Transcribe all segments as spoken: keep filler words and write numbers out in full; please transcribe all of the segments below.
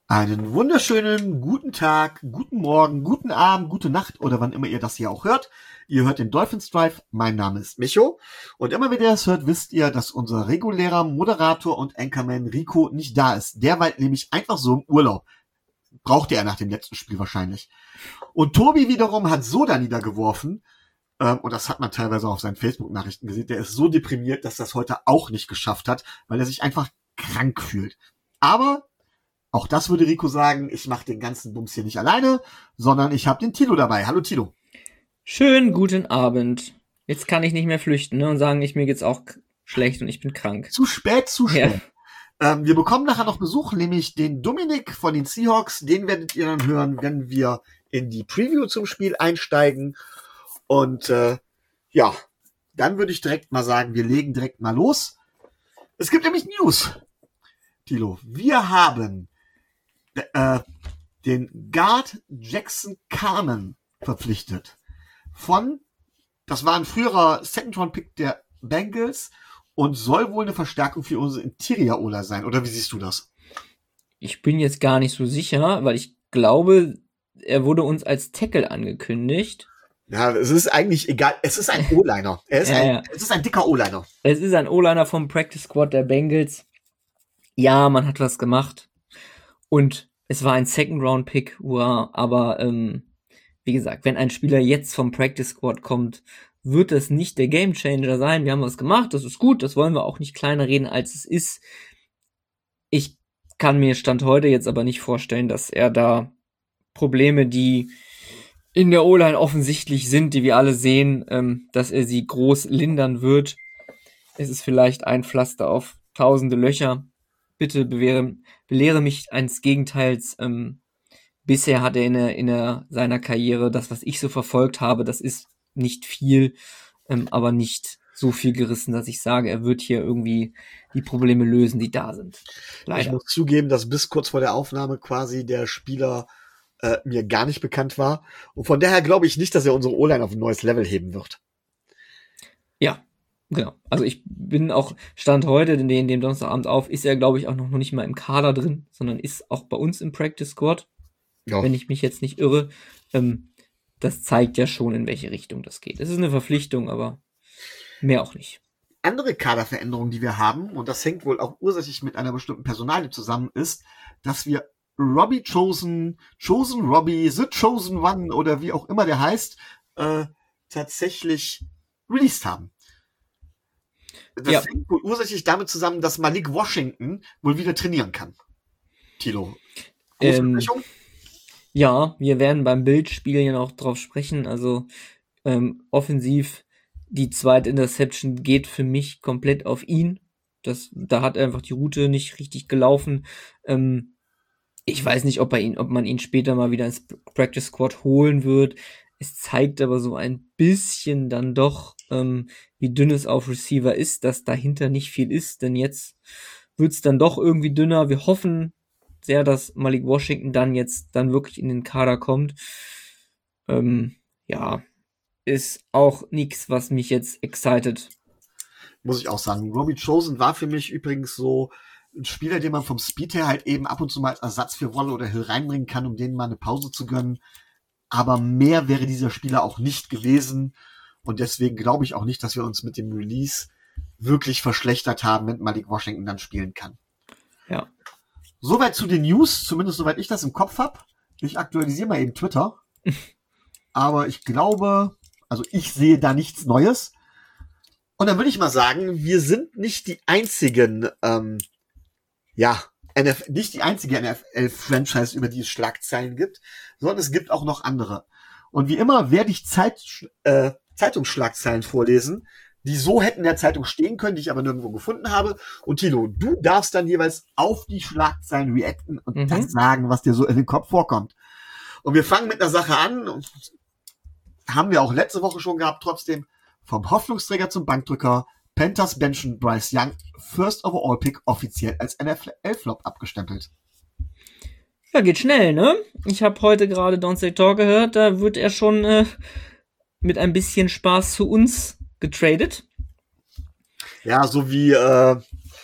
Einen wunderschönen guten Tag, guten Morgen, guten Abend, gute Nacht oder wann immer ihr das hier auch hört. Ihr hört den Dolphins Drive. Mein Name ist Micho. Und immer wenn ihr das hört, wisst ihr, dass unser regulärer Moderator und Anchorman Rico nicht da ist. Der war nämlich einfach so im Urlaub. Brauchte er nach dem letzten Spiel wahrscheinlich. Und Tobi wiederum hat so da niedergeworfen, ähm, und das hat man teilweise auch auf seinen Facebook-Nachrichten gesehen, der ist so deprimiert, dass das heute auch nicht geschafft hat, weil er sich einfach krank fühlt. Aber auch das würde Rico sagen, ich mache den ganzen Bums hier nicht alleine, sondern ich habe den Tilo dabei. Hallo Tilo. Schönen guten Abend. Jetzt kann ich nicht mehr flüchten, ne, und sagen, ich, mir geht's auch k- schlecht und ich bin krank. Zu spät, zu Ja. spät. Ähm, wir bekommen nachher noch Besuch, nämlich den Dominik von den Seahawks. Den werdet ihr dann hören, wenn wir in die Preview zum Spiel einsteigen. Und äh, ja, dann würde ich direkt mal sagen, wir legen direkt mal los. Es gibt nämlich News, Tilo. Wir haben äh, den Guard Jackson Carman verpflichtet. Von, das war ein früherer Second-Round-Pick der Bengals und soll wohl eine Verstärkung für unsere Interior-Ola sein. Oder wie siehst du das? Ich bin jetzt gar nicht so sicher, weil ich glaube, er wurde uns als Tackle angekündigt. Ja, es ist eigentlich egal. Es ist ein O-Liner. Er ist Ja, ein, ja. Es ist ein dicker O-Liner. Es ist ein O-Liner vom Practice Squad der Bengals. Ja, man hat was gemacht. Und es war ein Second-Round-Pick, hurra. Aber ähm, wie gesagt, wenn ein Spieler jetzt vom Practice Squad kommt, wird das nicht der Gamechanger sein. Wir haben was gemacht, das ist gut, das wollen wir auch nicht kleiner reden, als es ist. Ich kann mir Stand heute jetzt aber nicht vorstellen, dass er da Probleme, die in der O-Line offensichtlich sind, die wir alle sehen, ähm, dass er sie groß lindern wird. Es ist vielleicht ein Pflaster auf tausende Löcher. Bitte bewähre, belehre mich eines Gegenteils. Ähm, bisher hat er in, der, in der, seiner Karriere, das, was ich so verfolgt habe, das ist nicht viel, ähm, aber nicht so viel gerissen, dass ich sage, er wird hier irgendwie die Probleme lösen, die da sind. Ich Leider. muss zugeben, dass bis kurz vor der Aufnahme quasi der Spieler äh, mir gar nicht bekannt war. Und von daher glaube ich nicht, dass er unsere O-Line auf ein neues Level heben wird. Ja, genau. Also ich bin auch, Stand heute, in dem, dem Donnerstagabend auf, ist er, glaube ich, auch noch nicht mal im Kader drin, sondern ist auch bei uns im Practice Squad, Ja. wenn ich mich jetzt nicht irre. Ähm, das zeigt ja schon, in welche Richtung das geht. Es ist eine Verpflichtung, aber mehr auch nicht. Andere Kaderveränderung, die wir haben, und das hängt wohl auch ursächlich mit einer bestimmten Personalie zusammen, ist, dass wir Robbie Chosen, Chosen Robbie, The Chosen One oder wie auch immer der heißt, äh, tatsächlich released haben. Das Ja. hängt wohl ursächlich damit zusammen, dass Malik Washington wohl wieder trainieren kann. Tilo. Große Ähm, Besprechung? Ja, wir werden beim Bildspiel ja noch drauf sprechen. Also ähm, offensiv, die zweite Interception geht für mich komplett auf ihn. Das, da hat einfach die Route nicht richtig gelaufen. Ähm, ich weiß nicht, ob, er ihn, ob man ihn später mal wieder ins Practice Squad holen wird. Es zeigt aber so ein bisschen dann doch, ähm, wie dünn es auf Receiver ist, dass dahinter nicht viel ist. Denn jetzt wird's dann doch irgendwie dünner. Wir hoffen sehr, dass Malik Washington dann jetzt dann wirklich in den Kader kommt. Ähm, ja, ist auch nichts, was mich jetzt excited. Muss ich auch sagen. Robbie Chosen war für mich übrigens so ein Spieler, den man vom Speed her halt eben ab und zu mal als Ersatz für Walle oder Hill reinbringen kann, um denen mal eine Pause zu gönnen. Aber mehr wäre dieser Spieler auch nicht gewesen. Und deswegen glaube ich auch nicht, dass wir uns mit dem Release wirklich verschlechtert haben, wenn Malik Washington dann spielen kann. Ja. Soweit zu den News, zumindest soweit ich das im Kopf habe. Ich aktualisiere mal eben Twitter. Aber ich glaube, also ich sehe da nichts Neues. Und dann würde ich mal sagen, wir sind nicht die einzigen, ähm, ja, N F L, nicht die einzige N F L-Franchise, über die es Schlagzeilen gibt, sondern es gibt auch noch andere. Und wie immer werde ich Zeit, äh, Zeitungsschlagzeilen vorlesen, die so hätten in der Zeitung stehen können, die ich aber nirgendwo gefunden habe. Und Tilo, du darfst dann jeweils auf die Schlagzeilen reacten und Mhm. das sagen, was dir so in den Kopf vorkommt. Und wir fangen mit einer Sache an, und haben wir auch letzte Woche schon gehabt, trotzdem, vom Hoffnungsträger zum Bankdrücker, Panthers benchen Bryce Young, First Overall Pick, offiziell als N F L-Flop abgestempelt. Ja, geht schnell, ne? Ich habe heute gerade Don't Say Talk gehört, da wird er schon äh, mit ein bisschen Spaß zu uns getradet. Ja, so wie äh,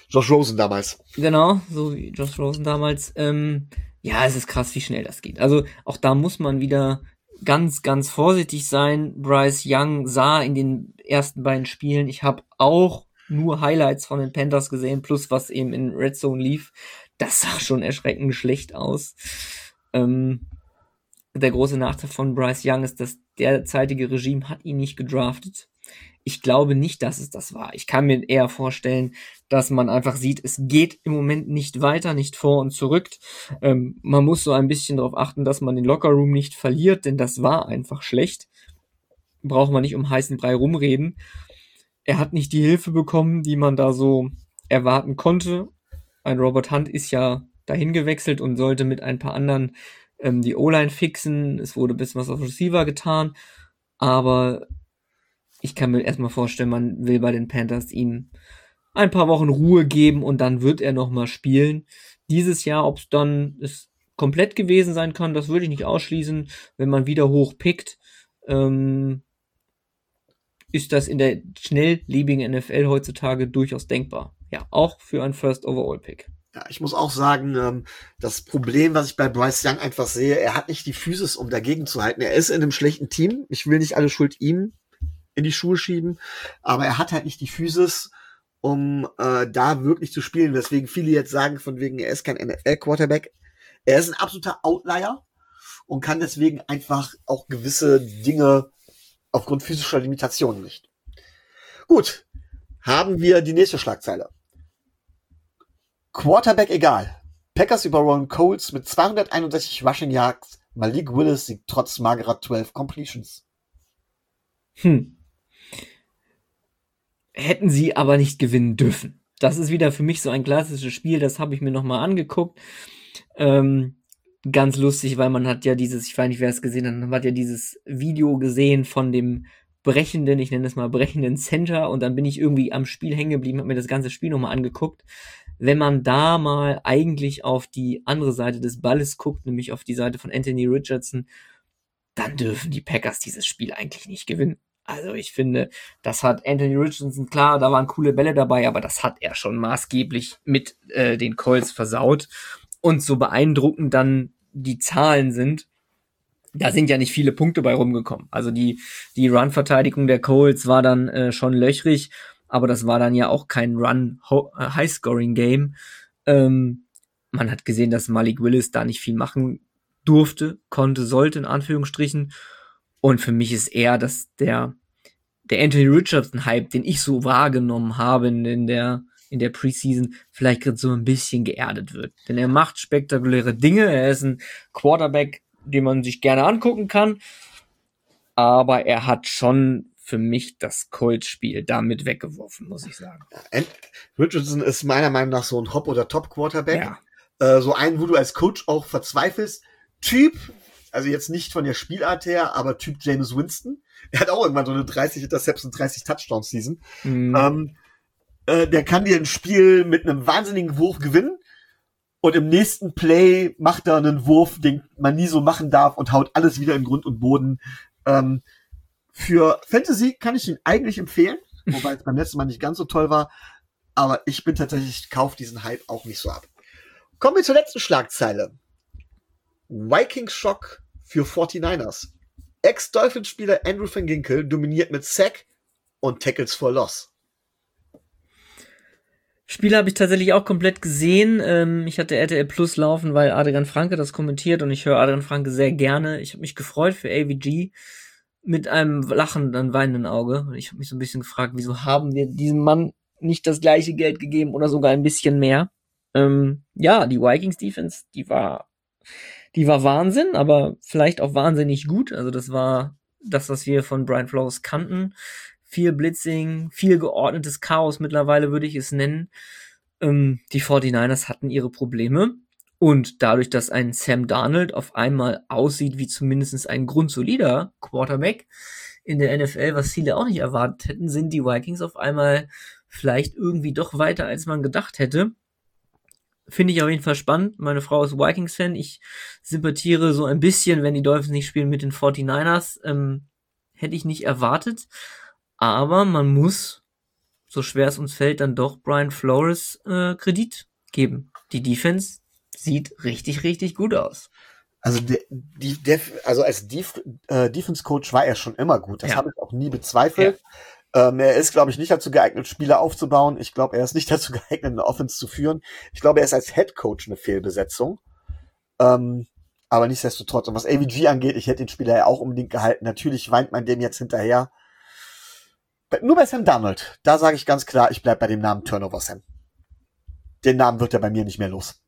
Josh Rosen damals. Genau, so wie Josh Rosen damals. Ähm, ja, es ist krass, wie schnell das geht. Also auch da muss man wieder ganz, ganz vorsichtig sein. Bryce Young sah in den ersten beiden Spielen, ich habe auch nur Highlights von den Panthers gesehen, plus was eben in Red Zone lief. Das sah schon erschreckend schlecht aus. Ähm, der große Nachteil von Bryce Young ist, dass derzeitige Regime hat ihn nicht gedraftet. Ich glaube nicht, dass es das war. Ich kann mir eher vorstellen, dass man einfach sieht, es geht im Moment nicht weiter, nicht vor und zurück. Ähm, man muss so ein bisschen darauf achten, dass man den Lockerroom nicht verliert, denn das war einfach schlecht. Braucht man nicht um heißen Brei rumreden. Er hat nicht die Hilfe bekommen, die man da so erwarten konnte. Ein Robert Hunt ist ja dahin gewechselt und sollte mit ein paar anderen ähm, die O-Line fixen. Es wurde ein bisschen was auf Receiver getan, aber ich kann mir erstmal vorstellen, man will bei den Panthers ihm ein paar Wochen Ruhe geben und dann wird er nochmal spielen. Dieses Jahr, ob es dann es komplett gewesen sein kann, das würde ich nicht ausschließen. Wenn man wieder hoch pickt, ähm, ist das in der schnelllebigen N F L heutzutage durchaus denkbar. Ja, auch für einen First Overall Pick. Ja, ich muss auch sagen, ähm, das Problem, was ich bei Bryce Young einfach sehe, er hat nicht die Physis, um dagegen zu halten. Er ist in einem schlechten Team. Ich will nicht alle Schuld ihm in die Schuhe schieben, aber er hat halt nicht die Physis, um äh, da wirklich zu spielen, weswegen viele jetzt sagen, von wegen, er ist kein N F L-Quarterback. Er ist ein absoluter Outlier und kann deswegen einfach auch gewisse Dinge aufgrund physischer Limitationen nicht. Gut, haben wir die nächste Schlagzeile. Quarterback egal. Packers überrollen Colts mit zweihunderteinundsechzig Rushing Yards. Malik Willis siegt trotz magerer zwölf Completions. Hm. Hätten sie aber nicht gewinnen dürfen. Das ist wieder für mich so ein klassisches Spiel, das habe ich mir nochmal angeguckt. Ähm, ganz lustig, weil man hat ja dieses, ich weiß nicht, wer es gesehen hat, man hat ja dieses Video gesehen von dem brechenden, ich nenne es mal brechenden Center und dann bin ich irgendwie am Spiel hängen geblieben, habe mir das ganze Spiel nochmal angeguckt. Wenn man da mal eigentlich auf die andere Seite des Balles guckt, nämlich auf die Seite von Anthony Richardson, dann dürfen die Packers dieses Spiel eigentlich nicht gewinnen. Also ich finde, das hat Anthony Richardson, klar, da waren coole Bälle dabei, aber das hat er schon maßgeblich mit äh, den Colts versaut. Und so beeindruckend dann die Zahlen sind, da sind ja nicht viele Punkte bei rumgekommen. Also die die Run-Verteidigung der Colts war dann äh, schon löchrig, aber das war dann ja auch kein Run-High-Scoring-Game. Ähm, man hat gesehen, dass Malik Willis da nicht viel machen durfte, konnte, sollte, in Anführungsstrichen. Und für mich ist eher, dass der, der Anthony Richardson-Hype, den ich so wahrgenommen habe in der, in der Preseason, vielleicht gerade so ein bisschen geerdet wird. Denn er macht spektakuläre Dinge. Er ist ein Quarterback, den man sich gerne angucken kann. Aber er hat schon für mich das Colts-Spiel damit weggeworfen, muss ich sagen. Richardson ist meiner Meinung nach so ein Hop- oder Top-Quarterback. Ja. Äh, so einen, wo du als Coach auch verzweifelst. Typ, also jetzt nicht von der Spielart her, aber Typ James Winston. Er hat auch irgendwann so eine dreißig Interceptions, dreißig Touchdowns-Season. Mhm. Ähm, äh, der kann dir ein Spiel mit einem wahnsinnigen Wurf gewinnen und im nächsten Play macht er einen Wurf, den man nie so machen darf und haut alles wieder in Grund und Boden. Ähm, für Fantasy kann ich ihn eigentlich empfehlen, wobei es beim letzten Mal nicht ganz so toll war, aber ich bin tatsächlich, ich kaufe diesen Hype auch nicht so ab. Kommen wir zur letzten Schlagzeile. Vikings-Schock für forty-niners. Ex-Dolphins-Spieler Andrew Van Ginkel dominiert mit Sack und Tackles for Loss. Spiel habe ich tatsächlich auch komplett gesehen. Ähm, ich hatte R T L Plus laufen, weil Adrian Franke das kommentiert und ich höre Adrian Franke sehr gerne. Ich habe mich gefreut für A V G mit einem lachenden, weinenden Auge. Und ich habe mich so ein bisschen gefragt, wieso haben wir diesem Mann nicht das gleiche Geld gegeben oder sogar ein bisschen mehr? Ähm, ja, die Vikings-Defense, die war Die war Wahnsinn, aber vielleicht auch wahnsinnig gut. Also das war das, was wir von Brian Flores kannten. Viel Blitzing, viel geordnetes Chaos mittlerweile würde ich es nennen. Ähm, die forty-niners hatten ihre Probleme. Und dadurch, dass ein Sam Darnold auf einmal aussieht wie zumindest ein grundsolider Quarterback in der N F L, was viele auch nicht erwartet hätten, sind die Vikings auf einmal vielleicht irgendwie doch weiter, als man gedacht hätte. Finde ich auf jeden Fall spannend. Meine Frau ist Vikings-Fan. Ich sympathiere so ein bisschen, wenn die Dolphins nicht spielen, mit den forty-niners. Ähm, hätte ich nicht erwartet. Aber man muss so schwer es uns fällt, dann doch Brian Flores äh, Kredit geben. Die Defense sieht richtig, richtig gut aus. Also, de, die, def, also als Def, äh, Defense-Coach war er schon immer gut. Das Ja. habe ich auch nie bezweifelt. Ja. Ähm, er ist, glaube ich, nicht dazu geeignet, Spieler aufzubauen. Ich glaube, er ist nicht dazu geeignet, eine Offense zu führen. Ich glaube, er ist als Head Coach eine Fehlbesetzung. Ähm, aber nichtsdestotrotz. Und was A V G angeht, ich hätte den Spieler ja auch unbedingt gehalten. Natürlich weint man dem jetzt hinterher. Nur bei Sam Darnold. Da sage ich ganz klar, ich bleib bei dem Namen Turnover Sam. Den Namen wird er bei mir nicht mehr los.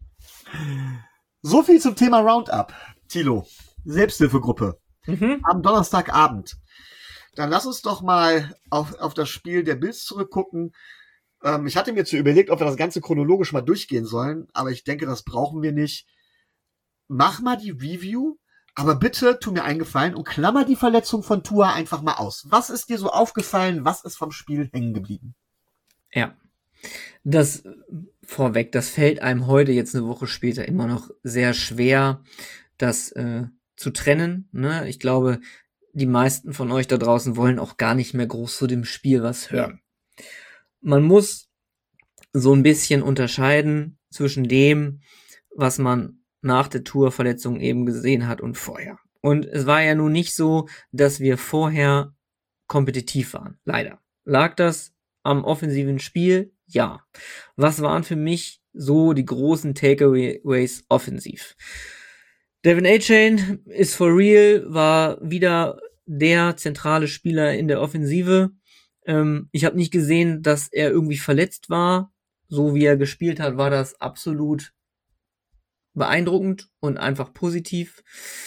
So viel zum Thema Roundup. Thilo, Selbsthilfegruppe. Mhm. Am Donnerstagabend. Dann lass uns doch mal auf, auf das Spiel der Bills zurückgucken. Ähm, ich hatte mir zu überlegt, ob wir das Ganze chronologisch mal durchgehen sollen, aber ich denke, das brauchen wir nicht. Mach mal die Review, aber bitte tu mir einen Gefallen und klammer die Verletzung von Tua einfach mal aus. Was ist dir so aufgefallen? Was ist vom Spiel hängen geblieben? Ja, das vorweg, das fällt einem heute jetzt eine Woche später immer noch sehr schwer, das äh, zu trennen. Ne? Ich glaube, die meisten von euch da draußen wollen auch gar nicht mehr groß zu dem Spiel was hören. Man muss so ein bisschen unterscheiden zwischen dem, was man nach der Tour-Verletzung eben gesehen hat und vorher. Und es war ja nun nicht so, dass wir vorher kompetitiv waren. Leider. Lag das am offensiven Spiel? Ja. Was waren für mich so die großen Takeaways offensiv? Devin A-Chain ist for real, war wieder der zentrale Spieler in der Offensive. Ähm, ich habe nicht gesehen, dass er irgendwie verletzt war. So wie er gespielt hat, war das absolut beeindruckend und einfach positiv.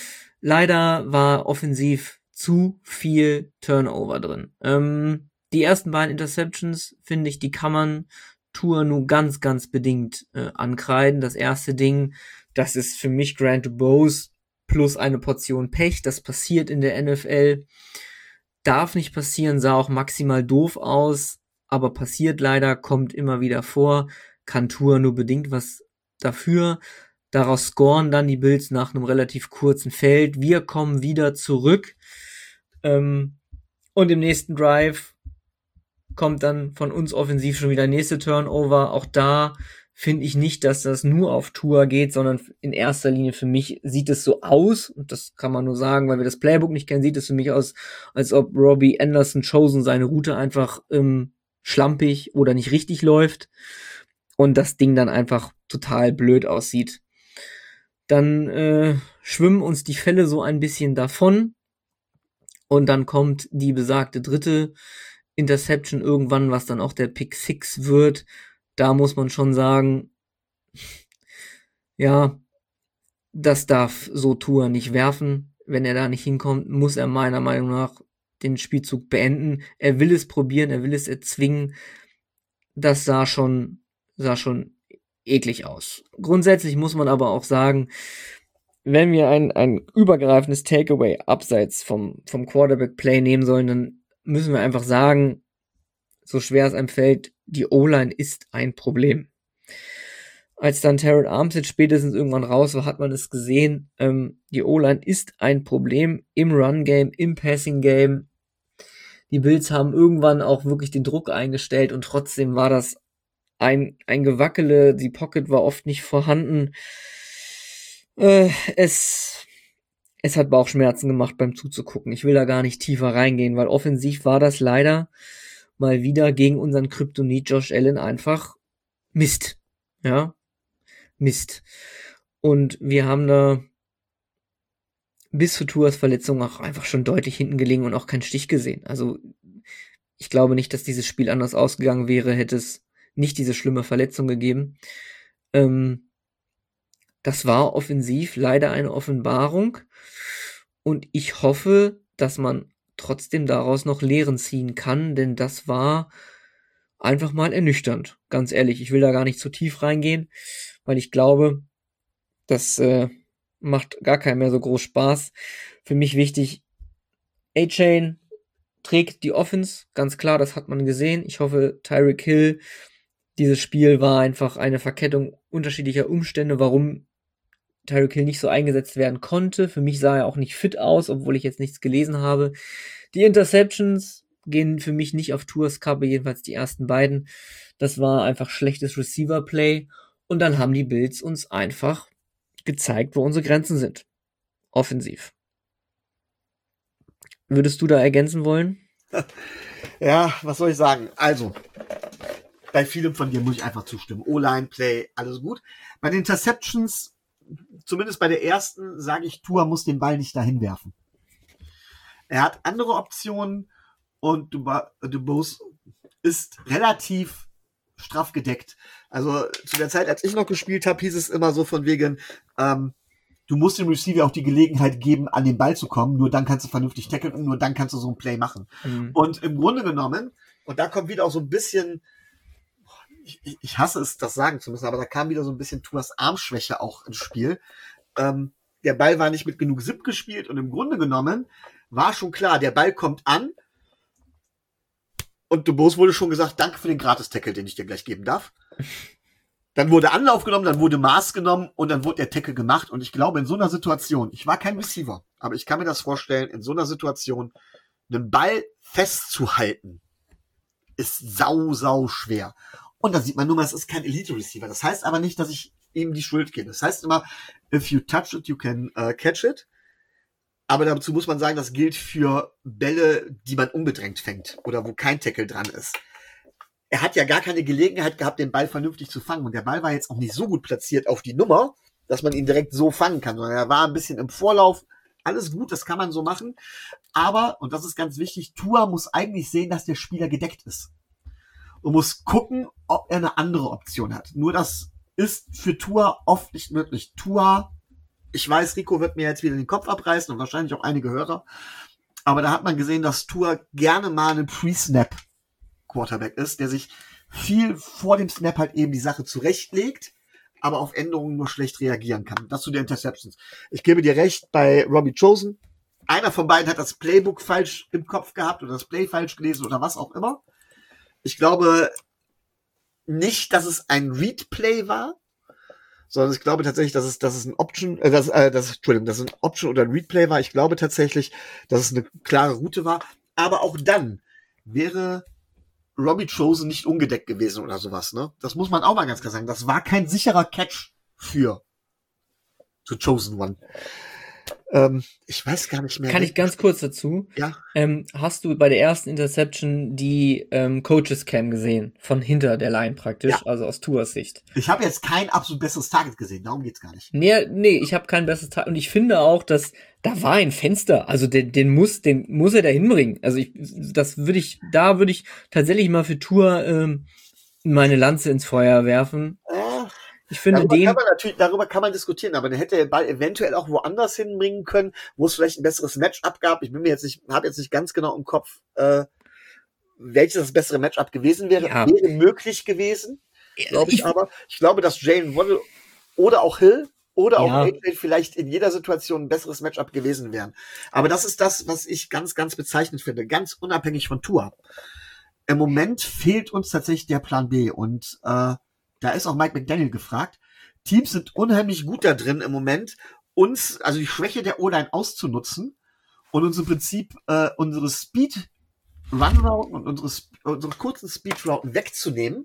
Leider war offensiv zu viel Turnover drin. Ähm, die ersten beiden Interceptions, finde ich, die kann man Tour nur ganz, ganz bedingt äh, ankreiden. Das erste Ding, das ist für mich Grant Bose plus eine Portion Pech. Das passiert in der N F L. Darf nicht passieren, sah auch maximal doof aus, aber passiert leider, kommt immer wieder vor. Kann Tour nur bedingt was dafür. Daraus scoren dann die Bills nach einem relativ kurzen Feld. Wir kommen wieder zurück. Ähm, und im nächsten Drive kommt dann von uns offensiv schon wieder nächste Turnover. Auch da finde ich nicht, dass das nur auf Tour geht, sondern in erster Linie für mich sieht es so aus, und das kann man nur sagen, weil wir das Playbook nicht kennen, sieht es für mich aus, als ob Robbie Anderson Chosen seine Route einfach ähm, schlampig oder nicht richtig läuft und das Ding dann einfach total blöd aussieht. Dann äh, schwimmen uns die Fälle so ein bisschen davon und dann kommt die besagte dritte Interception irgendwann, was dann auch der Pick Six wird. Da muss man schon sagen, ja, das darf so Tua nicht werfen. Wenn er da nicht hinkommt, muss er meiner Meinung nach den Spielzug beenden. Er will es probieren, er will es erzwingen. Das sah schon, sah schon eklig aus. Grundsätzlich muss man aber auch sagen, wenn wir ein, ein übergreifendes Takeaway abseits vom, vom Quarterback-Play nehmen sollen, dann müssen wir einfach sagen, so schwer es einem fällt, die O-Line ist ein Problem. Als dann Terrell Armstead spätestens irgendwann raus war, hat man es gesehen, ähm, die O-Line ist ein Problem im Run-Game, im Passing-Game. Die Bills haben irgendwann auch wirklich den Druck eingestellt und trotzdem war das ein, ein Gewackele, die Pocket war oft nicht vorhanden. Äh, es, es hat Bauchschmerzen gemacht beim Zuzugucken. Ich will da gar nicht tiefer reingehen, weil offensiv war das leider mal wieder gegen unseren Kryptonit Josh Allen einfach Mist. Ja, Mist. Und wir haben da bis zu Tuas Verletzung auch einfach schon deutlich hinten gelegen und auch keinen Stich gesehen. Also ich glaube nicht, dass dieses Spiel anders ausgegangen wäre, hätte es nicht diese schlimme Verletzung gegeben. Ähm, das war offensiv leider eine Offenbarung und ich hoffe, dass man trotzdem daraus noch Lehren ziehen kann, denn das war einfach mal ernüchternd, ganz ehrlich. Ich will da gar nicht zu tief reingehen, weil ich glaube, das äh, macht gar keinen mehr so groß Spaß. Für mich wichtig, A-Chain trägt die Offense, ganz klar, das hat man gesehen. Ich hoffe, Tyreek Hill, dieses Spiel war einfach eine Verkettung unterschiedlicher Umstände, warum Tyreek Hill nicht so eingesetzt werden konnte. Für mich sah er auch nicht fit aus, obwohl ich jetzt nichts gelesen habe. Die Interceptions gehen für mich nicht auf Tours Kappe, jedenfalls die ersten beiden. Das war einfach schlechtes Receiver-Play. Und dann haben die Bills uns einfach gezeigt, wo unsere Grenzen sind. Offensiv. Würdest du da ergänzen wollen? Ja, was soll ich sagen? Also, bei vielem von dir muss ich einfach zustimmen. O-Line, Play, alles gut. Bei den Interceptions, zumindest bei der ersten, sage ich, Tua muss den Ball nicht dahin werfen. Er hat andere Optionen und DuBose ist relativ straff gedeckt. Also zu der Zeit, als ich noch gespielt habe, hieß es immer so von wegen, ähm, du musst dem Receiver auch die Gelegenheit geben, an den Ball zu kommen. Nur dann kannst du vernünftig tackeln und nur dann kannst du so ein Play machen. Mhm. Und im Grunde genommen, und da kommt wieder auch so ein bisschen, ich, ich hasse es, das sagen zu müssen, aber da kam wieder so ein bisschen Tuas Armschwäche auch ins Spiel. Ähm, der Ball war nicht mit genug Zip gespielt und im Grunde genommen war schon klar, der Ball kommt an und DuBose wurde schon gesagt, danke für den Gratis-Tackle, den ich dir gleich geben darf. Dann wurde Anlauf genommen, dann wurde Maß genommen und dann wurde der Tackle gemacht. Und ich glaube, in so einer Situation, ich war kein Receiver, aber ich kann mir das vorstellen, in so einer Situation einen Ball festzuhalten, ist sau, sau schwer. Und da sieht man nur mal, es ist kein Elite-Receiver. Das heißt aber nicht, dass ich ihm die Schuld gebe. Das heißt immer, if you touch it, you can uh, catch it. Aber dazu muss man sagen, das gilt für Bälle, die man unbedrängt fängt oder wo kein Tackle dran ist. Er hat ja gar keine Gelegenheit gehabt, den Ball vernünftig zu fangen. Und der Ball war jetzt auch nicht so gut platziert auf die Nummer, dass man ihn direkt so fangen kann, sondern er war ein bisschen im Vorlauf. Alles gut, das kann man so machen. Aber, und das ist ganz wichtig, Tua muss eigentlich sehen, dass der Spieler gedeckt ist. Und muss gucken, ob er eine andere Option hat. Nur das ist für Tua oft nicht möglich. Tua, ich weiß, Rico wird mir jetzt wieder den Kopf abreißen und wahrscheinlich auch einige Hörer. Aber da hat man gesehen, dass Tua gerne mal einen Pre-Snap Quarterback ist, der sich viel vor dem Snap halt eben die Sache zurechtlegt, aber auf Änderungen nur schlecht reagieren kann. Das zu den Interceptions. Ich gebe dir recht, bei Robbie Chosen, einer von beiden hat das Playbook falsch im Kopf gehabt oder das Play falsch gelesen oder was auch immer. Ich glaube nicht, dass es ein Read-Play war, sondern ich glaube tatsächlich, dass es, dass es ein Option, äh, dass, äh, das, Entschuldigung, dass es ein Option oder ein Read-Play war. Ich glaube tatsächlich, dass es eine klare Route war. Aber auch dann wäre Robbie Chosen nicht ungedeckt gewesen oder sowas, ne? Das muss man auch mal ganz klar sagen. Das war kein sicherer Catch für The Chosen One. Ähm, ich weiß gar nicht mehr. Kann ich ganz kurz dazu? Ja. Ähm, hast du bei der ersten Interception die ähm, Coaches Cam gesehen? Von hinter der Line praktisch, ja. Also aus Tuas Sicht. Ich habe jetzt kein absolut besseres Target gesehen, darum geht's gar nicht. Nee, nee, ich habe kein besseres Target. Und ich finde auch, dass da war ein Fenster. Also den, den muss, den muss er da hinbringen. Also ich, das würde ich, da würde ich tatsächlich mal für Tua ähm, meine Lanze ins Feuer werfen. Äh. Ich finde darüber den kann man natürlich, darüber kann man diskutieren, aber dann hätte er den Ball eventuell auch woanders hinbringen können, wo es vielleicht ein besseres Matchup gab. Ich bin mir jetzt nicht, habe jetzt nicht ganz genau im Kopf, äh, welches das bessere Matchup gewesen wäre. Ja. Wäre möglich gewesen, glaube ich, ich aber. Ich glaube, dass Jalen Waddle oder auch Hill oder auch Ja. A J vielleicht in jeder Situation ein besseres Matchup gewesen wären. Aber das ist das, was ich ganz, ganz bezeichnend finde, ganz unabhängig von Tua. Im Moment fehlt uns tatsächlich der Plan B und äh, da ist auch Mike McDaniel gefragt. Teams sind unheimlich gut da drin im Moment, uns, also die Schwäche der O-Line auszunutzen und uns im Prinzip äh, unsere Speed-Run-Routen und unsere, unsere kurzen Speed-Routen wegzunehmen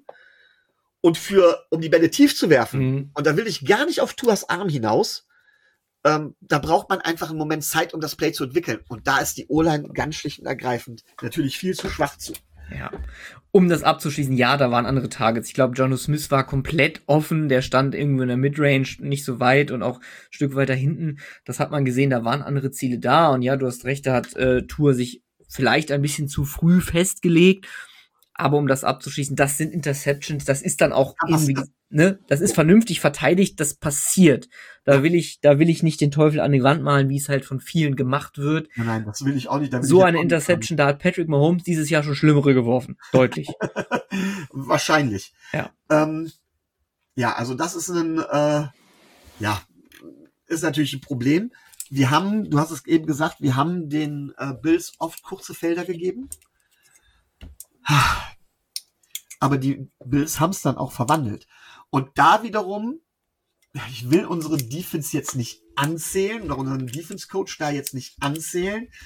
und für, um die Bälle tief zu werfen. Mhm. Und da will ich gar nicht auf Tuas Arm hinaus. Ähm, da braucht man einfach einen Moment Zeit, um das Play zu entwickeln. Und da ist die O-Line ganz schlicht und ergreifend natürlich viel zu schwach zu. Ja, um das abzuschließen, ja, da waren andere Targets. Ich glaube, Jono Smith war komplett offen, der stand irgendwo in der Midrange, nicht so weit und auch ein Stück weiter hinten. Das hat man gesehen, da waren andere Ziele da und ja, du hast recht, da hat äh, Tua sich vielleicht ein bisschen zu früh festgelegt. Aber um das abzuschließen, das sind Interceptions, das ist dann auch Aber irgendwie, ne, das ist vernünftig verteidigt, das passiert. Da will ich, da will ich nicht den Teufel an die Wand malen, wie es halt von vielen gemacht wird. Nein, nein, das will ich auch nicht. Da will So ich eine Interception, da hat Patrick Mahomes dieses Jahr schon schlimmere geworfen. Deutlich. Wahrscheinlich. Ja. Ähm, ja, also das ist ein, äh, ja, ist natürlich ein Problem. Wir haben, du hast es eben gesagt, wir haben den äh, Bills oft kurze Felder gegeben. Aber die Bills haben es dann auch verwandelt. Und da wiederum, ich will unsere Defense jetzt nicht anzählen oder unseren Defense-Coach da jetzt nicht anzählen.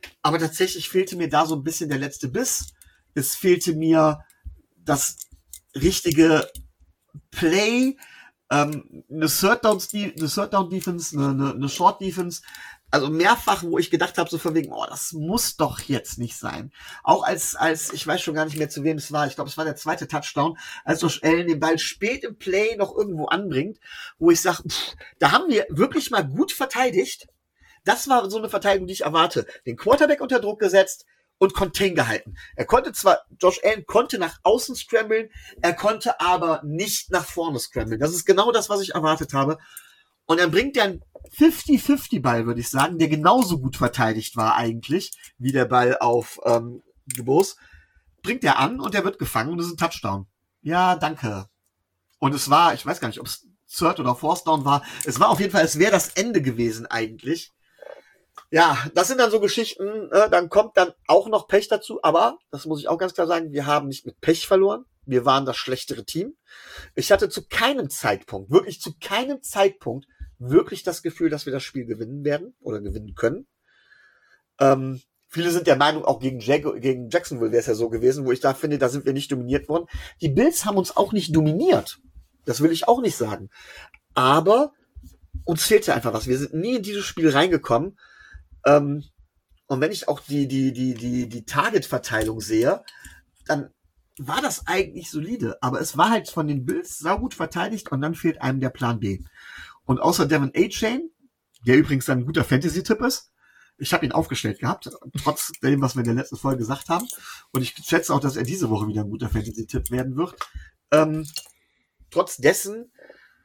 Aber tatsächlich fehlte mir da so ein bisschen der letzte Biss. Es fehlte mir das richtige Play, ähm, eine Third Down, eine Third Down Defense, eine, eine, eine Short Defense. Also mehrfach, wo ich gedacht habe, so von wegen, oh, das muss doch jetzt nicht sein. Auch als, als, ich weiß schon gar nicht mehr, zu wem es war, ich glaube, es war der zweite Touchdown, als Josh Allen den Ball spät im Play noch irgendwo anbringt, wo ich sage, da haben wir wirklich mal gut verteidigt. Das war so eine Verteidigung, die ich erwarte. Den Quarterback unter Druck gesetzt und Contain gehalten. Er konnte zwar, Josh Allen konnte nach außen scramblen, er konnte aber nicht nach vorne scramblen. Das ist genau das, was ich erwartet habe. Und dann bringt er einen fünfzig fünfzig Ball, würde ich sagen, der genauso gut verteidigt war eigentlich, wie der Ball auf ähm, Gebos. Bringt er an und er wird gefangen und es ist ein Touchdown. Ja, danke. Und es war, ich weiß gar nicht, ob es Third oder Fourth Down war. Es war auf jeden Fall, es wäre das Ende gewesen eigentlich. Ja, das sind dann so Geschichten, äh, dann kommt dann auch noch Pech dazu, aber, das muss ich auch ganz klar sagen, wir haben nicht mit Pech verloren. Wir waren das schlechtere Team. Ich hatte zu keinem Zeitpunkt, wirklich zu keinem Zeitpunkt, wirklich das Gefühl, dass wir das Spiel gewinnen werden oder gewinnen können. Ähm, viele sind der Meinung, auch gegen, Jag- gegen Jacksonville wäre es ja so gewesen, wo ich da finde, da sind wir nicht dominiert worden. Die Bills haben uns auch nicht dominiert. Das will ich auch nicht sagen. Aber uns fehlte einfach was. Wir sind nie in dieses Spiel reingekommen. Ähm, und wenn ich auch die, die, die, die, die Target-Verteilung sehe, dann war das eigentlich solide. Aber es war halt von den Bills saugut verteidigt und dann fehlt einem der Plan B. Und außer Devon A-Chain, der übrigens dann ein guter Fantasy-Tipp ist, ich habe ihn aufgestellt gehabt, trotz dem, was wir in der letzten Folge gesagt haben. Und ich schätze auch, dass er diese Woche wieder ein guter Fantasy-Tipp werden wird. Ähm, trotz dessen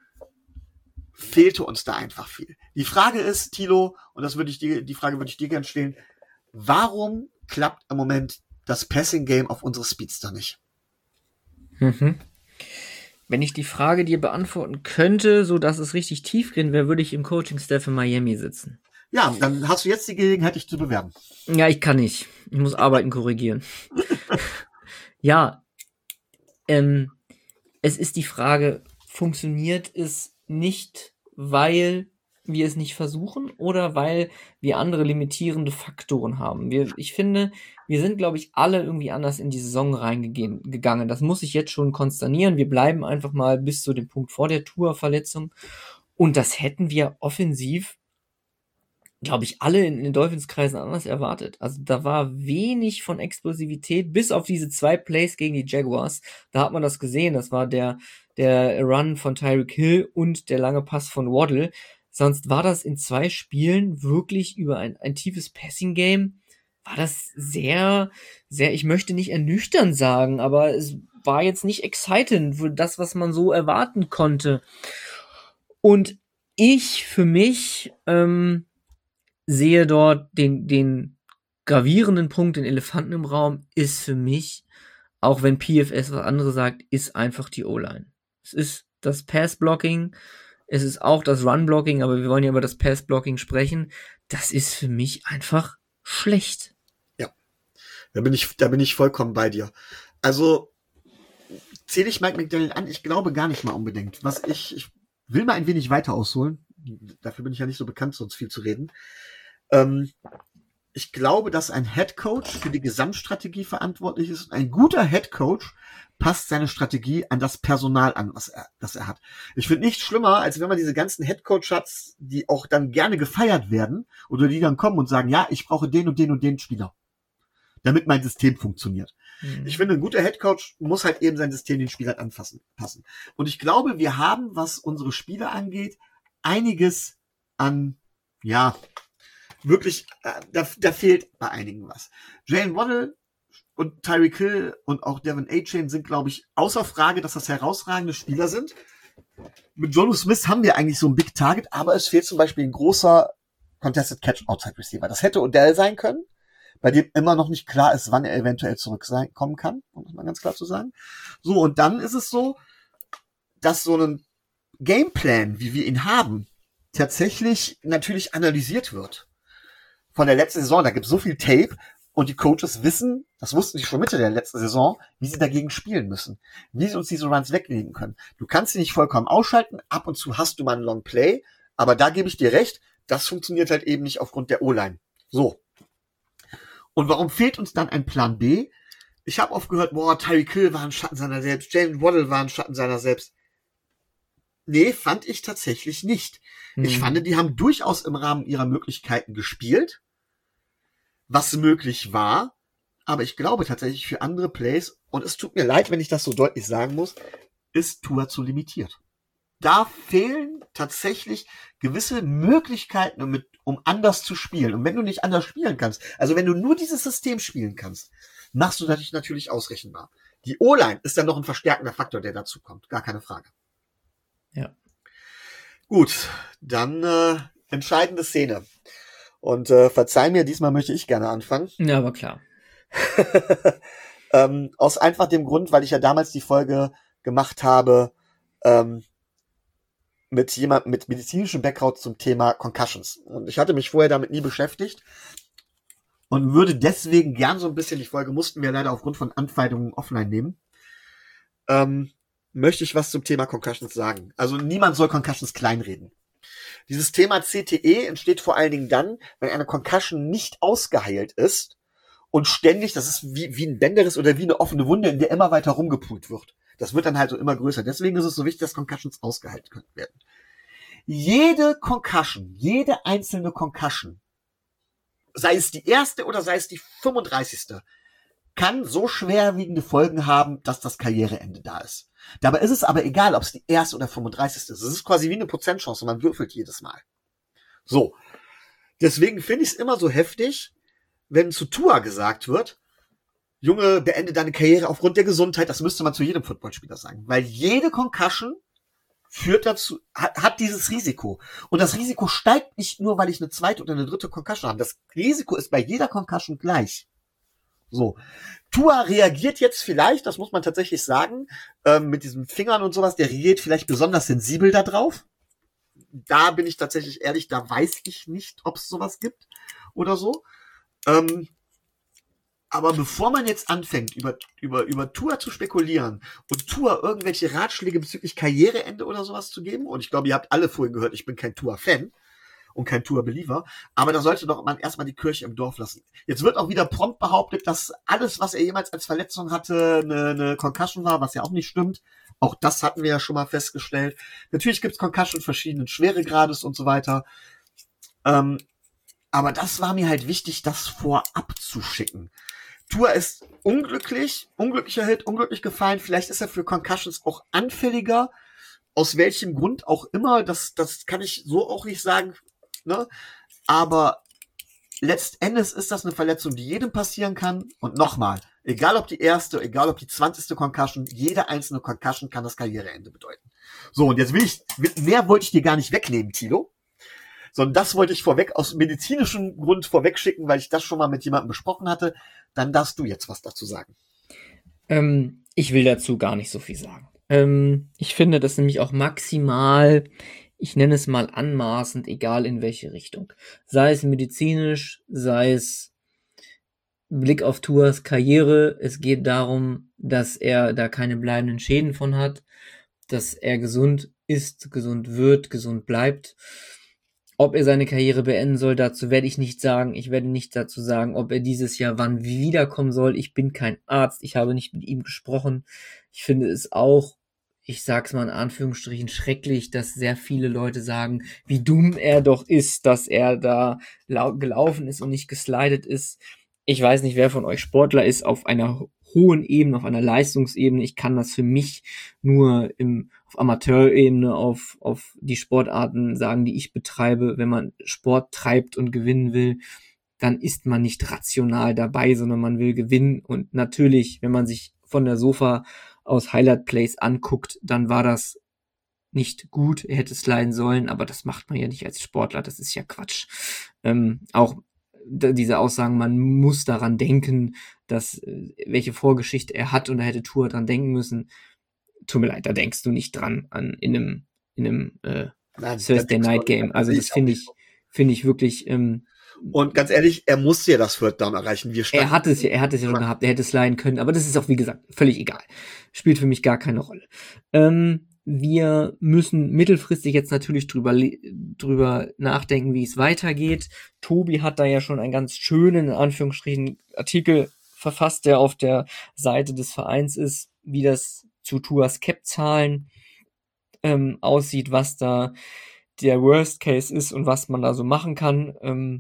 fehlte uns da einfach viel. Die Frage ist, Thilo, und das würde ich dir, die Frage würde ich dir gerne stellen, warum klappt im Moment das Passing-Game auf unsere Speedster nicht? Mhm. Wenn ich die Frage dir beantworten könnte, so dass es richtig tiefgehend wäre, würde ich im Coaching-Staff in Miami sitzen. Ja, dann hast du jetzt die Gelegenheit, dich zu bewerben. Ja, ich kann nicht. Ich muss Arbeiten korrigieren. Ja, ähm, es ist die Frage, funktioniert es nicht, weil wir es nicht versuchen oder weil wir andere limitierende Faktoren haben? Wir, ich finde, wir sind, glaube ich, alle irgendwie anders in die Saison reingegangen. Das muss ich jetzt schon konsternieren. Wir bleiben einfach mal bis zu dem Punkt vor der Tour-Verletzung. Und das hätten wir offensiv, glaube ich, alle in den Dolphins-Kreisen anders erwartet. Also da war wenig von Explosivität, bis auf diese zwei Plays gegen die Jaguars. Da hat man das gesehen. Das war der, der Run von Tyreek Hill und der lange Pass von Waddle. Sonst war das in zwei Spielen wirklich über ein, ein tiefes Passing-Game, war das sehr, sehr, ich möchte nicht ernüchternd sagen, aber es war jetzt nicht exciting für das, was man so erwarten konnte. Und ich für mich ähm, sehe dort den, den gravierenden Punkt, den Elefanten im Raum, ist für mich, auch wenn P F S was anderes sagt, ist einfach die O-Line. Es ist das Pass-Blocking, es ist auch das Run-Blocking, aber wir wollen ja über das Pass-Blocking sprechen. Das ist für mich einfach schlecht. Ja, da bin ich, da bin ich vollkommen bei dir. Also zähle ich Mike McDaniel an? Ich glaube gar nicht mal unbedingt. Was ich, ich will mal ein wenig weiter ausholen. Dafür bin ich ja nicht so bekannt, sonst viel zu reden. Ähm, ich glaube, dass ein Headcoach für die Gesamtstrategie verantwortlich ist. Ein guter Headcoach passt seine Strategie an das Personal an, was er, das er hat. Ich finde nichts schlimmer, als wenn man diese ganzen Headcoach hat, die auch dann gerne gefeiert werden oder die dann kommen und sagen, ja, ich brauche den und den und den Spieler, damit mein System funktioniert. Mhm. Ich finde, ein guter Headcoach muss halt eben sein System den Spielern anfassen, passen. Und ich glaube, wir haben, was unsere Spieler angeht, einiges an, ja, wirklich, äh, da, da fehlt bei einigen was. Jalen Waddle und Tyreek Hill und auch Devon A-Chain sind, glaube ich, außer Frage, dass das herausragende Spieler sind. Mit Jonnu Smith haben wir eigentlich so ein Big Target, aber es fehlt zum Beispiel ein großer Contested Catch Outside Receiver. Das hätte Odell sein können, bei dem immer noch nicht klar ist, wann er eventuell zurückkommen kann, um das mal ganz klar zu sagen. So, und dann ist es so, dass so ein Gameplan, wie wir ihn haben, tatsächlich natürlich analysiert wird. Von der letzten Saison, da gibt es so viel Tape und die Coaches wissen, das wussten sie schon Mitte der letzten Saison, wie sie dagegen spielen müssen, wie sie uns diese Runs wegnehmen können. Du kannst sie nicht vollkommen ausschalten, ab und zu hast du mal einen Long Play, aber da gebe ich dir recht, das funktioniert halt eben nicht aufgrund der O-Line. So. Und warum fehlt uns dann ein Plan B? Ich habe oft gehört, boah, Tyreek Hill war ein Schatten seiner selbst, Jalen Waddle war ein Schatten seiner selbst. Nee, fand ich tatsächlich nicht. Hm. Ich fand, die haben durchaus im Rahmen ihrer Möglichkeiten gespielt, was möglich war. Aber ich glaube tatsächlich für andere Plays, und es tut mir leid, wenn ich das so deutlich sagen muss, ist Tua zu limitiert. Da fehlen tatsächlich gewisse Möglichkeiten, um, mit, um anders zu spielen. Und wenn du nicht anders spielen kannst, also wenn du nur dieses System spielen kannst, machst du natürlich natürlich ausrechenbar. Die O-Line ist dann noch ein verstärkender Faktor, der dazu kommt. Gar keine Frage. Ja. Gut, dann äh, entscheidende Szene. Und äh, verzeih mir, diesmal möchte ich gerne anfangen. Ja, aber klar. ähm, aus einfach dem Grund, weil ich ja damals die Folge gemacht habe ähm, mit jemandem mit medizinischem Background zum Thema Concussions. Und ich hatte mich vorher damit nie beschäftigt und würde deswegen gern so ein bisschen, die Folge mussten wir leider aufgrund von Anfeindungen offline nehmen, ähm, möchte ich was zum Thema Concussions sagen. Also niemand soll Concussions kleinreden. Dieses Thema C T E entsteht vor allen Dingen dann, wenn eine Concussion nicht ausgeheilt ist und ständig, das ist wie, wie ein Bänderriss oder wie eine offene Wunde, in der immer weiter rumgepult wird. Das wird dann halt so immer größer. Deswegen ist es so wichtig, dass Concussions ausgeheilt werden. Jede Concussion, jede einzelne Concussion, sei es die erste oder sei es die fünfunddreißigste, kann so schwerwiegende Folgen haben, dass das Karriereende da ist. Dabei ist es aber egal, ob es die erste oder fünfunddreißigste ist. Es ist quasi wie eine Prozentchance und man würfelt jedes Mal. So. Deswegen finde ich es immer so heftig, wenn zu Tua gesagt wird, Junge, beende deine Karriere aufgrund der Gesundheit. Das müsste man zu jedem Footballspieler sagen. Weil jede Concussion führt dazu, hat, hat dieses Risiko. Und das Risiko steigt nicht nur, weil ich eine zweite oder eine dritte Concussion habe. Das Risiko ist bei jeder Concussion gleich. So. Tua reagiert jetzt vielleicht, das muss man tatsächlich sagen, ähm, mit diesen Fingern und sowas, der reagiert vielleicht besonders sensibel da drauf. Da bin ich tatsächlich ehrlich, da weiß ich nicht, ob es sowas gibt oder so. Ähm, aber bevor man jetzt anfängt, über, über, über Tua zu spekulieren und Tua irgendwelche Ratschläge bezüglich Karriereende oder sowas zu geben, und ich glaube, ihr habt alle vorhin gehört, ich bin kein Tua-Fan und kein Tua-Believer, aber da sollte doch man erstmal die Kirche im Dorf lassen. Jetzt wird auch wieder prompt behauptet, dass alles, was er jemals als Verletzung hatte, eine, eine Concussion war, was ja auch nicht stimmt. Auch das hatten wir ja schon mal festgestellt. Natürlich gibt es Concussion verschiedenen Schweregrades und so weiter. Ähm, aber das war mir halt wichtig, das vorab zu schicken. Tua ist unglücklich, unglücklicher Hit, unglücklich gefallen. Vielleicht ist er für Concussions auch anfälliger. Aus welchem Grund auch immer, das, das kann ich so auch nicht sagen. Ne? Aber letztendlich ist das eine Verletzung, die jedem passieren kann. Und nochmal, egal ob die erste, egal ob die zwanzigste Concussion, jede einzelne Concussion kann das Karriereende bedeuten. So, und jetzt will ich, mehr wollte ich dir gar nicht wegnehmen, Tilo. Sondern das wollte ich vorweg, aus medizinischem Grund vorweg schicken, weil ich das schon mal mit jemandem besprochen hatte. Dann darfst du jetzt was dazu sagen. Ähm, ich will dazu gar nicht so viel sagen. Ähm, ich finde das nämlich auch maximal, ich nenne es mal anmaßend, egal in welche Richtung. Sei es medizinisch, sei es Blick auf Tuas Karriere. Es geht darum, dass er da keine bleibenden Schäden von hat, dass er gesund ist, gesund wird, gesund bleibt. Ob er seine Karriere beenden soll, dazu werde ich nicht sagen. Ich werde nicht dazu sagen, ob er dieses Jahr wann wiederkommen soll. Ich bin kein Arzt. Ich habe nicht mit ihm gesprochen. Ich finde es auch, ich sag's mal in Anführungsstrichen, schrecklich, dass sehr viele Leute sagen, wie dumm er doch ist, dass er da lau- gelaufen ist und nicht geslidet ist. Ich weiß nicht, wer von euch Sportler ist auf einer hohen Ebene, auf einer Leistungsebene. Ich kann das für mich nur im, auf Amateurebene, auf, auf die Sportarten sagen, die ich betreibe. Wenn man Sport treibt und gewinnen will, dann ist man nicht rational dabei, sondern man will gewinnen. Und natürlich, wenn man sich von der Sofa aus Highlight Plays anguckt, dann war das nicht gut. Er hätte es leiden sollen, aber das macht man ja nicht als Sportler. Das ist ja Quatsch. Ähm, auch diese Aussagen, man muss daran denken, dass welche Vorgeschichte er hat und da hätte Tua dran denken müssen. Tut mir leid, da denkst du nicht dran an in einem in einem äh, Nein, Thursday Night Game. Also das finde ich finde ich wirklich. Ähm, und ganz ehrlich, er musste ja das Third Down erreichen. Wir er hat es ja, er hat es ja schon gehabt. Er hätte es leiden können, aber das ist auch wie gesagt völlig egal. Spielt für mich gar keine Rolle. Ähm, Wir müssen mittelfristig jetzt natürlich drüber le- drüber nachdenken, wie es weitergeht. Tobi hat da ja schon einen ganz schönen, in Anführungsstrichen, Artikel verfasst, der auf der Seite des Vereins ist, wie das zu Tuas Cap-Zahlen ähm, aussieht, was da der Worst Case ist und was man da so machen kann. Ähm,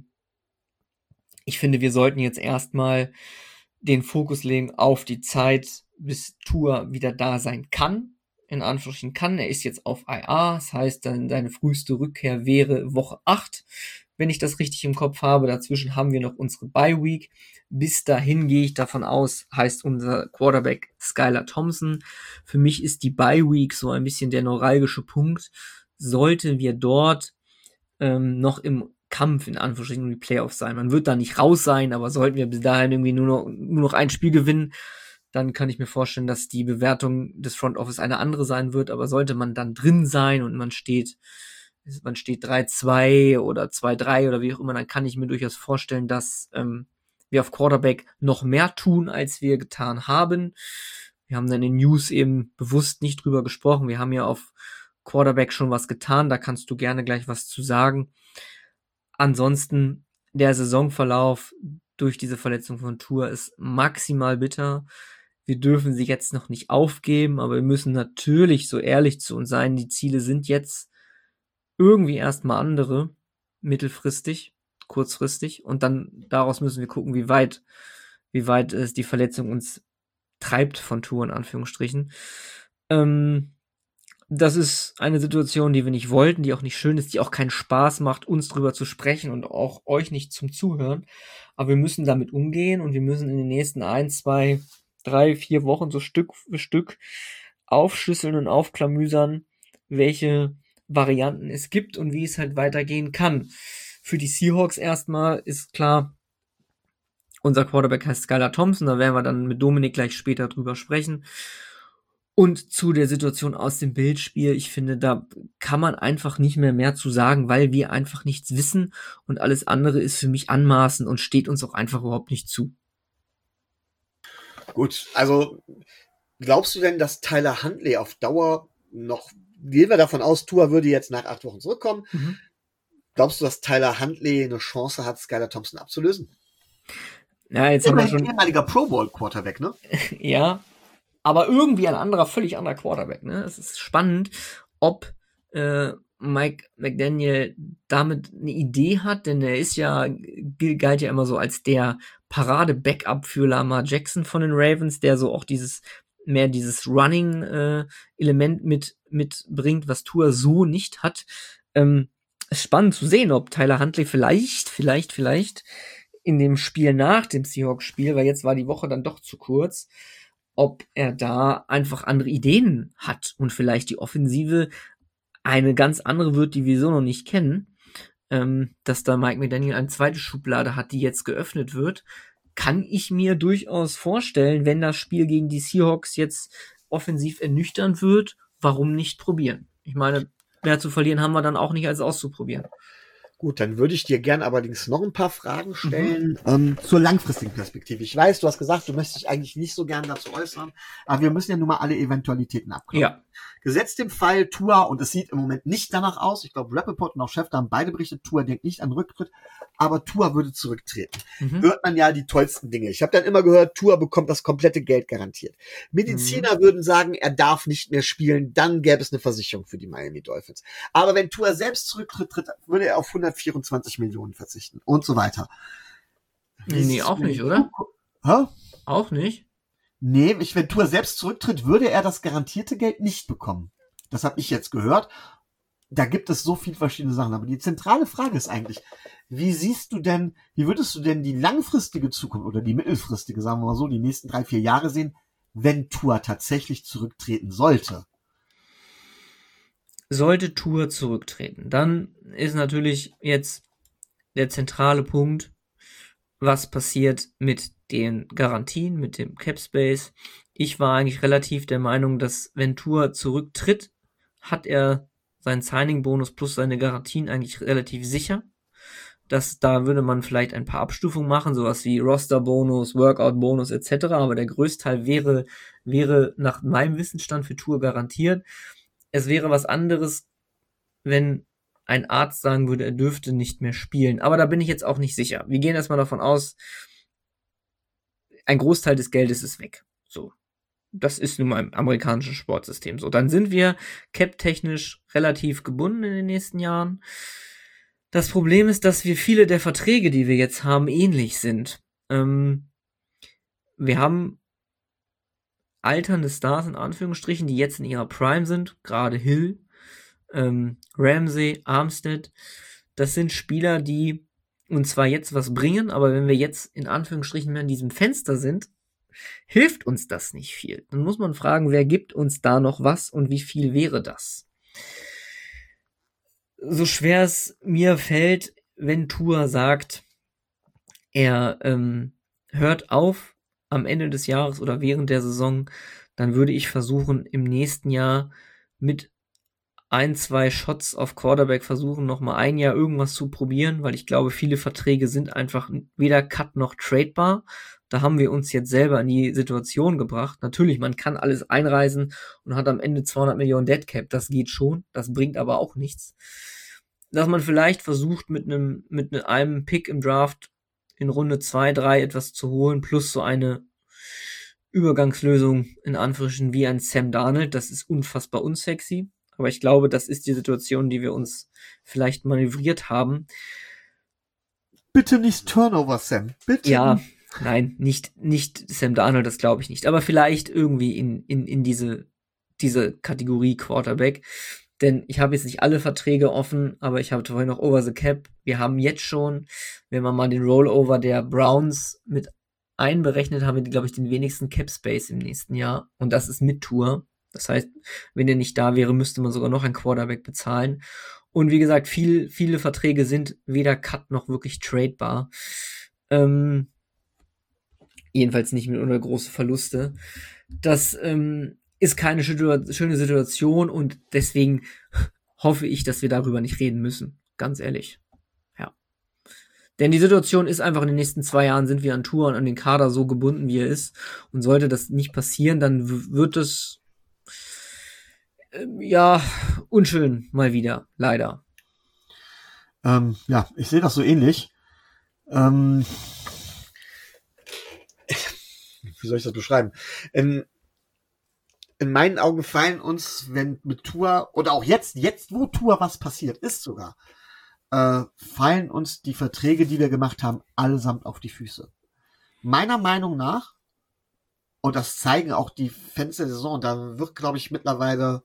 ich finde, wir sollten jetzt erstmal den Fokus legen auf die Zeit, bis Tua wieder da sein kann. In Anführungsstrichen kann. Er ist jetzt auf I R. Das heißt, dann seine früheste Rückkehr wäre Woche acht, wenn ich das richtig im Kopf habe. Dazwischen haben wir noch unsere Bye Week. Bis dahin gehe ich davon aus, heißt unser Quarterback Skylar Thompson. Für mich ist die Bye Week so ein bisschen der neuralgische Punkt. Sollten wir dort ähm, noch im Kampf in Anführungsstrichen um die Playoffs sein. Man wird da nicht raus sein, aber sollten wir bis dahin irgendwie nur noch, nur noch ein Spiel gewinnen, dann kann ich mir vorstellen, dass die Bewertung des Front Office eine andere sein wird. Aber sollte man dann drin sein und man steht, man steht drei zwei oder zwei drei oder wie auch immer, dann kann ich mir durchaus vorstellen, dass ähm, wir auf Quarterback noch mehr tun, als wir getan haben. Wir haben dann in den News eben bewusst nicht drüber gesprochen. Wir haben ja auf Quarterback schon was getan. Da kannst du gerne gleich was zu sagen. Ansonsten, der Saisonverlauf durch diese Verletzung von Tua ist maximal bitter. Wir dürfen sie jetzt noch nicht aufgeben, aber wir müssen natürlich so ehrlich zu uns sein. Die Ziele sind jetzt irgendwie erstmal andere, mittelfristig, kurzfristig. Und dann daraus müssen wir gucken, wie weit, wie weit es die Verletzung uns treibt von Tua in Anführungsstrichen. Ähm, Das ist eine Situation, die wir nicht wollten, die auch nicht schön ist, die auch keinen Spaß macht, uns drüber zu sprechen und auch euch nicht zum Zuhören. Aber wir müssen damit umgehen und wir müssen in den nächsten ein, zwei, drei, vier Wochen so Stück für Stück aufschlüsseln und aufklamüsern, welche Varianten es gibt und wie es halt weitergehen kann. Für die Seahawks erstmal ist klar, unser Quarterback heißt Skylar Thompson, da werden wir dann mit Dominik gleich später drüber sprechen. Und zu der Situation aus dem Bildspiel, ich finde, da kann man einfach nicht mehr mehr zu sagen, weil wir einfach nichts wissen und alles andere ist für mich anmaßend und steht uns auch einfach überhaupt nicht zu. Gut, also glaubst du denn, dass Tyler Huntley auf Dauer noch, gehen wir davon aus, Tua würde jetzt nach acht Wochen zurückkommen, mhm. Glaubst du, dass Tyler Huntley eine Chance hat, Skylar Thompson abzulösen? Ja, jetzt haben wir schon... ehemaliger Pro Bowl Quarterback, ne? Ja, aber irgendwie ein anderer, völlig anderer Quarterback, ne? Es ist spannend, ob äh, Mike McDaniel damit eine Idee hat, denn er ist ja, galt ja immer so als der Parade-Backup für Lamar Jackson von den Ravens, der so auch dieses, mehr dieses Running-Element äh, mit, mitbringt, was Tua so nicht hat. Ähm, ist spannend zu sehen, ob Tyler Huntley vielleicht, vielleicht, vielleicht in dem Spiel nach dem Seahawks-Spiel, weil jetzt war die Woche dann doch zu kurz, ob er da einfach andere Ideen hat und vielleicht die Offensive eine ganz andere wird, die wir so noch nicht kennen, ähm, dass da Mike McDaniel eine zweite Schublade hat, die jetzt geöffnet wird, kann ich mir durchaus vorstellen, wenn das Spiel gegen die Seahawks jetzt offensiv ernüchternd wird, warum nicht probieren? Ich meine, mehr zu verlieren haben wir dann auch nicht, als auszuprobieren. Gut, dann würde ich dir gern allerdings noch ein paar Fragen stellen mhm. ähm, zur langfristigen Perspektive. Ich weiß, du hast gesagt, du möchtest dich eigentlich nicht so gern dazu äußern, aber wir müssen ja nun mal alle Eventualitäten abklären. Ja. Gesetzt im Fall Tua, und es sieht im Moment nicht danach aus, ich glaube, Rappaport und auch Schäfer haben beide berichtet, Tua denkt nicht an Rücktritt, aber Tua würde zurücktreten. Mhm. Hört man ja die tollsten Dinge. Ich habe dann immer gehört, Tua bekommt das komplette Geld garantiert. Mediziner mhm. würden sagen, er darf nicht mehr spielen, dann gäbe es eine Versicherung für die Miami Dolphins. Aber wenn Tua selbst zurücktritt, würde er auf hundertvierundzwanzig Millionen verzichten und so weiter. Nee, nee auch nicht, oder? Hä? Auch nicht? Nee, ich, wenn Tua selbst zurücktritt, würde er das garantierte Geld nicht bekommen. Das habe ich jetzt gehört. Da gibt es so viele verschiedene Sachen. Aber die zentrale Frage ist eigentlich, wie siehst du denn, wie würdest du denn die langfristige Zukunft oder die mittelfristige, sagen wir mal so, die nächsten drei, vier Jahre sehen, wenn Tua tatsächlich zurücktreten sollte? Sollte Tua zurücktreten, dann ist natürlich jetzt der zentrale Punkt, was passiert mit den Garantien, mit dem Cap Space. Ich war eigentlich relativ der Meinung, dass wenn Tua zurücktritt, hat er seinen Signing-Bonus plus seine Garantien eigentlich relativ sicher. Dass da würde man vielleicht ein paar Abstufungen machen, sowas wie Roster-Bonus, Workout-Bonus et cetera. Aber der Größteil wäre, wäre nach meinem Wissensstand für Tua garantiert. Es wäre was anderes, wenn ein Arzt sagen würde, er dürfte nicht mehr spielen. Aber da bin ich jetzt auch nicht sicher. Wir gehen erstmal davon aus, ein Großteil des Geldes ist weg. So. Das ist nun mal im amerikanischen Sportsystem so. Dann sind wir cap-technisch relativ gebunden in den nächsten Jahren. Das Problem ist, dass wir viele der Verträge, die wir jetzt haben, ähnlich sind. Ähm, wir haben alternde Stars in Anführungsstrichen, die jetzt in ihrer Prime sind, gerade Hill, ähm, Ramsey, Armstead. Das sind Spieler, die uns zwar jetzt was bringen, aber wenn wir jetzt in Anführungsstrichen mehr in diesem Fenster sind, hilft uns das nicht viel. Dann muss man fragen, wer gibt uns da noch was und wie viel wäre das? So schwer es mir fällt, wenn Tua sagt, er ähm, hört auf am Ende des Jahres oder während der Saison, dann würde ich versuchen, im nächsten Jahr mit ein, zwei Shots auf Quarterback versuchen, nochmal ein Jahr irgendwas zu probieren, weil ich glaube, viele Verträge sind einfach weder cut noch tradebar. Da haben wir uns jetzt selber in die Situation gebracht. Natürlich, man kann alles einreisen und hat am Ende zweihundert Millionen Dead Cap. Das geht schon. Das bringt aber auch nichts. Dass man vielleicht versucht, mit einem, mit einem Pick im Draft in Runde zwei, drei etwas zu holen, plus so eine Übergangslösung in Anführungsstrichen wie ein Sam Darnold. Das ist unfassbar unsexy. Aber ich glaube, das ist die Situation, die wir uns vielleicht manövriert haben. Bitte nicht Turnover, Sam. Bitte. Ja, nein, nicht, nicht Sam Darnold, das glaube ich nicht. Aber vielleicht irgendwie in, in, in diese, diese Kategorie Quarterback. Denn ich habe jetzt nicht alle Verträge offen, aber ich habe vorhin noch Over the Cap. Wir haben jetzt schon, wenn man mal den Rollover der Browns mit einberechnet, haben wir, glaube ich, den wenigsten Cap Space im nächsten Jahr. Und das ist mit Tour. Das heißt, wenn er nicht da wäre, müsste man sogar noch einen Quarterback bezahlen. Und wie gesagt, viel, viele Verträge sind weder cut noch wirklich tradebar. Ähm, jedenfalls nicht mit ohne große Verluste. Das ähm, ist keine schöne, schöne Situation und deswegen hoffe ich, dass wir darüber nicht reden müssen. Ganz ehrlich. Ja. Denn die Situation ist einfach, in den nächsten zwei Jahren sind wir an Tour und an den Kader so gebunden, wie er ist. Und sollte das nicht passieren, dann w- wird es ja, unschön mal wieder, leider. Ähm, ja, ich sehe das so ähnlich. Ähm, wie soll ich das beschreiben? In, in meinen Augen fallen uns, wenn mit Tour, oder auch jetzt, jetzt wo Tour was passiert ist sogar, äh, fallen uns die Verträge, die wir gemacht haben, allesamt auf die Füße. Meiner Meinung nach, und das zeigen auch die Fans der Saison, da wird, glaube ich, mittlerweile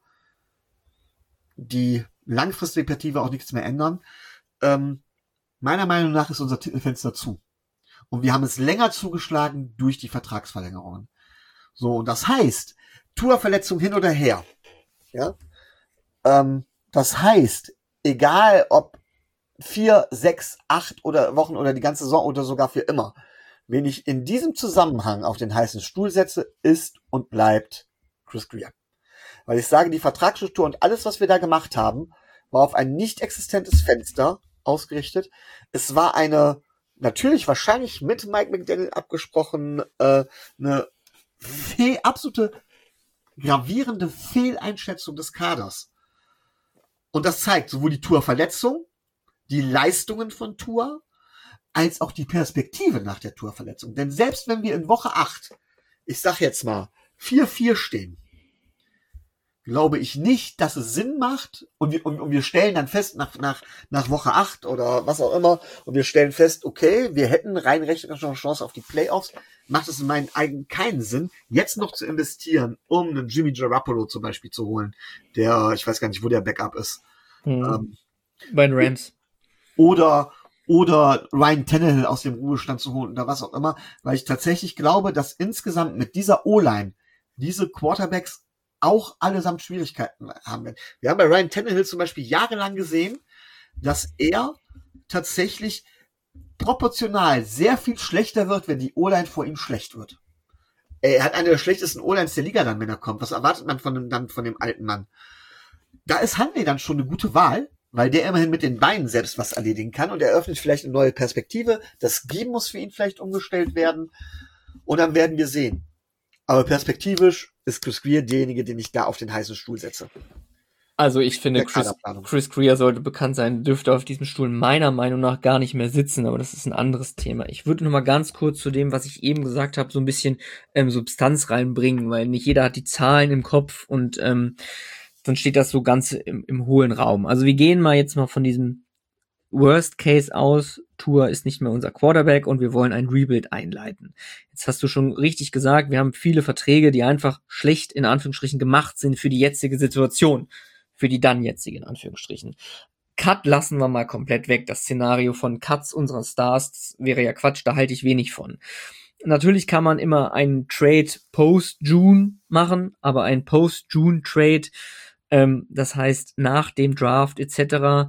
die langfristige Perspektive auch nichts mehr ändern. Ähm, meiner Meinung nach ist unser Titelfenster zu. Und wir haben es länger zugeschlagen durch die Vertragsverlängerungen. So, und das heißt, Tour-Verletzung hin oder her. Ja? Ähm, das heißt, egal ob vier, sechs, acht oder Wochen oder die ganze Saison oder sogar für immer, wen ich in diesem Zusammenhang auf den heißen Stuhl setze, ist und bleibt Chris Grier. Weil ich sage, die Vertragsstruktur und alles, was wir da gemacht haben, war auf ein nicht existentes Fenster ausgerichtet. Es war eine, natürlich wahrscheinlich mit Mike McDaniel abgesprochen, äh, eine fe- absolute gravierende Fehleinschätzung des Kaders. Und das zeigt sowohl die Tour-Verletzung, die Leistungen von Tour, als auch die Perspektive nach der Tour-Verletzung. Denn selbst wenn wir in Woche acht, ich sag jetzt mal, vier vier stehen, glaube ich nicht, dass es Sinn macht und wir, und, und wir stellen dann fest nach, nach, nach Woche acht oder was auch immer und wir stellen fest, okay, wir hätten rein rechnerisch noch eine Chance auf die Playoffs, macht es in meinen Augen keinen Sinn, jetzt noch zu investieren, um einen Jimmy Garoppolo zum Beispiel zu holen, der, ich weiß gar nicht, wo der Backup ist. Hm. Ähm, Bei den Rams. Oder oder Ryan Tannehill aus dem Ruhestand zu holen oder was auch immer, weil ich tatsächlich glaube, dass insgesamt mit dieser O-Line diese Quarterbacks auch allesamt Schwierigkeiten haben werden. Wir haben bei Ryan Tannehill zum Beispiel jahrelang gesehen, dass er tatsächlich proportional sehr viel schlechter wird, wenn die O-Line vor ihm schlecht wird. Er hat eine der schlechtesten O-Lines der Liga dann, wenn er kommt. Was erwartet man von dem, dann von dem alten Mann? Da ist Huntley dann schon eine gute Wahl, weil der immerhin mit den Beinen selbst was erledigen kann und er eröffnet vielleicht eine neue Perspektive. Das Scheme muss für ihn vielleicht umgestellt werden und dann werden wir sehen. Aber perspektivisch ist Chris Grier derjenige, den ich da auf den heißen Stuhl setze. Also ich finde, Chris, Chris Greer sollte bekannt sein, dürfte auf diesem Stuhl meiner Meinung nach gar nicht mehr sitzen, aber das ist ein anderes Thema. Ich würde noch mal ganz kurz zu dem, was ich eben gesagt habe, so ein bisschen ähm, Substanz reinbringen, weil nicht jeder hat die Zahlen im Kopf und ähm, dann steht das so ganz im, im hohlen Raum. Also wir gehen mal jetzt mal von diesem Worst Case aus, Tua ist nicht mehr unser Quarterback und wir wollen ein Rebuild einleiten. Jetzt hast du schon richtig gesagt, wir haben viele Verträge, die einfach schlecht in Anführungsstrichen gemacht sind für die jetzige Situation. Für die dann jetzige, in Anführungsstrichen. Cut lassen wir mal komplett weg. Das Szenario von Cuts unserer Stars wäre ja Quatsch, da halte ich wenig von. Natürlich kann man immer einen Trade post-June machen, aber ein post-June-Trade, ähm, das heißt nach dem Draft et cetera,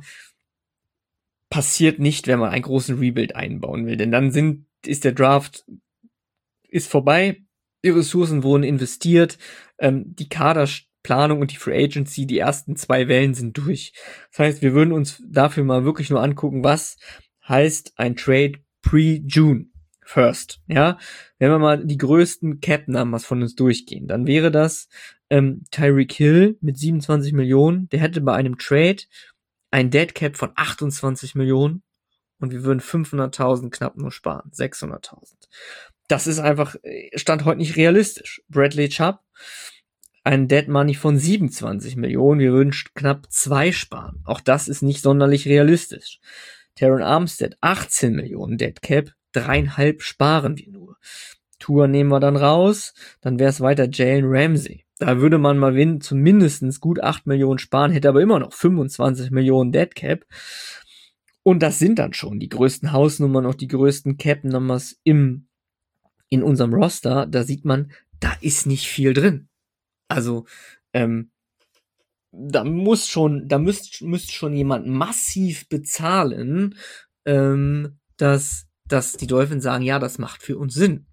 passiert nicht, wenn man einen großen Rebuild einbauen will. Denn dann sind, ist der Draft ist vorbei, die Ressourcen wurden investiert, ähm, die Kaderplanung und die Free Agency, die ersten zwei Wellen sind durch. Das heißt, wir würden uns dafür mal wirklich nur angucken, was heißt ein Trade pre-June first. Ja, wenn wir mal die größten Cap-Numbers von uns durchgehen, dann wäre das ähm, Tyreek Hill mit siebenundzwanzig Millionen, der hätte bei einem Trade ein Dead Cap von achtundzwanzig Millionen und wir würden fünfhunderttausend knapp nur sparen, sechshunderttausend. Das ist einfach, stand heute nicht realistisch. Bradley Chubb, ein Dead Money von siebenundzwanzig Millionen, wir würden knapp zwei sparen. Auch das ist nicht sonderlich realistisch. Terron Armstead, achtzehn Millionen Dead Cap, dreieinhalb sparen wir nur. Tour nehmen wir dann raus, dann wäre es weiter Jalen Ramsey. Da würde man mal win- zumindest gut acht Millionen sparen, hätte aber immer noch fünfundzwanzig Millionen Dead Cap. Und das sind dann schon die größten Hausnummern, auch die größten Cap-Numbers im, in unserem Roster. Da sieht man, da ist nicht viel drin. Also, ähm, da muss schon, da müsste müsst schon jemand massiv bezahlen, ähm, dass, dass die Dolphins sagen, ja, das macht für uns Sinn.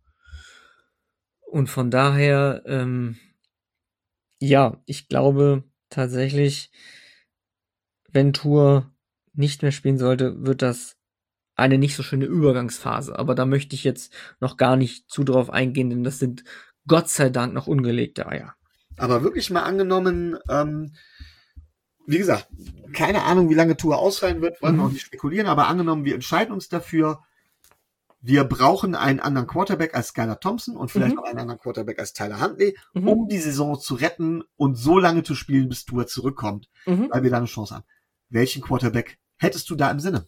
Und von daher, ähm, ja, ich glaube tatsächlich, wenn Tour nicht mehr spielen sollte, wird das eine nicht so schöne Übergangsphase. Aber da möchte ich jetzt noch gar nicht zu drauf eingehen, denn das sind Gott sei Dank noch ungelegte Eier. Aber wirklich mal angenommen, ähm, wie gesagt, keine Ahnung, wie lange Tour ausfallen wird, wollen wir auch nicht spekulieren, aber angenommen, wir entscheiden uns dafür, wir brauchen einen anderen Quarterback als Skylar Thompson und vielleicht mhm. noch einen anderen Quarterback als Tyler Huntley, mhm. um die Saison zu retten und so lange zu spielen, bis Tour zurückkommt, mhm. weil wir da eine Chance haben. Welchen Quarterback hättest du da im Sinne?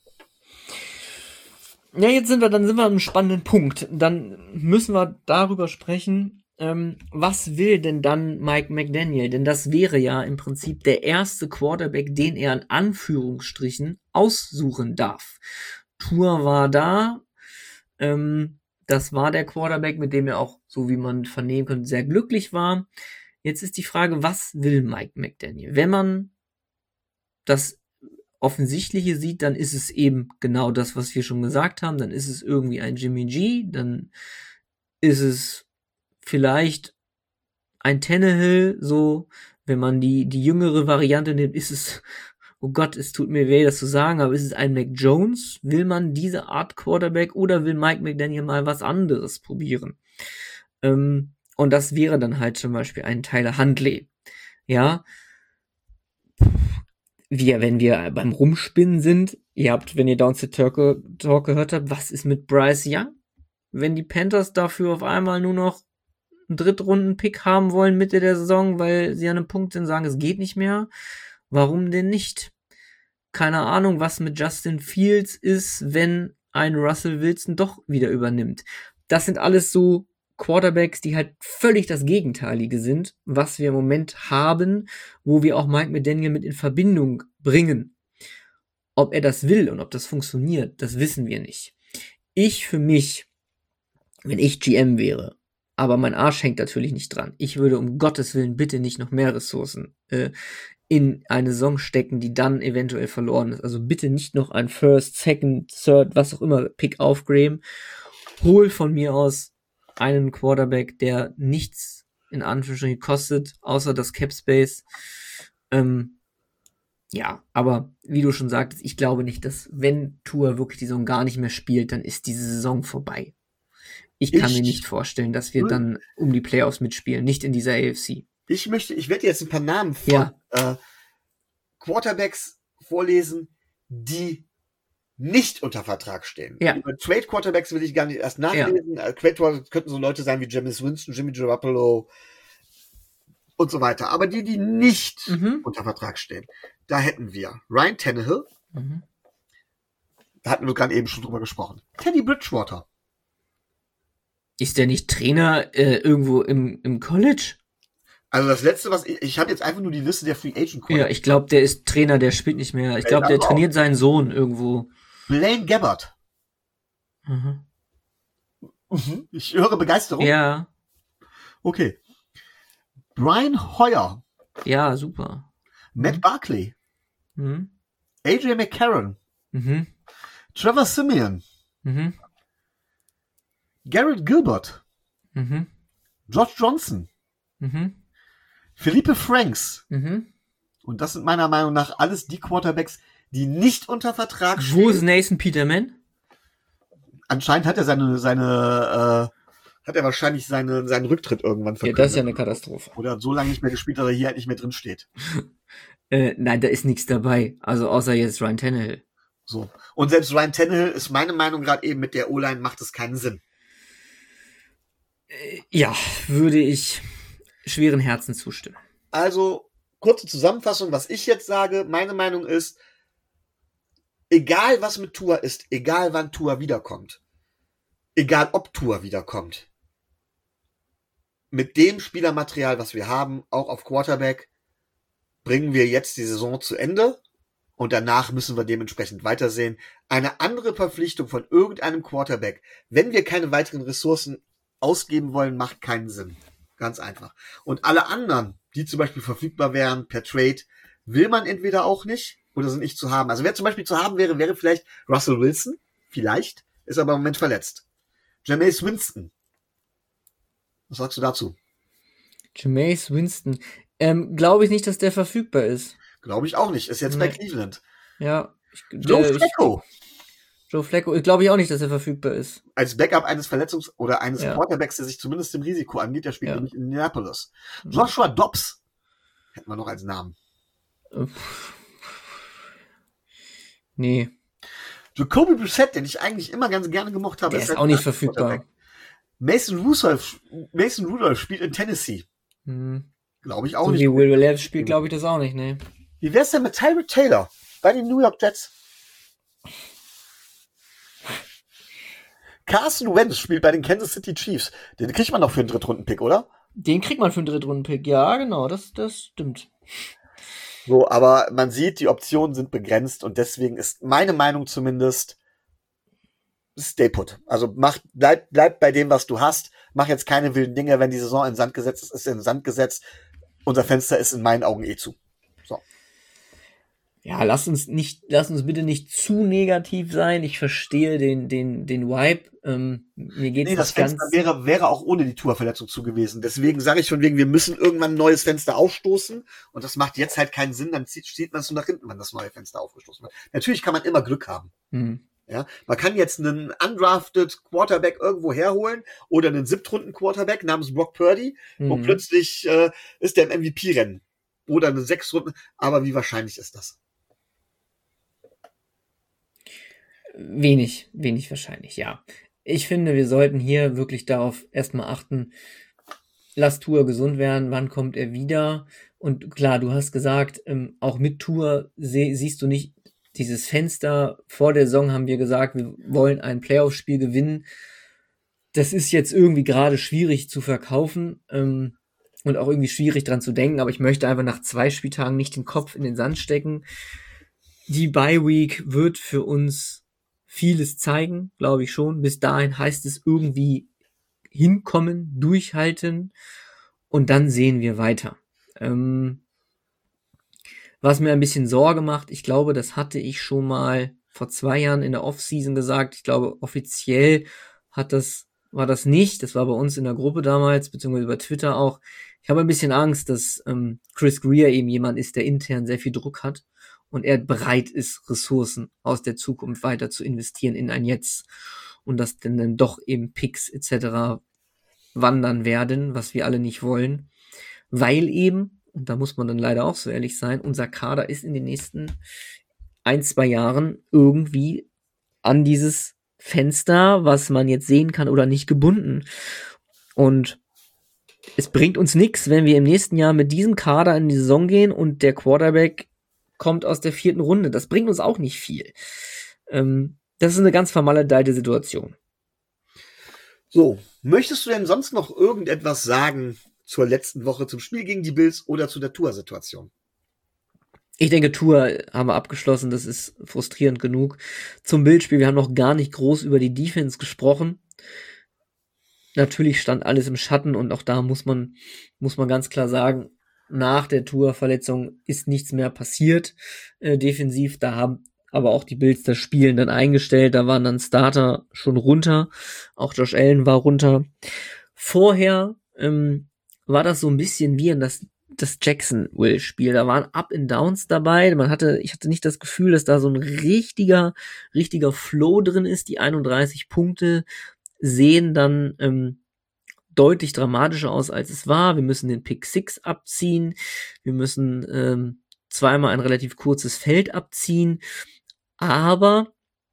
Ja, jetzt sind wir, dann sind wir an einem spannenden Punkt. Dann müssen wir darüber sprechen, ähm, was will denn dann Mike McDaniel? Denn das wäre ja im Prinzip der erste Quarterback, den er in Anführungsstrichen aussuchen darf. Tour war da, ähm, das war der Quarterback, mit dem er auch, so wie man vernehmen könnte, sehr glücklich war. Jetzt ist die Frage, was will Mike McDaniel? Wenn man das Offensichtliche sieht, dann ist es eben genau das, was wir schon gesagt haben. Dann ist es irgendwie ein Jimmy G, dann ist es vielleicht ein Tannehill, so, wenn man die, die jüngere Variante nimmt, ist es, oh Gott, es tut mir weh, das zu sagen, aber ist es ein Mac Jones? Will man diese Art Quarterback oder will Mike McDaniel mal was anderes probieren? Ähm, und das wäre dann halt zum Beispiel ein Tyler Huntley. Ja, wir, wenn wir beim Rumspinnen sind, ihr habt, wenn ihr Down the Talk gehört habt, was ist mit Bryce Young? Wenn die Panthers dafür auf einmal nur noch einen Drittrunden-Pick haben wollen Mitte der Saison, weil sie an einem Punkt sind, sagen, es geht nicht mehr, warum denn nicht? Keine Ahnung, was mit Justin Fields ist, wenn ein Russell Wilson doch wieder übernimmt. Das sind alles so Quarterbacks, die halt völlig das Gegenteilige sind, was wir im Moment haben, wo wir auch Mike McDaniel mit in Verbindung bringen. Ob er das will und ob das funktioniert, das wissen wir nicht. Ich für mich, wenn ich G M wäre, aber mein Arsch hängt natürlich nicht dran, ich würde um Gottes Willen bitte nicht noch mehr Ressourcen äh, in eine Saison stecken, die dann eventuell verloren ist. Also bitte nicht noch ein First, Second, Third, was auch immer, Pick aufgraben. Hol von mir aus einen Quarterback, der nichts in Anführungsstrichen kostet, außer das Cap Space. Ähm, ja, aber wie du schon sagtest, ich glaube nicht, dass wenn Tour wirklich die Saison gar nicht mehr spielt, dann ist diese Saison vorbei. Ich kann ich, mir nicht vorstellen, dass wir dann um die Playoffs mitspielen, nicht in dieser A F C. Ich möchte, ich werde jetzt ein paar Namen von ja. äh, Quarterbacks vorlesen, die nicht unter Vertrag stehen. Ja. Über Trade Quarterbacks will ich gar nicht erst nachlesen. Ja. Trade Quarterbacks könnten so Leute sein wie Jameis Winston, Jimmy Garoppolo und so weiter. Aber die, die nicht mhm. unter Vertrag stehen, da hätten wir Ryan Tannehill. Mhm. Da hatten wir gerade eben schon drüber gesprochen. Teddy Bridgewater. Ist der nicht Trainer äh, irgendwo im, im College? Also das letzte, was ich, ich habe jetzt einfach nur die Liste der Free Agent College. Ja, ich glaube, der ist Trainer, der spielt nicht mehr. Ich glaube, der trainiert auch. Seinen Sohn irgendwo. Blaine Gabbert. Mhm. Mhm. Ich höre Begeisterung. Ja. Okay. Brian Hoyer. Ja, super. Matt mhm. Barkley. Mhm. A J McCarron. Mhm. Trevor Simeon. Mhm. Garrett Gilbert. Mhm. Josh Johnson. Mhm. Philippe Franks. Mhm. Und das sind meiner Meinung nach alles die Quarterbacks, die nicht unter Vertrag stehen. Wo ist Nathan Peterman? Anscheinend hat er seine, seine, äh, hat er wahrscheinlich seine, seinen Rücktritt irgendwann verkündet. Ja, das ist ja eine Katastrophe. Oder hat so lange nicht mehr gespielt, dass er hier halt nicht mehr drin steht. äh, nein, da ist nichts dabei. Also außer jetzt Ryan Tannehill. So. Und selbst Ryan Tannehill ist meine Meinung gerade eben mit der O-Line macht es keinen Sinn. Äh, ja, würde ich schweren Herzen zustimmen. Also, kurze Zusammenfassung, was ich jetzt sage. Meine Meinung ist, egal was mit Tua ist, egal wann Tua wiederkommt, egal ob Tua wiederkommt, mit dem Spielermaterial, was wir haben, auch auf Quarterback, bringen wir jetzt die Saison zu Ende und danach müssen wir dementsprechend weitersehen. Eine andere Verpflichtung von irgendeinem Quarterback, wenn wir keine weiteren Ressourcen ausgeben wollen, macht keinen Sinn. Ganz einfach. Und alle anderen, die zum Beispiel verfügbar wären per Trade, will man entweder auch nicht oder sind nicht zu haben. Also wer zum Beispiel zu haben wäre, wäre vielleicht Russell Wilson. Vielleicht. Ist aber im Moment verletzt. Jameis Winston. Was sagst du dazu? Jameis Winston. Ähm, glaube ich nicht, dass der verfügbar ist. Glaube ich auch nicht. Ist jetzt nee. bei Cleveland. Ja. Ich, Joe der, Flacco. Ich, Joe Flacco. Glaube ich auch nicht, dass er verfügbar ist. Als Backup eines Verletzungs- oder eines ja. Quarterbacks, der sich zumindest dem Risiko angeht, der spielt ja. nämlich in Indianapolis. Joshua Dobbs. Hätten wir noch als Namen. Nee. Jacoby Brissett, den ich eigentlich immer ganz gerne gemocht habe. Der ist, ist halt auch nicht verfügbar. Mason Rudolph, Mason Rudolph spielt in Tennessee. Hm. Glaube ich auch so nicht. Wie Will Levis spielt, glaube ich, das auch nicht, ne? Wie wär's denn mit Tyrod Taylor bei den New York Jets? Carson Wentz spielt bei den Kansas City Chiefs. Den kriegt man doch für einen Drittrunden-Pick, oder? Den kriegt man für einen Drittrunden-Pick, ja, genau, das, das stimmt. So, aber man sieht, die Optionen sind begrenzt und deswegen ist meine Meinung zumindest stay put. Also mach, bleib, bleib bei dem, was du hast. Mach jetzt keine wilden Dinge, wenn die Saison in den Sand gesetzt ist, ist in den Sand gesetzt. Unser Fenster ist in meinen Augen eh zu. So. Ja, lass uns nicht, lass uns bitte nicht zu negativ sein. Ich verstehe den, den, den Vibe. Ähm, mir geht's nee, das Fenster ganz wäre, wäre auch ohne die Tua-Verletzung zu gewesen. Deswegen sage ich von wegen, wir müssen irgendwann ein neues Fenster aufstoßen. Und das macht jetzt halt keinen Sinn. Dann zieht, zieht man es nur nach hinten, wenn das neue Fenster aufgestoßen wird. Natürlich kann man immer Glück haben. Mhm. Ja, man kann jetzt einen undrafted Quarterback irgendwo herholen oder einen Siebtrunden-Quarterback namens Brock Purdy mhm. und plötzlich äh, ist der im M V P-Rennen. Oder eine Sechstrunden. Aber wie wahrscheinlich ist das? Wenig, wenig wahrscheinlich, ja. Ich finde, wir sollten hier wirklich darauf erstmal achten, lass Tua gesund werden, wann kommt er wieder? Und klar, du hast gesagt, ähm, auch mit Tua sie, siehst du nicht dieses Fenster. Vor der Saison haben wir gesagt, wir wollen ein Playoff-Spiel gewinnen. Das ist jetzt irgendwie gerade schwierig zu verkaufen ähm, und auch irgendwie schwierig dran zu denken, aber ich möchte einfach nach zwei Spieltagen nicht den Kopf in den Sand stecken. Die Bye-Week wird für uns vieles zeigen, glaube ich schon. Bis dahin heißt es irgendwie hinkommen, durchhalten und dann sehen wir weiter. Ähm, was mir ein bisschen Sorge macht, ich glaube, das hatte ich schon mal vor zwei Jahren in der Offseason gesagt. Ich glaube, offiziell hat das, war das nicht. Das war bei uns in der Gruppe damals, beziehungsweise über Twitter auch. Ich habe ein bisschen Angst, dass ähm, Chris Greer eben jemand ist, der intern sehr viel Druck hat und er bereit ist, Ressourcen aus der Zukunft weiter zu investieren in ein Jetzt und dass dann, dann doch eben Picks et cetera wandern werden, was wir alle nicht wollen, weil eben, und da muss man dann leider auch so ehrlich sein, unser Kader ist in den nächsten ein, zwei Jahren irgendwie an dieses Fenster, was man jetzt sehen kann oder nicht, gebunden. Und es bringt uns nichts, wenn wir im nächsten Jahr mit diesem Kader in die Saison gehen und der Quarterback kommt aus der vierten Runde. Das bringt uns auch nicht viel. Ähm, das ist eine ganz vermaledeite Situation. So, möchtest du denn sonst noch irgendetwas sagen zur letzten Woche, zum Spiel gegen die Bills oder zu der Tour-Situation? Ich denke, Tour haben wir abgeschlossen, das ist frustrierend genug. Zum Bildspiel, wir haben noch gar nicht groß über die Defense gesprochen. Natürlich stand alles im Schatten und auch da muss man, muss man ganz klar sagen, nach der Tour-Verletzung ist nichts mehr passiert äh, defensiv. Da haben aber auch die Bills das Spielen dann eingestellt. Da waren dann Starter schon runter. Auch Josh Allen war runter. Vorher ähm, war das so ein bisschen wie in das das Jacksonville-Spiel. Da waren Up and Downs dabei. Man hatte, ich hatte nicht das Gefühl, dass da so ein richtiger, richtiger Flow drin ist. Die einunddreißig Punkte sehen dann ähm, deutlich dramatischer aus, als es war. Wir müssen den Pick Six abziehen. Wir müssen ähm, zweimal ein relativ kurzes Feld abziehen. Aber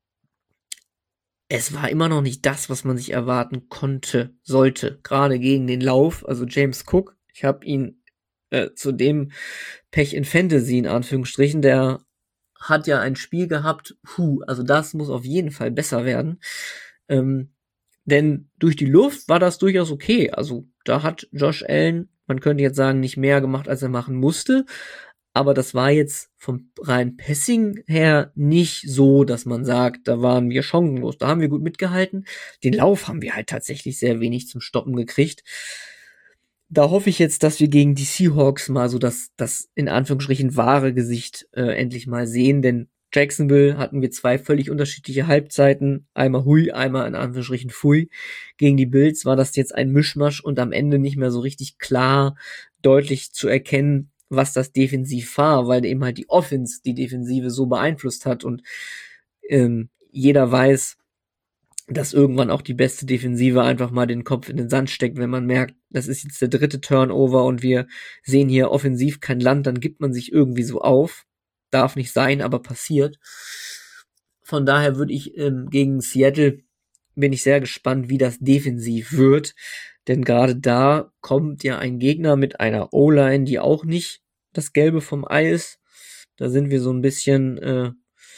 es war immer noch nicht das, was man sich erwarten konnte, sollte. Gerade gegen den Lauf. Also James Cook, ich habe ihn äh, zu dem Pech in Fantasy, in Anführungsstrichen, der hat ja ein Spiel gehabt, puh, also das muss auf jeden Fall besser werden. Ähm, denn durch die Luft war das durchaus okay. Also da hat Josh Allen, man könnte jetzt sagen, nicht mehr gemacht, als er machen musste. Aber das war jetzt vom reinen Passing her nicht so, dass man sagt, da waren wir chancenlos. Da haben wir gut mitgehalten. Den Lauf haben wir halt tatsächlich sehr wenig zum Stoppen gekriegt. Da hoffe ich jetzt, dass wir gegen die Seahawks mal so das, das in Anführungsstrichen wahre Gesicht äh, endlich mal sehen, denn Jacksonville hatten wir zwei völlig unterschiedliche Halbzeiten, einmal hui, einmal in Anführungsstrichen pfui. Gegen die Bills war das jetzt ein Mischmasch und am Ende nicht mehr so richtig klar, deutlich zu erkennen, was das defensiv war, weil eben halt die Offense die Defensive so beeinflusst hat und ähm, jeder weiß, dass irgendwann auch die beste Defensive einfach mal den Kopf in den Sand steckt, wenn man merkt, das ist jetzt der dritte Turnover und wir sehen hier offensiv kein Land, dann gibt man sich irgendwie so auf. Darf nicht sein, aber passiert. Von daher würde ich ähm, gegen Seattle bin ich sehr gespannt, wie das defensiv wird, denn gerade da kommt ja ein Gegner mit einer O-Line, die auch nicht das Gelbe vom Ei ist. Da sind wir so ein bisschen äh,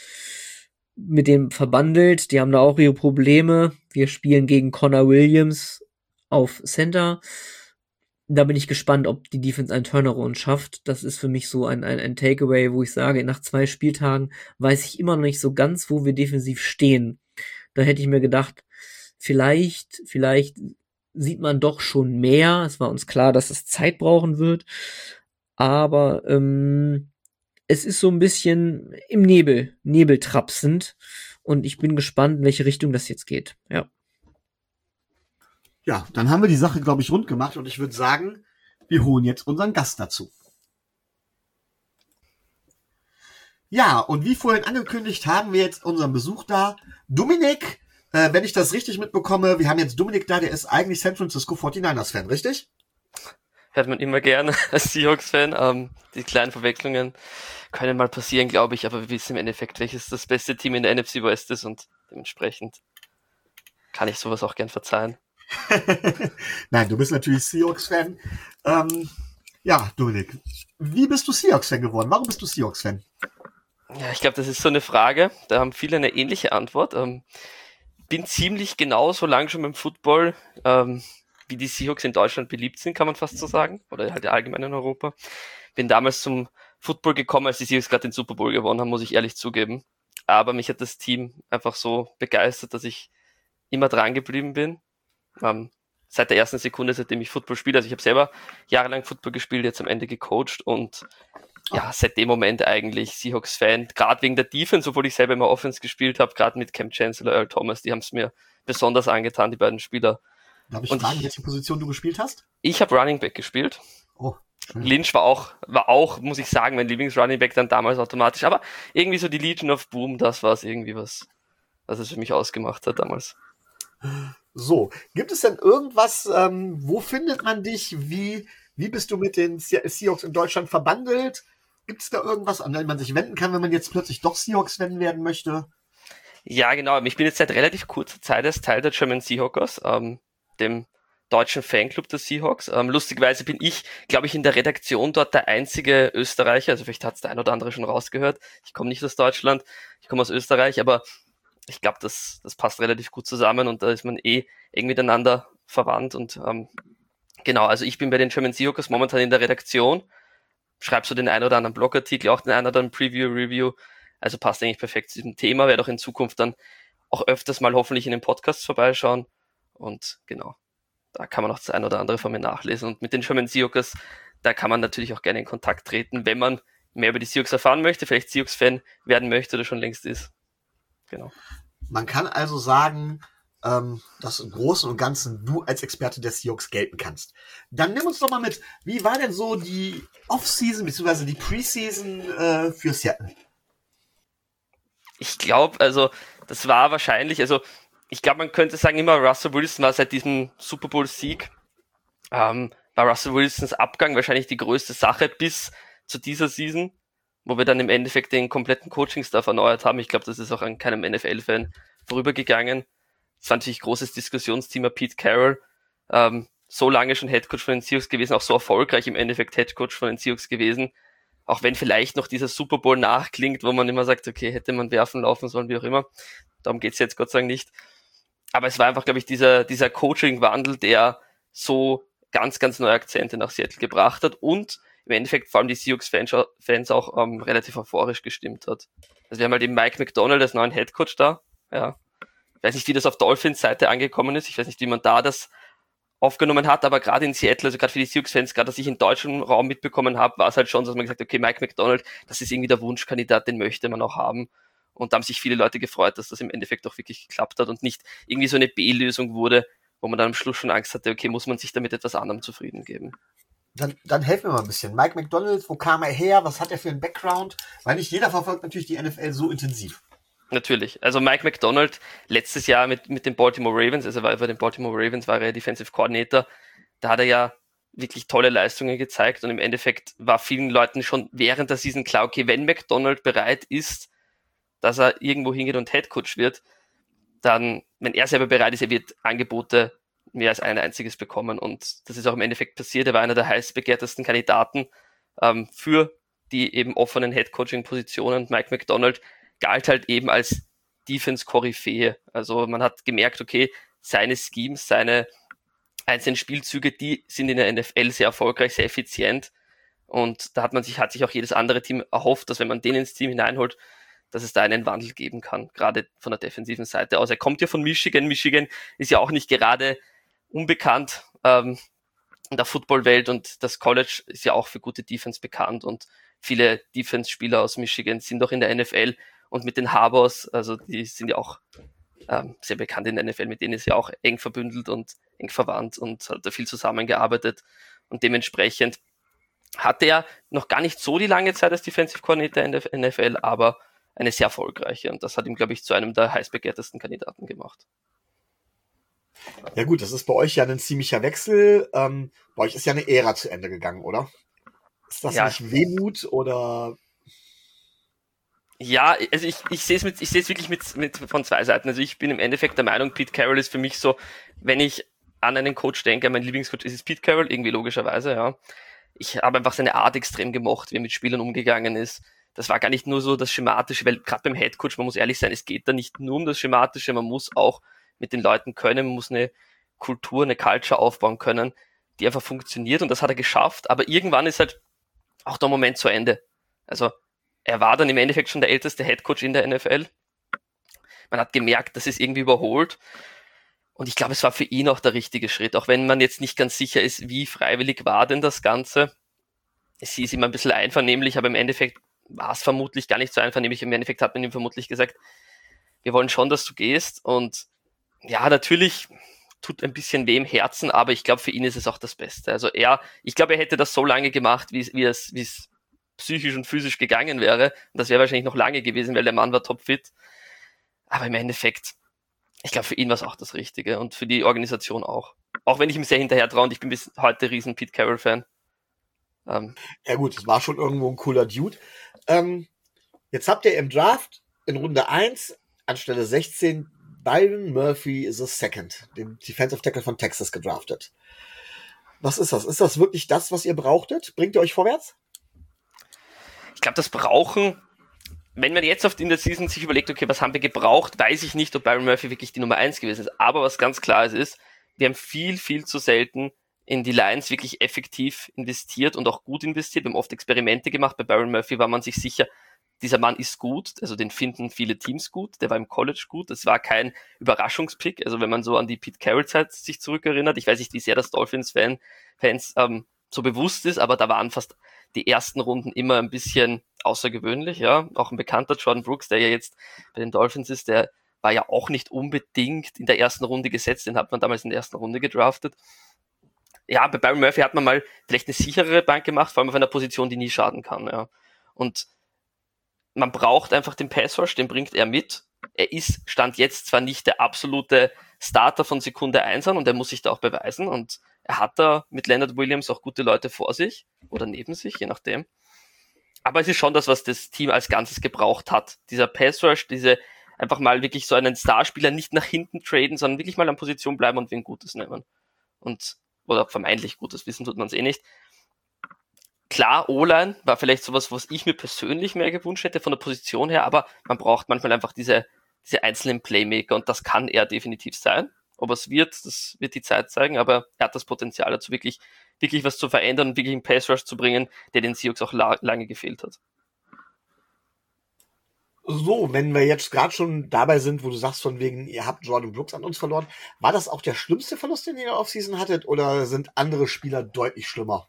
mit dem verbandelt. Die haben da auch ihre Probleme. Wir spielen gegen Connor Williams auf Center. Da bin ich gespannt, ob die Defense einen Turnaround schafft. Das ist für mich so ein, ein, ein Takeaway, wo ich sage, nach zwei Spieltagen weiß ich immer noch nicht so ganz, wo wir defensiv stehen. Da hätte ich mir gedacht, vielleicht, vielleicht sieht man doch schon mehr. Es war uns klar, dass es Zeit brauchen wird. Aber ähm, es ist so ein bisschen im Nebel, nebeltrapsend. Und ich bin gespannt, in welche Richtung das jetzt geht. Ja. Ja, dann haben wir die Sache, glaube ich, rund gemacht und ich würde sagen, wir holen jetzt unseren Gast dazu. Ja, und wie vorhin angekündigt, haben wir jetzt unseren Besuch da. Dominik, äh, wenn ich das richtig mitbekomme, wir haben jetzt Dominik da, der ist eigentlich San Francisco forty-niners-Fan, richtig? Hört man immer gerne als Seahawks-Fan. Ähm, die kleinen Verwechslungen können mal passieren, glaube ich, aber wir wissen im Endeffekt, welches das beste Team in der N F C West ist und dementsprechend kann ich sowas auch gern verzeihen. Nein, du bist natürlich Seahawks-Fan. Ähm, ja, Dominik, wie bist du Seahawks-Fan geworden? Warum bist du Seahawks-Fan? Ja, ich glaube, das ist so eine Frage. Da haben viele eine ähnliche Antwort. Ähm, bin ziemlich genauso lang schon beim Football, ähm, wie die Seahawks in Deutschland beliebt sind, kann man fast so sagen. Oder halt allgemein in Europa. Bin damals zum Football gekommen, als die Seahawks gerade den Super Bowl gewonnen haben, muss ich ehrlich zugeben. Aber mich hat das Team einfach so begeistert, dass ich immer dran geblieben bin. Ähm, seit der ersten Sekunde, seitdem ich Football spiele. Also ich habe selber jahrelang Football gespielt, jetzt am Ende gecoacht und ja, seit dem Moment eigentlich Seahawks-Fan, gerade wegen der Defense, obwohl ich selber immer Offense gespielt habe, gerade mit Cam Chancellor, Earl Thomas, die haben es mir besonders angetan, die beiden Spieler. Darf ich und fragen, ich, welche Position du gespielt hast? Ich habe Running Back gespielt. Oh, schön. Lynch war auch, war auch, muss ich sagen, mein Lieblings-Running Back dann damals automatisch, aber irgendwie so die Legion of Boom, das war es irgendwie was, was es für mich ausgemacht hat damals. So, gibt es denn irgendwas, ähm, wo findet man dich? Wie Wie bist du mit den Se- Seahawks in Deutschland verbandelt? Gibt es da irgendwas, an das man sich wenden kann, wenn man jetzt plötzlich doch Seahawks-Fan werden möchte? Ja, genau. Ich bin jetzt seit relativ kurzer Zeit als Teil der German Seahawkers, ähm, dem deutschen Fanclub der Seahawks. Ähm, lustigerweise bin ich, glaube ich, in der Redaktion dort der einzige Österreicher. Also vielleicht hat es der ein oder andere schon rausgehört. Ich komme nicht aus Deutschland, ich komme aus Österreich, aber ich glaube, das, das passt relativ gut zusammen und da ist man eh eng miteinander verwandt. Und ähm, genau, also ich bin bei den German Seahawkers momentan in der Redaktion, schreibe so den ein oder anderen Blogartikel, auch den ein oder anderen Preview-Review. Also passt eigentlich perfekt zu diesem Thema, werde auch in Zukunft dann auch öfters mal hoffentlich in den Podcasts vorbeischauen. Und genau, da kann man auch das ein oder andere von mir nachlesen. Und mit den German Seahawkers, da kann man natürlich auch gerne in Kontakt treten, wenn man mehr über die Seahawks erfahren möchte, vielleicht Seahawks-Fan werden möchte oder schon längst ist. Genau. Man kann also sagen, ähm, dass im Großen und Ganzen du als Experte der Seahawks gelten kannst. Dann nimm uns doch mal mit, wie war denn so die Off-Season bzw. die Preseason äh, für Seattle? Ich glaube, also das war wahrscheinlich, also ich glaube, man könnte sagen, immer Russell Wilson war seit diesem Super Bowl-Sieg, ähm, war Russell Wilsons Abgang wahrscheinlich die größte Sache bis zu dieser Season, wo wir dann im Endeffekt den kompletten Coaching-Staff erneuert haben. Ich glaube, das ist auch an keinem N F L-Fan vorübergegangen. Es war natürlich ein großes Diskussionsthema, Pete Carroll, ähm, so lange schon Headcoach von den Seahawks gewesen, auch so erfolgreich im Endeffekt Headcoach von den Seahawks gewesen. Auch wenn vielleicht noch dieser Super Bowl nachklingt, wo man immer sagt, okay, hätte man werfen, laufen sollen, wie auch immer. Darum geht's jetzt Gott sei Dank nicht. Aber es war einfach, glaube ich, dieser, dieser Coaching-Wandel, der so ganz, ganz neue Akzente nach Seattle gebracht hat und im Endeffekt vor allem die Seahawks-Fans auch ähm, relativ euphorisch gestimmt hat. Also wir haben halt eben Mike Macdonald als neuen Headcoach da. Ja. Ich weiß nicht, wie das auf Dolphins Seite angekommen ist. Ich weiß nicht, wie man da das aufgenommen hat, aber gerade in Seattle, also gerade für die Seahawks-Fans, gerade dass ich im deutschen Raum mitbekommen habe, war es halt schon, dass man gesagt hat, okay, Mike Macdonald, das ist irgendwie der Wunschkandidat, den möchte man auch haben. Und da haben sich viele Leute gefreut, dass das im Endeffekt auch wirklich geklappt hat und nicht irgendwie so eine B-Lösung wurde, wo man dann am Schluss schon Angst hatte, okay, muss man sich damit etwas anderem zufrieden geben. Dann, dann helfen wir mal ein bisschen. Mike Macdonald, wo kam er her? Was hat er für einen Background? Weil nicht jeder verfolgt natürlich die N F L so intensiv. Natürlich. Also Mike Macdonald letztes Jahr mit, mit den Baltimore Ravens, also war bei den Baltimore Ravens war er Defensive Coordinator, da hat er ja wirklich tolle Leistungen gezeigt und im Endeffekt war vielen Leuten schon während der Season klar, okay, wenn Macdonald bereit ist, dass er irgendwo hingeht und Headcoach wird, dann, wenn er selber bereit ist, er wird Angebote mehr als ein einziges bekommen und das ist auch im Endeffekt passiert. Er war einer der heiß begehrtesten Kandidaten ähm, für die eben offenen Headcoaching-Positionen. Mike Macdonald galt halt eben als Defense-Koryphäe. Also man hat gemerkt, okay, seine Schemes, seine einzelnen Spielzüge, die sind in der N F L sehr erfolgreich, sehr effizient und da hat man sich, hat sich auch jedes andere Team erhofft, dass wenn man den ins Team hineinholt, dass es da einen Wandel geben kann, gerade von der defensiven Seite aus. Er kommt ja von Michigan. Michigan ist ja auch nicht gerade unbekannt ähm, in der Footballwelt und das College ist ja auch für gute Defense bekannt und viele Defense-Spieler aus Michigan sind auch in der N F L und mit den Harbors, also die sind ja auch ähm, sehr bekannt in der N F L, mit denen ist ja auch eng verbündelt und eng verwandt und hat da viel zusammengearbeitet und dementsprechend hatte er noch gar nicht so die lange Zeit als Defensive Coordinator in der N F L, aber eine sehr erfolgreiche und das hat ihm, glaube ich, zu einem der heiß begehrtesten Kandidaten gemacht. Ja gut, das ist bei euch ja ein ziemlicher Wechsel. Ähm, bei euch ist ja eine Ära zu Ende gegangen, oder? Ist das Ja. nicht Wehmut oder? Ja, also ich, ich sehe es mit, ich sehe es wirklich mit, mit von zwei Seiten. Also ich bin im Endeffekt der Meinung, Pete Carroll ist für mich so, wenn ich an einen Coach denke, mein Lieblingscoach ist es Pete Carroll, irgendwie logischerweise, ja. Ich habe einfach seine Art extrem gemocht, wie er mit Spielern umgegangen ist. Das war gar nicht nur so das Schematische, weil gerade beim Headcoach, man muss ehrlich sein, es geht da nicht nur um das Schematische, man muss auch mit den Leuten können, man muss eine Kultur, eine Culture aufbauen können, die einfach funktioniert und das hat er geschafft, aber irgendwann ist halt auch der Moment zu Ende. Also er war dann im Endeffekt schon der älteste Headcoach in der N F L. Man hat gemerkt, das ist irgendwie überholt und ich glaube, es war für ihn auch der richtige Schritt, auch wenn man jetzt nicht ganz sicher ist, wie freiwillig war denn das Ganze. Es hieß immer ein bisschen einvernehmlich, aber im Endeffekt war es vermutlich gar nicht so einvernehmlich. Im Endeffekt hat man ihm vermutlich gesagt, wir wollen schon, dass du gehst. Und ja, natürlich tut ein bisschen weh im Herzen, aber ich glaube, für ihn ist es auch das Beste. Also er, ich glaube, er hätte das so lange gemacht, wie es, wie es, wie es psychisch und physisch gegangen wäre. Und das wäre wahrscheinlich noch lange gewesen, weil der Mann war topfit. Aber im Endeffekt, ich glaube, für ihn war es auch das Richtige und für die Organisation auch. Auch wenn ich ihm sehr hinterher traue und ich bin bis heute riesen Pete Carroll-Fan. Ähm, Ja gut, es war schon irgendwo ein cooler Dude. Ähm, jetzt habt ihr im Draft in Runde eins anstelle sechzehn Byron Murphy the Second, den Defensive Tackle von Texas, gedraftet. Was ist das? Ist das wirklich das, was ihr brauchtet? Bringt ihr euch vorwärts? ich glaube, das Brauchen, wenn man jetzt auf in der Season sich überlegt, okay, was haben wir gebraucht, weiß ich nicht, ob Byron Murphy wirklich die Nummer eins gewesen ist. Aber was ganz klar ist, ist, wir haben viel, viel zu selten in die Lines wirklich effektiv investiert und auch gut investiert. Wir haben oft Experimente gemacht. Bei Byron Murphy war man sich sicher, dieser Mann ist gut, also den finden viele Teams gut, der war im College gut, das war kein Überraschungspick, also wenn man so an die Pete Carroll-Zeit sich zurückerinnert, ich weiß nicht, wie sehr das Dolphins-Fans Fans, ähm, so bewusst ist, aber da waren fast die ersten Runden immer ein bisschen außergewöhnlich, ja, auch ein bekannter Jordan Brooks, der ja jetzt bei den Dolphins ist, der war ja auch nicht unbedingt in der ersten Runde gesetzt, den hat man damals in der ersten Runde gedraftet. Ja, bei Byron Murphy hat man mal vielleicht eine sicherere Bank gemacht, vor allem auf einer Position, die nie schaden kann, ja, und man braucht einfach den Pass Rush, den bringt er mit. Er ist, stand jetzt zwar nicht der absolute Starter von Sekunde eins an und er muss sich da auch beweisen und er hat da mit Leonard Williams auch gute Leute vor sich oder neben sich, je nachdem. Aber es ist schon das, was das Team als Ganzes gebraucht hat. Dieser Pass Rush, diese einfach mal wirklich so einen Starspieler nicht nach hinten traden, sondern wirklich mal an Position bleiben und wen Gutes nehmen. Und, oder vermeintlich Gutes, wissen tut man es eh nicht. Klar, O-Line war vielleicht sowas, was ich mir persönlich mehr gewünscht hätte von der Position her, aber man braucht manchmal einfach diese, diese einzelnen Playmaker und das kann er definitiv sein. Ob es wird, das wird die Zeit zeigen, aber er hat das Potenzial dazu, wirklich, wirklich was zu verändern und wirklich einen Pass Rush zu bringen, der den Seahawks auch la- lange gefehlt hat. So, wenn wir jetzt gerade schon dabei sind, wo du sagst von wegen, ihr habt Jordan Brooks an uns verloren, war das auch der schlimmste Verlust, den ihr in der Offseason hattet, oder sind andere Spieler deutlich schlimmer?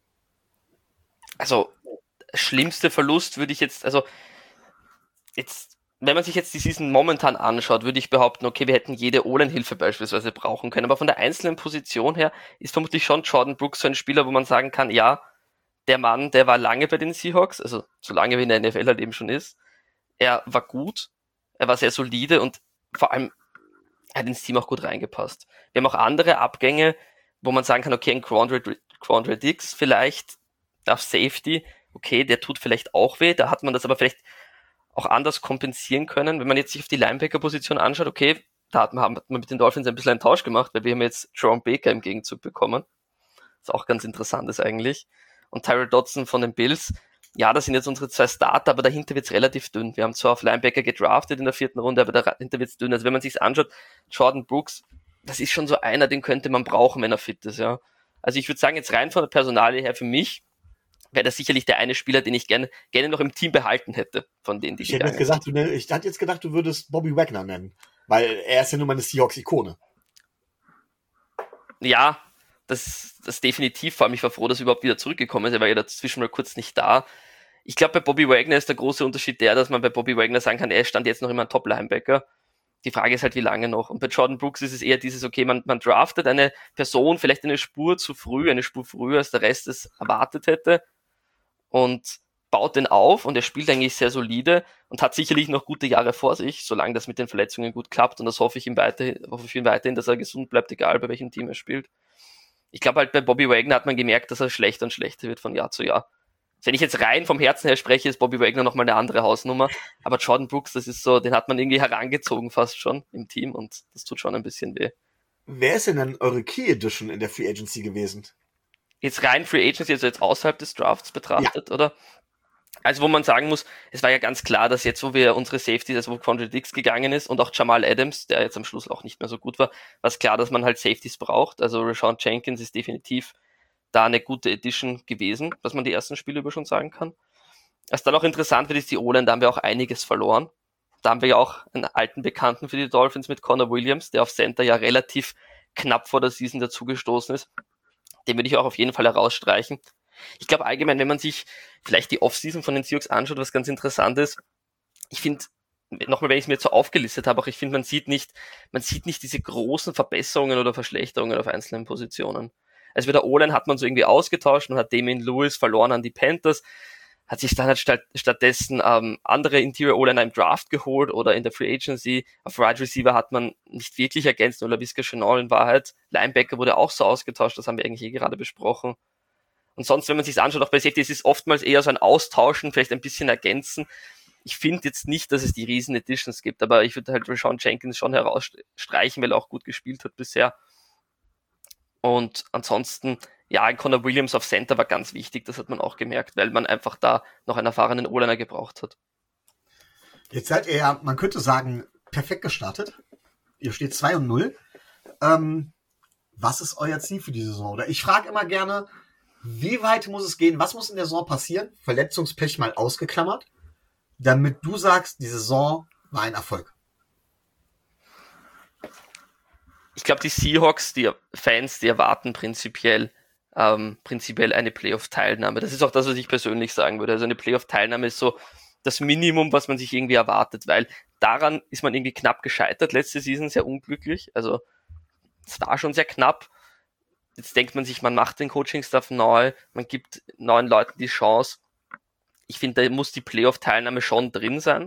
Also, schlimmste Verlust würde ich jetzt, also, jetzt, wenn man sich jetzt die Season momentan anschaut, würde ich behaupten, okay, wir hätten jede O-Line-Hilfe beispielsweise brauchen können, aber von der einzelnen Position her ist vermutlich schon Jordan Brooks so ein Spieler, wo man sagen kann, ja, der Mann, der war lange bei den Seahawks, also so lange wie in der N F L halt eben schon ist, er war gut, er war sehr solide und vor allem er hat ins Team auch gut reingepasst. Wir haben auch andere Abgänge, wo man sagen kann, okay, ein Quandre, Quandre Diggs vielleicht auf Safety, okay, der tut vielleicht auch weh, da hat man das aber vielleicht auch anders kompensieren können. Wenn man jetzt sich auf die Linebacker-Position anschaut, okay, da hat man, hat man mit den Dolphins ein bisschen einen Tausch gemacht, weil wir haben jetzt Jerome Baker im Gegenzug bekommen. Was auch ganz interessant ist eigentlich. Und Tyrell Dodson von den Bills, ja, das sind jetzt unsere zwei Starter, aber dahinter wird's relativ dünn. Wir haben zwar auf Linebacker gedraftet in der vierten Runde, aber dahinter wird's dünn. Also wenn man sich's anschaut, Jordan Brooks, das ist schon so einer, den könnte man brauchen, wenn er fit ist, ja. Also ich würde sagen, jetzt rein von der Personalie her für mich, wäre das sicherlich der eine Spieler, den ich gerne, gerne noch im Team behalten hätte, von denen, die Ich hätte jetzt gesagt, du, ich hatte jetzt gedacht, du würdest Bobby Wagner nennen, weil er ist ja nun mal eine Seahawks-Ikone. Ja, das, das definitiv, vor allem ich war froh, dass er überhaupt wieder zurückgekommen ist, er war ja dazwischen mal kurz nicht da. Ich glaube, bei Bobby Wagner ist der große Unterschied der, dass man bei Bobby Wagner sagen kann, er stand jetzt noch immer ein Top-Linebacker. Die Frage ist halt, wie lange noch. Und bei Jordan Brooks ist es eher dieses, okay, man, man draftet eine Person, vielleicht eine Spur zu früh, eine Spur früher, als der Rest es erwartet hätte und baut den auf und er spielt eigentlich sehr solide und hat sicherlich noch gute Jahre vor sich, solange das mit den Verletzungen gut klappt und das hoffe ich ihm weiterhin, hoffe ich ihm weiterhin, dass er gesund bleibt, egal bei welchem Team er spielt. Ich glaube halt bei Bobby Wagner hat man gemerkt, dass er schlechter und schlechter wird von Jahr zu Jahr. Wenn ich jetzt rein vom Herzen her spreche, ist Bobby Wagner nochmal eine andere Hausnummer. Aber Jordan Brooks, das ist so, den hat man irgendwie herangezogen fast schon im Team und das tut schon ein bisschen weh. Wer ist denn dann eure Key Edition in der Free Agency gewesen? Jetzt rein Free Agency, also jetzt außerhalb des Drafts betrachtet, ja. Oder? Also wo man sagen muss, es war ja ganz klar, dass jetzt, wo wir unsere Safeties, also wo Quandre Diggs gegangen ist und auch Jamal Adams, der jetzt am Schluss auch nicht mehr so gut war, war es klar, dass man halt Safeties braucht. Also Rashawn Jenkins ist definitiv da eine gute Edition gewesen, was man die ersten Spiele über schon sagen kann. Was dann auch interessant wird, ist die O-Line, da haben wir auch einiges verloren. Da haben wir ja auch einen alten Bekannten für die Dolphins mit Connor Williams, der auf Center ja relativ knapp vor der Season dazugestoßen ist. Den würde ich auch auf jeden Fall herausstreichen. Ich glaube allgemein, wenn man sich vielleicht die Offseason von den Seahawks anschaut, was ganz interessant ist, ich finde, nochmal, wenn ich es mir jetzt so aufgelistet habe, auch ich finde, man sieht nicht, man sieht nicht diese großen Verbesserungen oder Verschlechterungen auf einzelnen Positionen. Also bei der O-Line hat man so irgendwie ausgetauscht, man hat Damien Lewis verloren an die Panthers, hat sich dann halt statt, stattdessen ähm, andere Interior O-Liner im Draft geholt oder in der Free Agency. Auf Wide Receiver hat man nicht wirklich ergänzt, nur Laviska Shenault in Wahrheit. Linebacker wurde auch so ausgetauscht, das haben wir eigentlich eh gerade besprochen. Und sonst, wenn man sich anschaut, auch bei Safety, es ist oftmals eher so ein Austauschen, vielleicht ein bisschen ergänzen. Ich finde jetzt nicht, dass es die riesen Editions gibt, aber ich würde halt Rashawn Jenkins schon herausstreichen, weil er auch gut gespielt hat bisher. Und ansonsten, ja, Connor Williams auf Center war ganz wichtig, das hat man auch gemerkt, weil man einfach da noch einen erfahrenen O-Liner gebraucht hat. Jetzt seid ihr ja, man könnte sagen, perfekt gestartet. Ihr steht zwei und null. Ähm, was ist euer Ziel für die Saison? Oder ich frage immer gerne, wie weit muss es gehen? Was muss in der Saison passieren? Verletzungspech mal ausgeklammert, damit du sagst, die Saison war ein Erfolg. Ich glaube, die Seahawks, die Fans, die erwarten prinzipiell ähm, prinzipiell eine Playoff-Teilnahme. Das ist auch das, was ich persönlich sagen würde. Also eine Playoff-Teilnahme ist so das Minimum, was man sich irgendwie erwartet, weil daran ist man irgendwie knapp gescheitert. Letzte Season sehr unglücklich. Also es war schon sehr knapp. Jetzt denkt man sich, man macht den Coaching-Staff neu, man gibt neuen Leuten die Chance. Ich finde, da muss die Playoff-Teilnahme schon drin sein.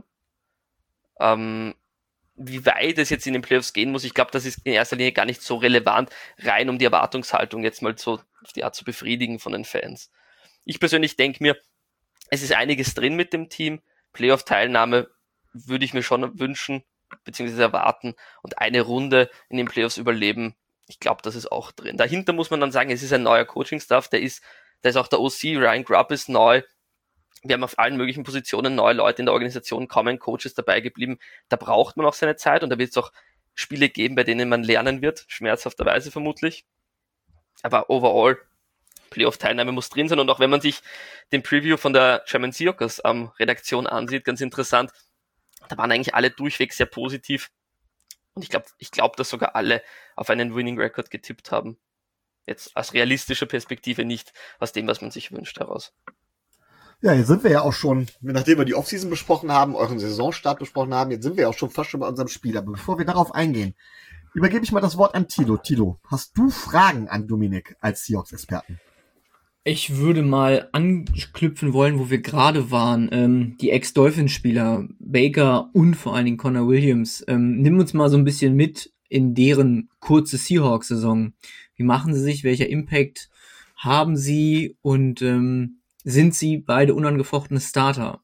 Ähm, wie weit es jetzt in den Playoffs gehen muss, ich glaube, das ist in erster Linie gar nicht so relevant, rein um die Erwartungshaltung jetzt mal so auf die Art zu befriedigen von den Fans. Ich persönlich denke mir, es ist einiges drin mit dem Team. Playoff-Teilnahme würde ich mir schon wünschen, beziehungsweise erwarten, und eine Runde in den Playoffs überleben. Ich glaube, das ist auch drin. Dahinter muss man dann sagen, es ist ein neuer Coaching-Staff, der ist, da ist auch der O C, Ryan Grubb ist neu. Wir haben auf allen möglichen Positionen neue Leute in der Organisation, kaum ein Coach ist dabei geblieben. Da braucht man auch seine Zeit und da wird es auch Spiele geben, bei denen man lernen wird, schmerzhafterweise vermutlich. Aber overall, Playoff-Teilnahme muss drin sein, und auch wenn man sich den Preview von der German Seahawks ähm, Redaktion ansieht, ganz interessant, da waren eigentlich alle durchweg sehr positiv. Und ich glaube, ich glaube, dass sogar alle auf einen Winning Record getippt haben. Jetzt aus realistischer Perspektive, nicht aus dem, was man sich wünscht, heraus. Ja, jetzt sind wir ja auch schon, nachdem wir die Offseason besprochen haben, euren Saisonstart besprochen haben, jetzt sind wir ja auch schon fast schon bei unserem Spiel. Aber bevor wir darauf eingehen, übergebe ich mal das Wort an Tilo. Tilo, hast du Fragen an Dominik als Seahawks-Experten? Ich würde mal anknüpfen wollen, wo wir gerade waren. Ähm, die Ex-Dolphins-Spieler, Baker und vor allen Dingen Connor Williams. Ähm, nimm uns mal so ein bisschen mit in deren kurze Seahawks-Saison. Wie machen sie sich? Welcher Impact haben sie? Und ähm, sind sie beide unangefochtene Starter?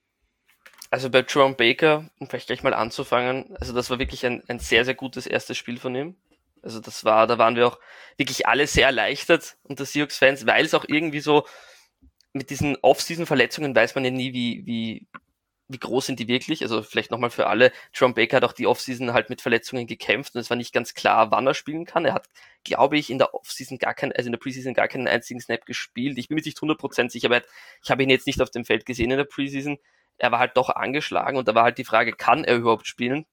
Also bei Jerome Baker, um vielleicht gleich mal anzufangen, also das war wirklich ein, ein sehr, sehr gutes erstes Spiel von ihm. Also das war, da waren wir auch wirklich alle sehr erleichtert unter Seahawks-Fans, weil es auch irgendwie so mit diesen Off-Season-Verletzungen weiß man ja nie, wie, wie, wie groß sind die wirklich. Also vielleicht nochmal für alle, Jerome Baker hat auch die Off-Season halt mit Verletzungen gekämpft und es war nicht ganz klar, wann er spielen kann. Er hat, glaube ich, in der Off-Season gar keinen, also in der Preseason gar keinen einzigen Snap gespielt. Ich bin mir nicht hundert Prozent sicher, aber ich habe ihn jetzt nicht auf dem Feld gesehen in der Preseason. Er war halt doch angeschlagen und da war halt die Frage, kann er überhaupt spielen?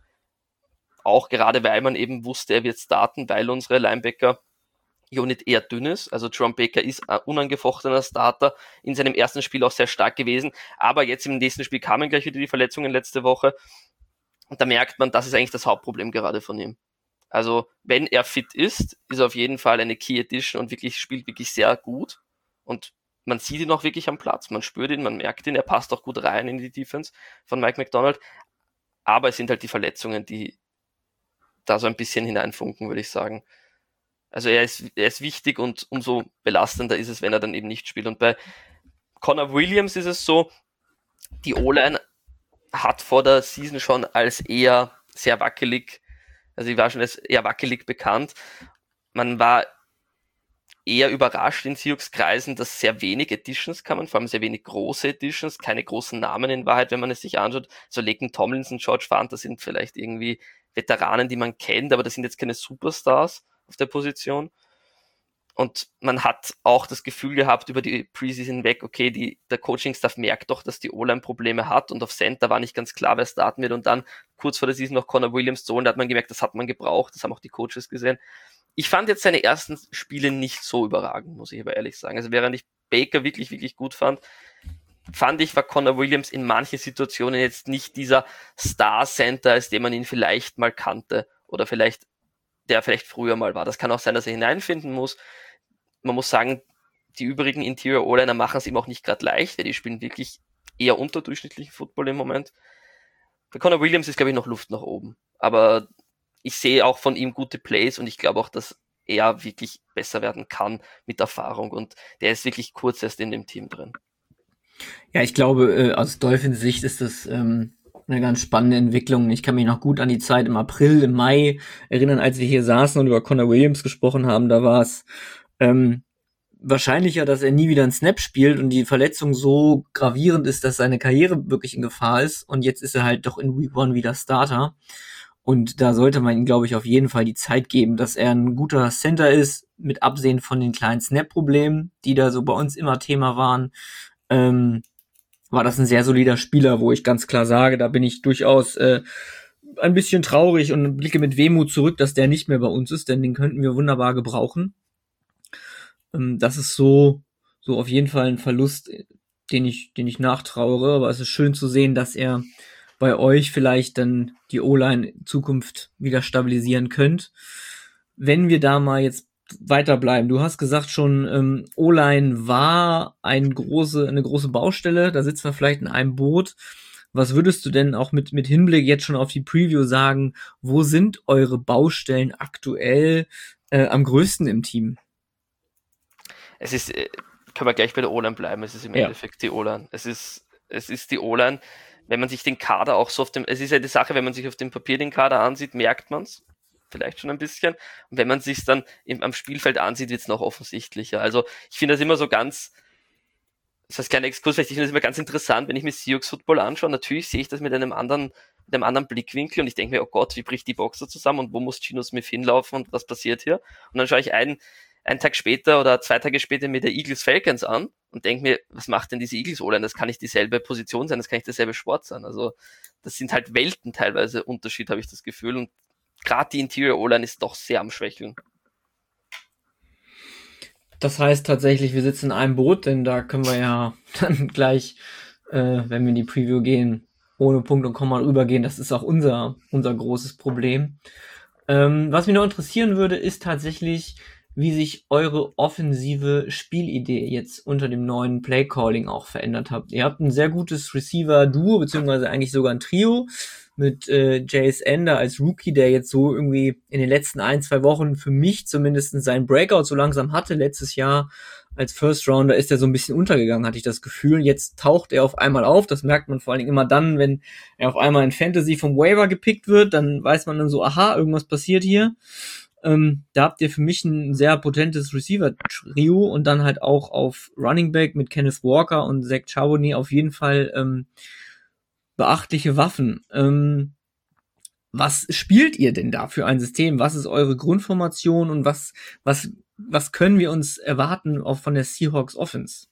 Auch gerade, weil man eben wusste, er wird starten, weil unsere Linebacker-Unit eher dünn ist. Also Jerome Baker ist ein unangefochtener Starter, in seinem ersten Spiel auch sehr stark gewesen. Aber jetzt im nächsten Spiel kamen gleich wieder die Verletzungen letzte Woche. Und da merkt man, das ist eigentlich das Hauptproblem gerade von ihm. Also wenn er fit ist, ist er auf jeden Fall eine Key Edition und wirklich spielt wirklich sehr gut. Und man sieht ihn auch wirklich am Platz. Man spürt ihn, man merkt ihn. Er passt auch gut rein in die Defense von Mike Macdonald. Aber es sind halt die Verletzungen, die da so ein bisschen hineinfunken, würde ich sagen. Also er ist, er ist wichtig und umso belastender ist es, wenn er dann eben nicht spielt. Und bei Connor Williams ist es so, die O-Line hat vor der Season schon als eher sehr wackelig, also die war schon als eher wackelig bekannt. Man war eher überrascht in Seahawks-Kreisen, dass sehr wenig Editions kamen, vor allem sehr wenig große Editions, keine großen Namen in Wahrheit, wenn man es sich anschaut. So Laken Tomlinson, George Fant, das sind vielleicht irgendwie Veteranen, die man kennt, aber das sind jetzt keine Superstars auf der Position. Und man hat auch das Gefühl gehabt über die Preseason hinweg, okay, die, der Coaching-Staff merkt doch, dass die O-Line Probleme hat und auf Center war nicht ganz klar, wer starten wird und dann kurz vor der Season noch Connor Williams zu holen, da hat man gemerkt, das hat man gebraucht, das haben auch die Coaches gesehen. Ich fand jetzt seine ersten Spiele nicht so überragend, muss ich aber ehrlich sagen. Also während ich Baker wirklich, wirklich gut fand, fand ich, war Connor Williams in manchen Situationen jetzt nicht dieser Star-Center, als den man ihn vielleicht mal kannte oder vielleicht, der vielleicht früher mal war. Das kann auch sein, dass er hineinfinden muss. Man muss sagen, die übrigen Interior O-Liner machen es ihm auch nicht gerade leicht, weil die spielen wirklich eher unterdurchschnittlichen Football im Moment. Bei Connor Williams ist, glaube ich, noch Luft nach oben. Aber ich sehe auch von ihm gute Plays und ich glaube auch, dass er wirklich besser werden kann mit Erfahrung und der ist wirklich kurz erst in dem Team drin. Ja, ich glaube, äh, aus Dolphins Sicht ist das ähm, eine ganz spannende Entwicklung. Ich kann mich noch gut an die Zeit im April, im Mai erinnern, als wir hier saßen und über Connor Williams gesprochen haben. Da war es ähm, wahrscheinlicher, dass er nie wieder einen Snap spielt und die Verletzung so gravierend ist, dass seine Karriere wirklich in Gefahr ist. Und jetzt ist er halt doch in Week One wieder Starter. Und da sollte man ihm, glaube ich, auf jeden Fall die Zeit geben, dass er ein guter Center ist, mit Absehen von den kleinen Snap-Problemen, die da so bei uns immer Thema waren. Ähm, war das ein sehr solider Spieler, wo ich ganz klar sage, da bin ich durchaus äh, ein bisschen traurig und blicke mit Wehmut zurück, dass der nicht mehr bei uns ist, denn den könnten wir wunderbar gebrauchen. Ähm, das ist so so auf jeden Fall ein Verlust, den ich den ich nachtrauere, aber es ist schön zu sehen, dass er bei euch vielleicht dann die O-Line in Zukunft wieder stabilisieren könnt. Wenn wir da mal jetzt weiterbleiben. Du hast gesagt schon, ähm, O-Line war ein große, eine große Baustelle, da sitzen wir vielleicht in einem Boot. Was würdest du denn auch mit, mit Hinblick jetzt schon auf die Preview sagen, wo sind eure Baustellen aktuell äh, am größten im Team? Es ist, äh, können wir gleich bei der O-Line bleiben, es ist im Ja. Endeffekt die O-Line. Es ist, es ist die O-Line, wenn man sich den Kader auch so auf dem, es ist ja die Sache, wenn man sich auf dem Papier den Kader ansieht, merkt man's vielleicht schon ein bisschen. Und wenn man sich dann im, am Spielfeld ansieht, wird es noch offensichtlicher. Also ich finde das immer so ganz, das heißt kleiner Exkurs, vielleicht ich finde das immer ganz interessant, wenn ich mir Seahawks Football anschaue. Natürlich sehe ich das mit einem anderen, mit einem anderen Blickwinkel und ich denke mir, oh Gott, wie bricht die Box so zusammen und wo muss Geno Smith hinlaufen und was passiert hier? Und dann schaue ich einen, einen Tag später oder zwei Tage später mir der Eagles Falcons an und denke mir, was macht denn diese Eagles O-Line? Das kann nicht dieselbe Position sein, das kann nicht derselbe Sport sein. Also das sind halt Welten teilweise Unterschied, habe ich das Gefühl. Und gerade die Interior O-Line ist doch sehr am Schwächeln. Das heißt tatsächlich, wir sitzen in einem Boot, denn da können wir ja dann gleich, äh, wenn wir in die Preview gehen, ohne Punkt und Komma rübergehen. Das ist auch unser, unser großes Problem. Ähm, was mich noch interessieren würde, ist tatsächlich, wie sich eure offensive Spielidee jetzt unter dem neuen Playcalling auch verändert hat. Ihr habt ein sehr gutes Receiver-Duo, beziehungsweise eigentlich sogar ein Trio mit äh, J S Ender als Rookie, der jetzt so irgendwie in den letzten ein, zwei Wochen für mich zumindest seinen Breakout so langsam hatte. Letztes Jahr als First Rounder ist er so ein bisschen untergegangen, hatte ich das Gefühl. Jetzt taucht er auf einmal auf. Das merkt man vor allen Dingen immer dann, wenn er auf einmal in Fantasy vom Waiver gepickt wird. Dann weiß man dann so, aha, irgendwas passiert hier. Ähm, da habt ihr für mich ein sehr potentes Receiver-Trio und dann halt auch auf Running Back mit Kenneth Walker und Zach Charbonnet auf jeden Fall ähm, beachtliche Waffen. Ähm, was spielt ihr denn da für ein System? Was ist eure Grundformation und was, was, was können wir uns erwarten auch von der Seahawks Offense?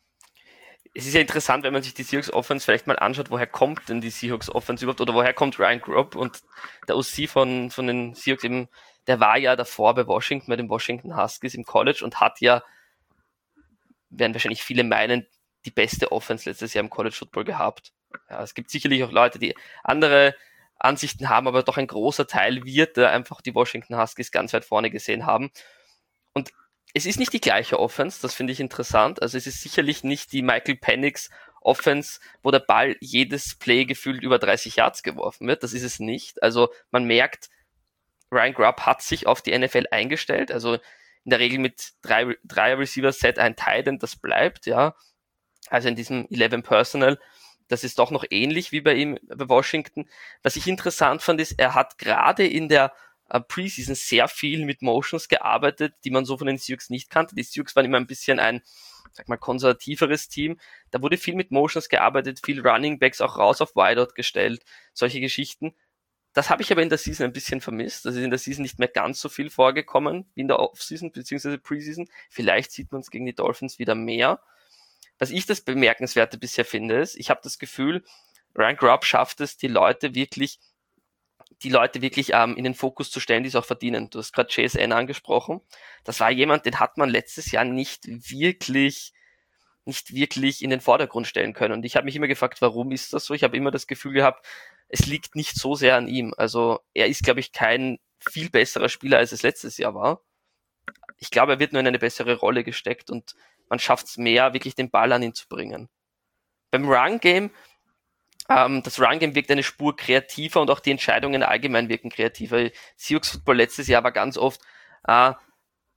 Es ist ja interessant, wenn man sich die Seahawks Offense vielleicht mal anschaut, woher kommt denn die Seahawks Offense überhaupt oder woher kommt Ryan Grubb und der O C von, von den Seahawks eben, der war ja davor bei Washington, bei den Washington Huskies im College und hat ja, werden wahrscheinlich viele meinen, die beste Offense letztes Jahr im College Football gehabt. Ja, es gibt sicherlich auch Leute, die andere Ansichten haben, aber doch ein großer Teil wird da einfach die Washington Huskies ganz weit vorne gesehen haben. Und es ist nicht die gleiche Offense, das finde ich interessant. Also es ist sicherlich nicht die Michael Penix Offense, wo der Ball jedes Play gefühlt über dreißig Yards geworfen wird. Das ist es nicht. Also man merkt, Ryan Grubb hat sich auf die N F L eingestellt. Also in der Regel mit drei, drei Receiver-Set ein Tight End, das bleibt, ja. Also in diesem eleven Personnel. Das ist doch noch ähnlich wie bei ihm bei Washington. Was ich interessant fand, ist, er hat gerade in der uh, Preseason sehr viel mit Motions gearbeitet, die man so von den Seahawks nicht kannte. Die Seahawks waren immer ein bisschen ein, sag mal, konservativeres Team. Da wurde viel mit Motions gearbeitet, viel Running Backs auch raus auf Wideout gestellt, solche Geschichten. Das habe ich aber in der Season ein bisschen vermisst. Das ist in der Season nicht mehr ganz so viel vorgekommen wie in der Offseason bzw. Preseason. Vielleicht sieht man es gegen die Dolphins wieder mehr. Was ich das Bemerkenswerte bisher finde, ist, ich habe das Gefühl, Ryan Grubb schafft es, die Leute wirklich, die Leute wirklich ähm, in den Fokus zu stellen, die es auch verdienen. Du hast gerade J S N angesprochen. Das war jemand, den hat man letztes Jahr nicht wirklich, nicht wirklich in den Vordergrund stellen können. Und ich habe mich immer gefragt, warum ist das so? Ich habe immer das Gefühl gehabt, es liegt nicht so sehr an ihm. Also er ist, glaube ich, kein viel besserer Spieler, als es letztes Jahr war. Ich glaube, er wird nur in eine bessere Rolle gesteckt und man schafft es mehr, wirklich den Ball an ihn zu bringen. Beim Run-Game, ähm, das Run-Game wirkt eine Spur kreativer und auch die Entscheidungen allgemein wirken kreativer. Seahawks Football letztes Jahr war ganz oft, äh,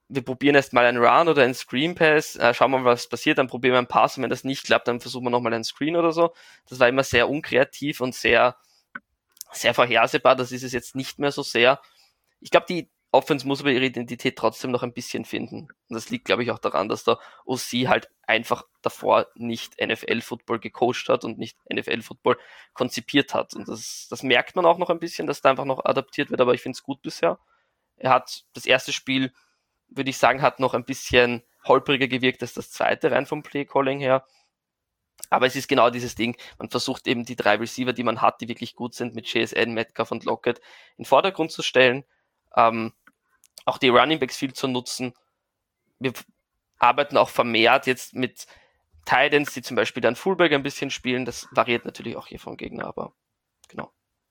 wir probieren erst mal einen Run oder einen Screen Pass, äh, schauen wir mal, was passiert, dann probieren wir einen Pass und wenn das nicht klappt, dann versuchen wir nochmal einen Screen oder so. Das war immer sehr unkreativ und sehr, sehr vorhersehbar, das ist es jetzt nicht mehr so sehr. Ich glaube, die Offense muss aber ihre Identität trotzdem noch ein bisschen finden. Und das liegt, glaube ich, auch daran, dass der O C halt einfach davor nicht N F L-Football gecoacht hat und nicht N F L-Football konzipiert hat. Und das, das merkt man auch noch ein bisschen, dass da einfach noch adaptiert wird, aber ich finde es gut bisher. Er hat das erste Spiel, würde ich sagen, hat noch ein bisschen holpriger gewirkt als das zweite, rein vom Play-Calling her. Aber es ist genau dieses Ding, man versucht eben die drei Receiver, die man hat, die wirklich gut sind, mit J S N, Metcalf und Lockett in den Vordergrund zu stellen, ähm, auch die Running Backs viel zu nutzen. Wir arbeiten auch vermehrt jetzt mit Tight Ends, die zum Beispiel dann Fullback ein bisschen spielen. Das variiert natürlich auch hier vom Gegner, aber genau.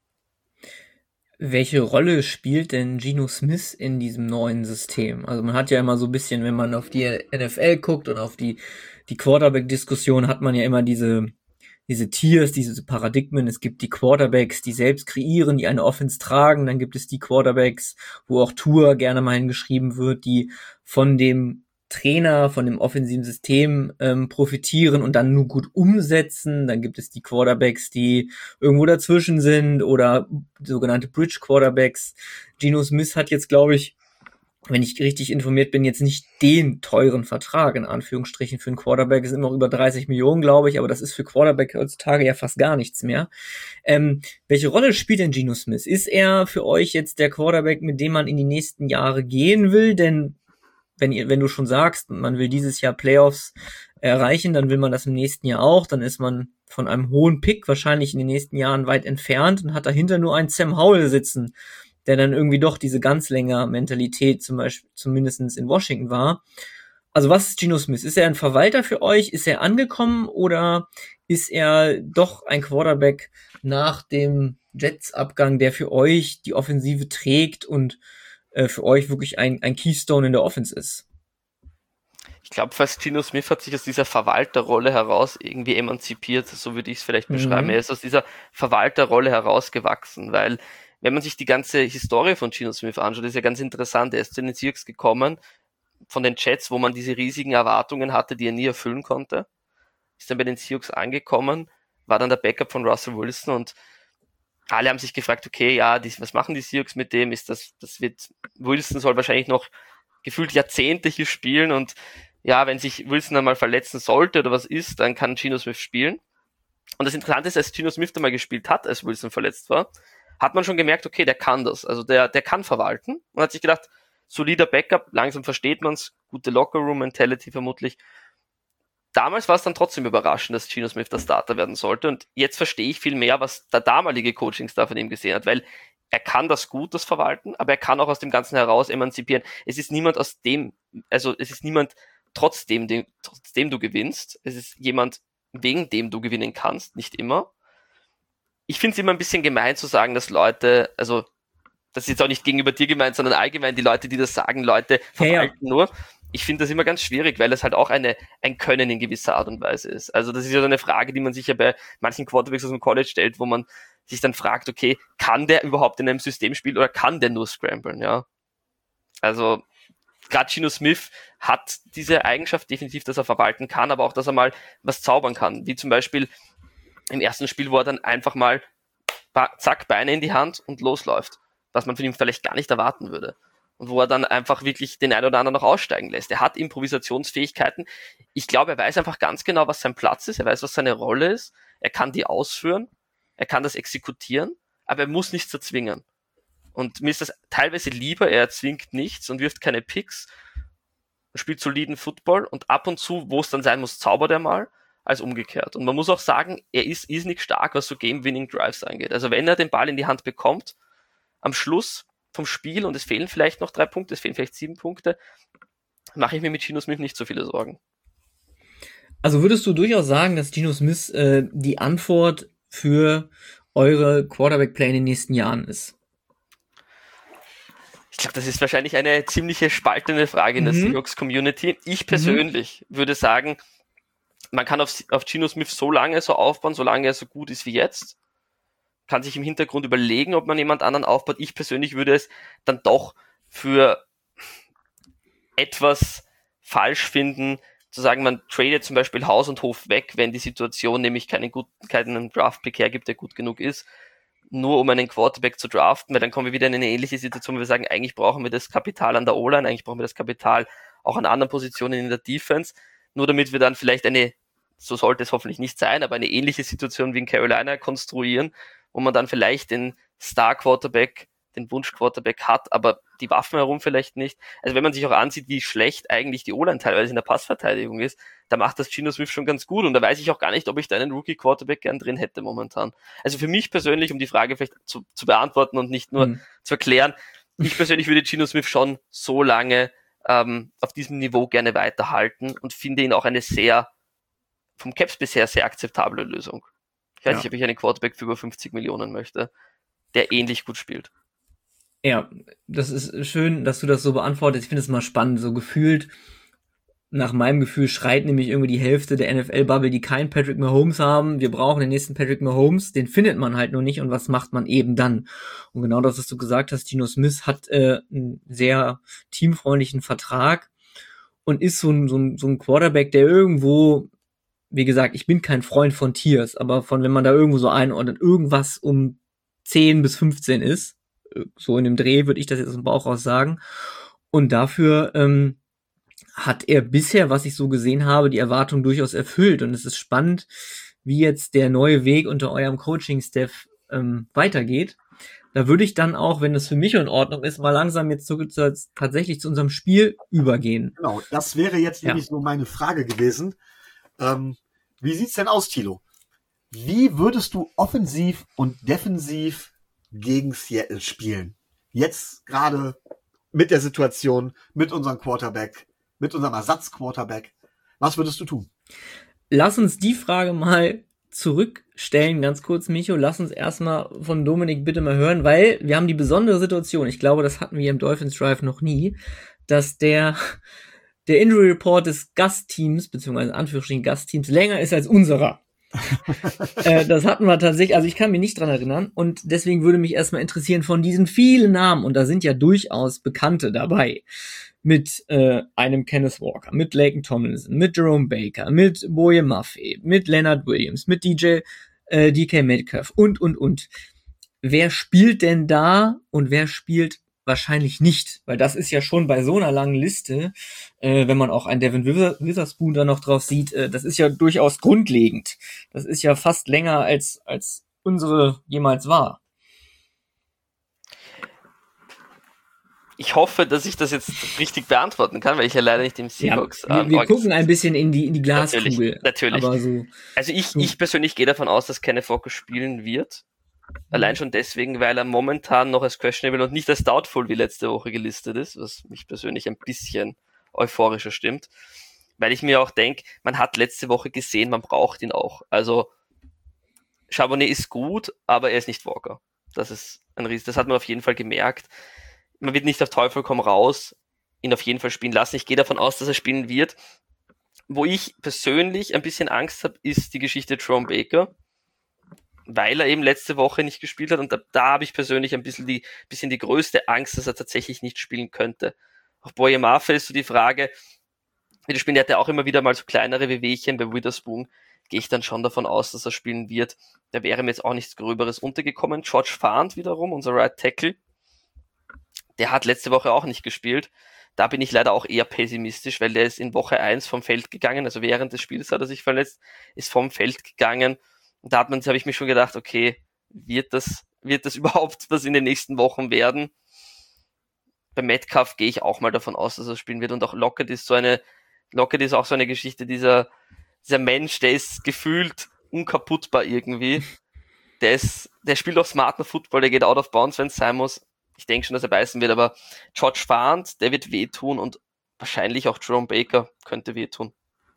Welche Rolle spielt denn Geno Smith in diesem neuen System? Also man hat ja immer so ein bisschen, wenn man auf die N F L guckt und auf die, die Quarterback-Diskussion, hat man ja immer diese, diese Tiers, diese Paradigmen. Es gibt die Quarterbacks, die selbst kreieren, die eine Offense tragen. Dann gibt es die Quarterbacks, wo auch Tour gerne mal hingeschrieben wird, die von dem Trainer, von dem offensiven System ähm, profitieren und dann nur gut umsetzen. Dann gibt es die Quarterbacks, die irgendwo dazwischen sind oder sogenannte Bridge Quarterbacks. Geno Smith hat jetzt, glaube ich, wenn ich richtig informiert bin, jetzt nicht den teuren Vertrag, in Anführungsstrichen, für einen Quarterback. Es sind noch über dreißig Millionen, glaube ich, aber das ist für Quarterback heutzutage ja fast gar nichts mehr. Ähm, welche Rolle spielt denn Geno Smith? Ist er für euch jetzt der Quarterback, mit dem man in die nächsten Jahre gehen will? Denn wenn ihr, wenn du schon sagst, man will dieses Jahr Playoffs erreichen, dann will man das im nächsten Jahr auch, dann ist man von einem hohen Pick wahrscheinlich in den nächsten Jahren weit entfernt und hat dahinter nur einen Sam Howell sitzen, der dann irgendwie doch diese Ganzlänger-Mentalität zum Beispiel zumindest in Washington war. Also was ist Geno Smith? Ist er ein Verwalter für euch? Ist er angekommen oder ist er doch ein Quarterback nach dem Jets-Abgang, der für euch die Offensive trägt und äh, für euch wirklich ein, ein Keystone in der Offense ist? Ich glaube, fast Geno Smith hat sich aus dieser Verwalterrolle heraus irgendwie emanzipiert, so würde ich es vielleicht beschreiben. Mhm. Er ist aus dieser Verwalterrolle herausgewachsen, weil wenn man sich die ganze Historie von Geno Smith anschaut, ist ja ganz interessant. Er ist zu den Seahawks gekommen von den Jets, wo man diese riesigen Erwartungen hatte, die er nie erfüllen konnte. Ist dann bei den Seahawks angekommen, war dann der Backup von Russell Wilson und alle haben sich gefragt, okay, ja, die, was machen die Seahawks mit dem? Ist das, das wird, Wilson soll wahrscheinlich noch gefühlt Jahrzehnte hier spielen und ja, wenn sich Wilson einmal verletzen sollte oder was ist, dann kann Geno Smith spielen. Und das Interessante ist, als Geno Smith einmal gespielt hat, als Wilson verletzt war, hat man schon gemerkt, okay, der kann das. Also der, der kann verwalten und hat sich gedacht, solider Backup, langsam versteht man's, gute Locker-Room-Mentality vermutlich. Damals war es dann trotzdem überraschend, dass Geno Smith der Starter werden sollte und jetzt verstehe ich viel mehr, was der damalige Coaching-Staff von ihm gesehen hat, weil er kann das gut, das Verwalten, aber er kann auch aus dem Ganzen heraus emanzipieren. Es ist niemand aus dem, also es ist niemand trotzdem, dem, trotzdem du gewinnst. Es ist jemand, wegen dem du gewinnen kannst, nicht immer. Ich finde es immer ein bisschen gemein zu sagen, dass Leute, also das ist jetzt auch nicht gegenüber dir gemeint, sondern allgemein die Leute, die das sagen, Leute verwalten ja, ja. nur. Ich finde das immer ganz schwierig, weil es halt auch eine ein Können in gewisser Art und Weise ist. Also das ist ja so eine Frage, die man sich ja bei manchen Quarterbacks aus dem College stellt, wo man sich dann fragt, okay, kann der überhaupt in einem System spielen oder kann der nur scramblen, ja? Also gerade Geno Smith hat diese Eigenschaft definitiv, dass er verwalten kann, aber auch, dass er mal was zaubern kann. Wie zum Beispiel im ersten Spiel, wo er dann einfach mal zack, Beine in die Hand und losläuft, was man von ihm vielleicht gar nicht erwarten würde. Und wo er dann einfach wirklich den einen oder anderen noch aussteigen lässt. Er hat Improvisationsfähigkeiten. Ich glaube, er weiß einfach ganz genau, was sein Platz ist. Er weiß, was seine Rolle ist. Er kann die ausführen. Er kann das exekutieren. Aber er muss nichts erzwingen. Und mir ist das teilweise lieber, er erzwingt nichts und wirft keine Picks, spielt soliden Football und ab und zu, wo es dann sein muss, zaubert er mal, als umgekehrt. Und man muss auch sagen, er ist, ist nicht stark, was so Game-Winning-Drives angeht. Also wenn er den Ball in die Hand bekommt, am Schluss vom Spiel und es fehlen vielleicht noch drei Punkte, es fehlen vielleicht sieben Punkte, mache ich mir mit Geno Smith nicht so viele Sorgen. Also würdest du durchaus sagen, dass Geno Smith äh, die Antwort für eure Quarterback-Play in den nächsten Jahren ist? Ich glaube, das ist wahrscheinlich eine ziemliche spaltende Frage in mhm. der Seahawks-Community. Ich persönlich mhm. würde sagen, man kann auf, auf Geno Smith so lange so aufbauen, solange er so gut ist wie jetzt. Kann sich im Hintergrund überlegen, ob man jemand anderen aufbaut. Ich persönlich würde es dann doch für etwas falsch finden, zu sagen, man tradet zum Beispiel Haus und Hof weg, wenn die Situation nämlich keinen guten, keinen Draft-Pick hergibt, der gut genug ist, nur um einen Quarterback zu draften, weil dann kommen wir wieder in eine ähnliche Situation, wo wir sagen, eigentlich brauchen wir das Kapital an der O-Line, eigentlich brauchen wir das Kapital auch an anderen Positionen in der Defense, nur damit wir dann vielleicht eine, so sollte es hoffentlich nicht sein, aber eine ähnliche Situation wie in Carolina konstruieren, wo man dann vielleicht den Star-Quarterback, den Wunsch-Quarterback hat, aber die Waffen herum vielleicht nicht. Also wenn man sich auch ansieht, wie schlecht eigentlich die O-Line teilweise in der Passverteidigung ist, da macht das Geno Smith schon ganz gut und da weiß ich auch gar nicht, ob ich da einen Rookie-Quarterback gern drin hätte momentan. Also für mich persönlich, um die Frage vielleicht zu, zu beantworten und nicht nur mhm. zu erklären, ich persönlich würde Geno Smith schon so lange ähm, auf diesem Niveau gerne weiterhalten und finde ihn auch eine sehr, vom Caps bisher sehr akzeptable Lösung. Ich weiß ja. nicht, ob ich einen Quarterback für über fünfzig Millionen möchte, der ähnlich gut spielt. Ja, das ist schön, dass du das so beantwortest. Ich finde es mal spannend, so gefühlt, nach meinem Gefühl schreit nämlich irgendwie die Hälfte der N F L-Bubble, die keinen Patrick Mahomes haben. Wir brauchen den nächsten Patrick Mahomes, den findet man halt nur nicht und was macht man eben dann? Und genau das, was du gesagt hast, Geno Smith hat äh, einen sehr teamfreundlichen Vertrag und ist so ein, so ein, so ein Quarterback, der irgendwo, wie gesagt, ich bin kein Freund von Tiers, aber von, wenn man da irgendwo so einordnet, irgendwas um zehn bis fünfzehn ist, so in dem Dreh, würde ich das jetzt aus dem Bauch raus sagen. Und dafür ähm, hat er bisher, was ich so gesehen habe, die Erwartung durchaus erfüllt. Und es ist spannend, wie jetzt der neue Weg unter eurem Coaching-Staff ähm, weitergeht. Da würde ich dann auch, wenn das für mich in Ordnung ist, mal langsam jetzt zu, zu, tatsächlich zu unserem Spiel übergehen. Genau, das wäre jetzt ja. nämlich so meine Frage gewesen. Ähm, wie sieht's denn aus, Thilo? Wie würdest du offensiv und defensiv gegen Seattle spielen? Jetzt gerade mit der Situation, mit unserem Quarterback, mit unserem Ersatzquarterback. Was würdest du tun? Lass uns die Frage mal zurückstellen, ganz kurz, Micho. Lass uns erstmal von Dominik bitte mal hören, weil wir haben die besondere Situation, ich glaube, das hatten wir im Dolphins Drive noch nie, dass der der Injury Report des Gastteams, beziehungsweise in Anführungsstrichen Gastteams, länger ist als unserer. äh, das hatten wir tatsächlich, also ich kann mich nicht dran erinnern und deswegen würde mich erstmal interessieren von diesen vielen Namen, und da sind ja durchaus Bekannte dabei, mit äh, einem Kenneth Walker, mit Laken Tomlinson, mit Jerome Baker, mit Boye Maffei, mit Leonard Williams, mit D J, äh, D K Metcalf und, und, und. Wer spielt denn da und wer spielt wahrscheinlich nicht? Weil das ist ja schon bei so einer langen Liste, äh, wenn man auch einen Devin Witherspoon da noch drauf sieht, äh, das ist ja durchaus grundlegend. Das ist ja fast länger als als unsere jemals war. Ich hoffe, dass ich das jetzt richtig beantworten kann, weil ich ja leider nicht im Seahawks... Ja, wir wir gucken ein bisschen in die in die Glaskugel. Natürlich, natürlich. Aber so, also ich, so. ich persönlich gehe davon aus, dass Kenneth Walker spielen wird. Allein schon deswegen, weil er momentan noch als questionable und nicht als doubtful wie letzte Woche gelistet ist, was mich persönlich ein bisschen euphorischer stimmt. Weil ich mir auch denke, man hat letzte Woche gesehen, man braucht ihn auch. Also Charbonnet ist gut, aber er ist nicht Walker. Das ist ein Riesen. Das hat man auf jeden Fall gemerkt. Man wird nicht auf Teufel komm raus ihn auf jeden Fall spielen lassen. Ich gehe davon aus, dass er spielen wird. Wo ich persönlich ein bisschen Angst habe, ist die Geschichte Jerome Baker, weil er eben letzte Woche nicht gespielt hat und da, da habe ich persönlich ein bisschen die, bisschen die größte Angst, dass er tatsächlich nicht spielen könnte. Auch Boye Maffei ist so die Frage, wie der spielt, der hat ja auch immer wieder mal so kleinere Wehwehchen, bei Witherspoon gehe ich dann schon davon aus, dass er spielen wird. Da wäre mir jetzt auch nichts Gröberes untergekommen. George Fant wiederum, unser Right Tackle, der hat letzte Woche auch nicht gespielt. Da bin ich leider auch eher pessimistisch, weil der ist in Woche eins vom Feld gegangen, also während des Spiels hat er sich verletzt, ist vom Feld gegangen. Und da hat man, habe ich mir schon gedacht, okay, wird das, wird das überhaupt was in den nächsten Wochen werden? Bei Metcalf gehe ich auch mal davon aus, dass er spielen wird. Und auch Lockett ist so eine, Lockett ist auch so eine Geschichte, dieser, dieser Mensch, der ist gefühlt unkaputtbar irgendwie. Der ist, der spielt auch smarten Football, der geht out of bounds, wenn es sein muss. Ich denke schon, dass er beißen wird, aber George Fant, der wird wehtun und wahrscheinlich auch Jerome Baker könnte wehtun.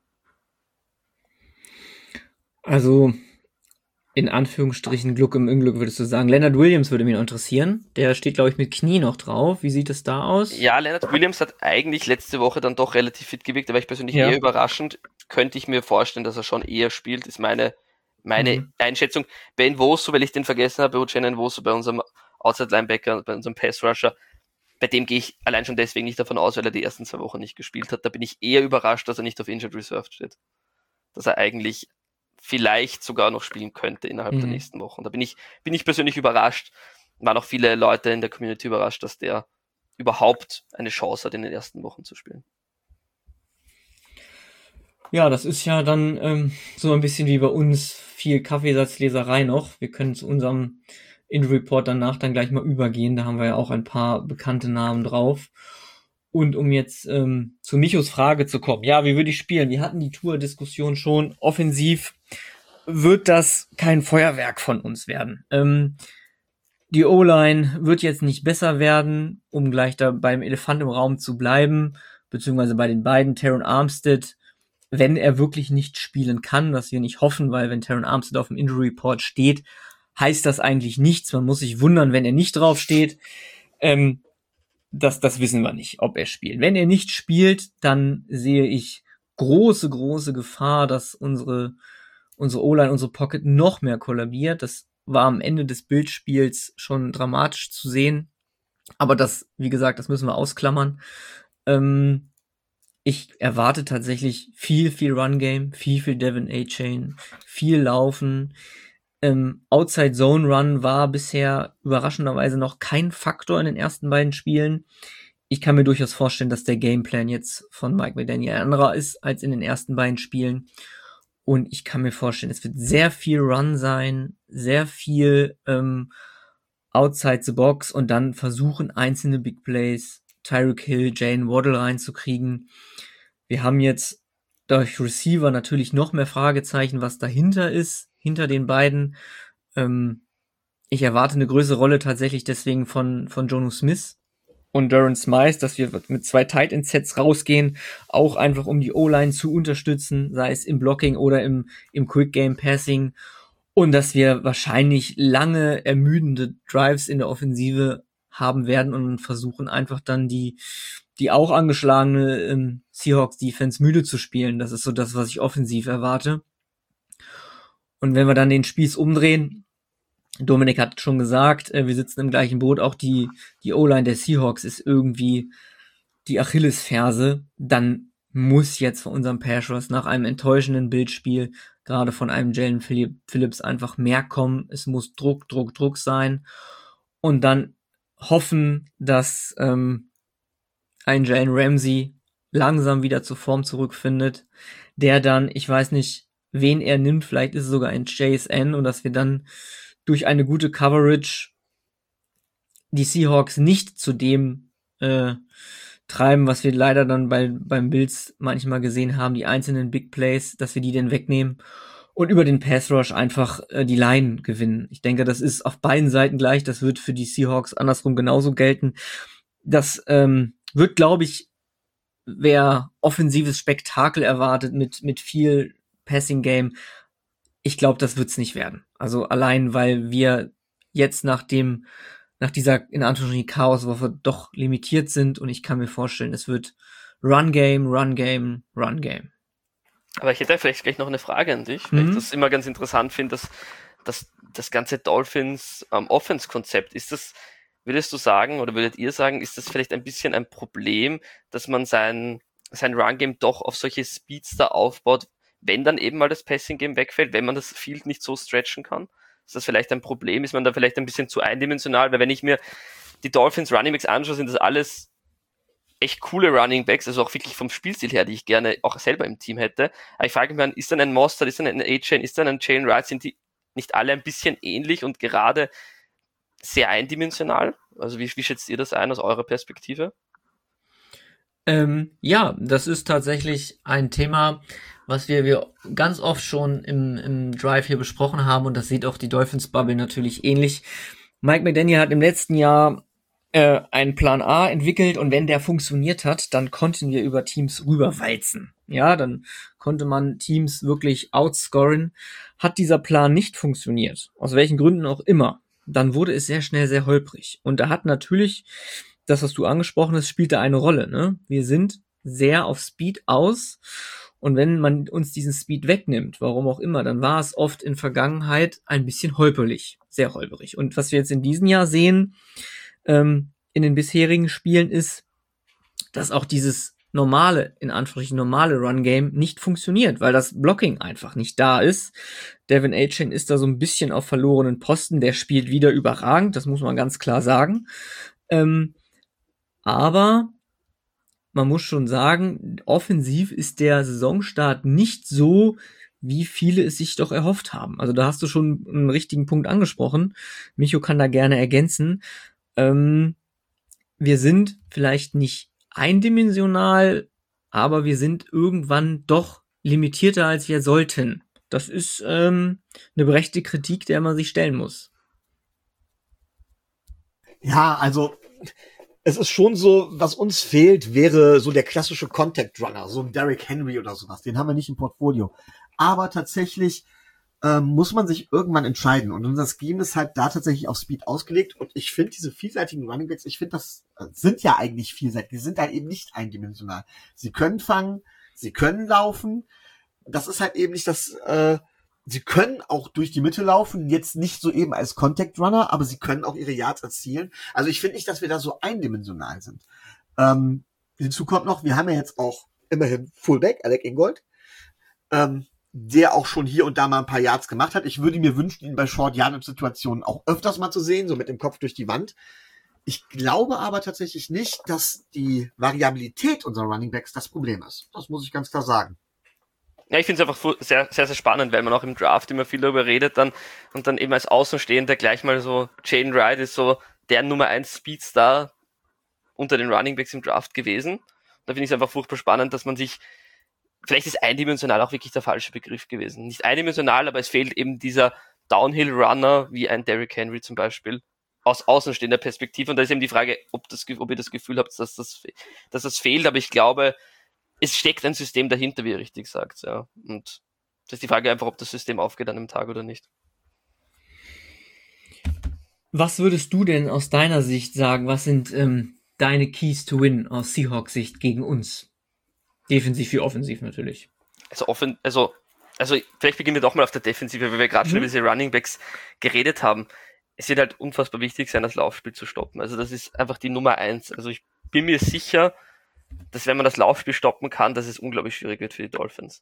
Also, in Anführungsstrichen Glück im Unglück würdest du sagen. Leonard Williams würde mich noch interessieren. Der steht, glaube ich, mit Knie noch drauf. Wie sieht es da aus? Ja, Leonard Williams hat eigentlich letzte Woche dann doch relativ fit gewirkt, aber ich persönlich Ja. eher überraschend. Könnte ich mir vorstellen, dass er schon eher spielt, ist meine, meine Mhm. Einschätzung. Bei Nwosu, weil ich den vergessen habe, bei Uchenna Nwosu, bei unserem Outside Linebacker, bei unserem Pass Rusher, bei dem gehe ich allein schon deswegen nicht davon aus, weil er die ersten zwei Wochen nicht gespielt hat. Da bin ich eher überrascht, dass er nicht auf Injured Reserve steht. Dass er eigentlich vielleicht sogar noch spielen könnte innerhalb mhm. der nächsten Wochen. Da bin ich, bin ich persönlich überrascht. Waren auch viele Leute in der Community überrascht, dass der überhaupt eine Chance hat, in den ersten Wochen zu spielen. Ja, das ist ja dann ähm, so ein bisschen wie bei uns viel Kaffeesatzleserei noch. Wir können zu unserem In-Report danach dann gleich mal übergehen. Da haben wir ja auch ein paar bekannte Namen drauf. Und um jetzt ähm, zu Michos Frage zu kommen. Ja, wie würde ich spielen? Wir hatten die Tour-Diskussion schon. Offensiv wird das kein Feuerwerk von uns werden. Ähm, die O-Line wird jetzt nicht besser werden, um gleich da beim Elefant im Raum zu bleiben, beziehungsweise bei den beiden, Terron Armstead, wenn er wirklich nicht spielen kann, was wir nicht hoffen, weil wenn Terron Armstead auf dem Injury Report steht, heißt das eigentlich nichts. Man muss sich wundern, wenn er nicht drauf steht. Ähm, das, das wissen wir nicht, ob er spielt. Wenn er nicht spielt, dann sehe ich große, große Gefahr, dass unsere, unsere O-Line, unsere Pocket noch mehr kollabiert. Das war am Ende des Bildspiels schon dramatisch zu sehen. Aber das, wie gesagt, das müssen wir ausklammern. Ähm, Ich erwarte tatsächlich viel, viel Run-Game, viel, viel Devin A-Chain, viel Laufen. Ähm, Outside-Zone-Run war bisher überraschenderweise noch kein Faktor in den ersten beiden Spielen. Ich kann mir durchaus vorstellen, dass der Gameplan jetzt von Mike McDaniel ein anderer ist als in den ersten beiden Spielen. Und ich kann mir vorstellen, es wird sehr viel Run sein, sehr viel ähm, Outside the Box und dann versuchen, einzelne Big Plays, Tyreek Hill, Jaylen Waddle reinzukriegen. Wir haben jetzt durch Receiver natürlich noch mehr Fragezeichen, was dahinter ist, hinter den beiden. Ähm, ich erwarte eine größere Rolle tatsächlich deswegen von von Jonnu Smith und Durham Smythe, dass wir mit zwei Tight End Sets rausgehen, auch einfach um die O-Line zu unterstützen, sei es im Blocking oder im im Quick Game Passing, und dass wir wahrscheinlich lange ermüdende Drives in der Offensive haben werden und versuchen einfach dann die die auch angeschlagene ähm, Seahawks-Defense müde zu spielen. Das ist so das, was ich offensiv erwarte. Und wenn wir dann den Spieß umdrehen, Dominik hat schon gesagt, äh, wir sitzen im gleichen Boot, auch die die O-Line der Seahawks ist irgendwie die Achillesferse, dann muss jetzt von unserem Pass Rush nach einem enttäuschenden Bildspiel, gerade von einem Jalen Phillips, einfach mehr kommen. Es muss Druck, Druck, Druck sein. Und dann hoffen, dass ähm, ein Jalen Ramsey langsam wieder zur Form zurückfindet, der dann, ich weiß nicht, wen er nimmt, vielleicht ist es sogar ein Chase N, und dass wir dann durch eine gute Coverage die Seahawks nicht zu dem äh, treiben, was wir leider dann bei beim Bills manchmal gesehen haben, die einzelnen Big Plays, dass wir die dann wegnehmen und über den Pass Rush einfach äh, die Line gewinnen. Ich denke, das ist auf beiden Seiten gleich, das wird für die Seahawks andersrum genauso gelten. Das ähm, wird, glaube ich, wer offensives Spektakel erwartet mit mit viel Passing Game, ich glaube, das wird's nicht werden. Also allein, weil wir jetzt nach dem nach dieser, in Anführungsstrichen, Chaoswoche doch limitiert sind, und ich kann mir vorstellen, es wird Run-Game, Run-Game, Run-Game. Aber ich hätte vielleicht gleich noch eine Frage an dich, weil mhm. ich das immer ganz interessant finde, dass, dass das ganze Dolphins ähm, Offense-Konzept, ist das, würdest du sagen, oder würdet ihr sagen, ist das vielleicht ein bisschen ein Problem, dass man sein, sein Run-Game doch auf solche Speedster aufbaut, wenn dann eben mal das Passing-Game wegfällt, wenn man das Field nicht so stretchen kann? Ist das vielleicht ein Problem? Ist man da vielleicht ein bisschen zu eindimensional? Weil wenn ich mir die Dolphins Running Backs anschaue, sind das alles echt coole Running Backs, also auch wirklich vom Spielstil her, die ich gerne auch selber im Team hätte. Aber ich frage mich dann, ist dann ein Mostert, ist dann ein A-Chain, ist dann ein Jalen Wright, sind die nicht alle ein bisschen ähnlich und gerade sehr eindimensional? Also wie, wie schätzt ihr das ein aus eurer Perspektive? Ähm, ja, das ist tatsächlich ein Thema, was wir, wir ganz oft schon im, im Drive hier besprochen haben, und das sieht auch die Dolphins-Bubble natürlich ähnlich. Mike McDaniel hat im letzten Jahr äh, einen Plan A entwickelt, und wenn der funktioniert hat, dann konnten wir über Teams rüberwalzen. Ja, dann konnte man Teams wirklich outscoren. Hat dieser Plan nicht funktioniert, aus welchen Gründen auch immer, dann wurde es sehr schnell sehr holprig. Und da hat natürlich das, was du angesprochen hast, spielt da eine Rolle, ne? Wir sind sehr auf Speed aus, und wenn man uns diesen Speed wegnimmt, warum auch immer, dann war es oft in Vergangenheit ein bisschen holperig, sehr holperig. Und was wir jetzt in diesem Jahr sehen, ähm, in den bisherigen Spielen ist, dass auch dieses normale, in Anführungsstrichen normale Run-Game nicht funktioniert, weil das Blocking einfach nicht da ist. Devin Achane ist da so ein bisschen auf verlorenen Posten, der spielt wieder überragend, das muss man ganz klar sagen. Ähm, aber man muss schon sagen, offensiv ist der Saisonstart nicht so, wie viele es sich doch erhofft haben. Also da hast du schon einen richtigen Punkt angesprochen. Micho kann da gerne ergänzen. Ähm, wir sind vielleicht nicht eindimensional, aber wir sind irgendwann doch limitierter, als wir sollten. Das ist ähm, eine berechtigte Kritik, der man sich stellen muss. Ja, also es ist schon so, was uns fehlt, wäre so der klassische Contact Runner, so ein Derrick Henry oder sowas. Den haben wir nicht im Portfolio. Aber tatsächlich ähm, muss man sich irgendwann entscheiden. Und unser Scheme ist halt da tatsächlich auf Speed ausgelegt. Und ich finde diese vielseitigen Running Backs, ich finde, das sind ja eigentlich vielseitig. Die sind halt eben nicht eindimensional. Sie können fangen, sie können laufen. Das ist halt eben nicht das, äh, sie können auch durch die Mitte laufen, jetzt nicht so eben als Contact Runner, aber sie können auch ihre Yards erzielen. Also ich finde nicht, dass wir da so eindimensional sind. Ähm, hinzu kommt noch, wir haben ja jetzt auch immerhin Fullback, Alec Ingold, ähm, der auch schon hier und da mal ein paar Yards gemacht hat. Ich würde mir wünschen, ihn bei Short-Yardage-Situationen auch öfters mal zu sehen, so mit dem Kopf durch die Wand. Ich glaube aber tatsächlich nicht, dass die Variabilität unserer Running Backs das Problem ist. Das muss ich ganz klar sagen. Ja, ich finde es einfach sehr, sehr, sehr spannend, weil man auch im Draft immer viel darüber redet dann und dann eben als Außenstehender gleich mal so, Jayden Wright ist so der Nummer eins Speedstar unter den Running Backs im Draft gewesen. Da finde ich es einfach furchtbar spannend, dass man sich, vielleicht ist eindimensional auch wirklich der falsche Begriff gewesen. Nicht eindimensional, aber es fehlt eben dieser Downhill-Runner, wie ein Derrick Henry zum Beispiel, aus außenstehender Perspektive. Und da ist eben die Frage, ob, das, ob ihr das Gefühl habt, dass das, dass das fehlt. Aber ich glaube, es steckt ein System dahinter, wie ihr richtig sagt. Ja. Und das ist die Frage einfach, ob das System aufgeht an einem Tag oder nicht. Was würdest du denn aus deiner Sicht sagen, was sind ähm, deine Keys to Win aus Seahawks-Sicht gegen uns? Defensiv wie offensiv natürlich. Also, offen, also, also vielleicht beginnen wir doch mal auf der Defensive, weil wir gerade mhm. schon über diese Running Backs geredet haben. Es wird halt unfassbar wichtig sein, das Laufspiel zu stoppen. Also das ist einfach die Nummer eins. Also ich bin mir sicher, dass wenn man das Laufspiel stoppen kann, dass es unglaublich schwierig wird für die Dolphins.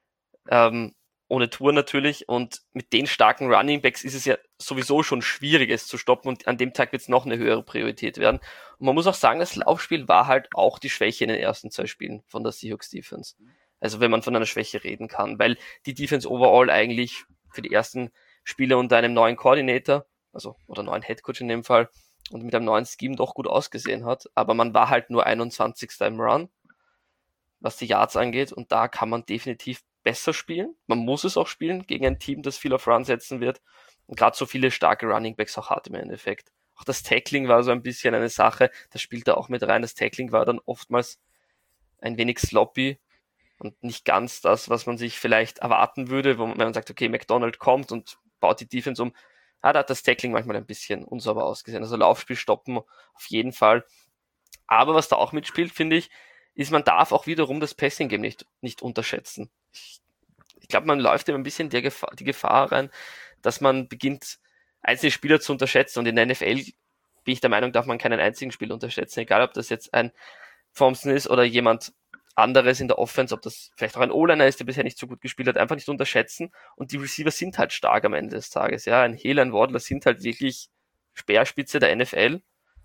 Ähm, ohne Tour natürlich. Und mit den starken Running Backs ist es ja sowieso schon schwierig, es zu stoppen. Und an dem Tag wird es noch eine höhere Priorität werden. Und man muss auch sagen, das Laufspiel war halt auch die Schwäche in den ersten zwei Spielen von der Seahawks Defense. Also wenn man von einer Schwäche reden kann. Weil die Defense overall eigentlich für die ersten Spiele unter einem neuen Coordinator, also oder neuen Headcoach in dem Fall, und mit einem neuen Scheme doch gut ausgesehen hat. Aber man war halt nur einundzwanzigster im Run, was die Yards angeht. Und da kann man definitiv besser spielen. Man muss es auch spielen gegen ein Team, das viel auf Run setzen wird. Und gerade so viele starke Running Backs auch hat im Endeffekt. Auch das Tackling war so ein bisschen eine Sache. Das spielt da auch mit rein. Das Tackling war dann oftmals ein wenig sloppy und nicht ganz das, was man sich vielleicht erwarten würde, wo man, wenn man sagt, okay, McDonald kommt und baut die Defense um. Ah, da hat das Tackling manchmal ein bisschen unsauber ausgesehen. Also Laufspiel stoppen auf jeden Fall. Aber was da auch mitspielt, finde ich, ist, man darf auch wiederum das Passing-Game nicht, nicht unterschätzen. Ich, ich glaube, man läuft immer ein bisschen die Gefahr, die Gefahr rein, dass man beginnt, einzelne Spieler zu unterschätzen. Und in der N F L bin ich der Meinung, darf man keinen einzigen Spieler unterschätzen. Egal, ob das jetzt ein Thompson ist oder jemand anderes in der Offense, ob das vielleicht auch ein O-Liner ist, der bisher nicht so gut gespielt hat, einfach nicht unterschätzen. Und die Receiver sind halt stark am Ende des Tages. Ja, ein Hill, ein Waddler sind halt wirklich Speerspitze der N F L.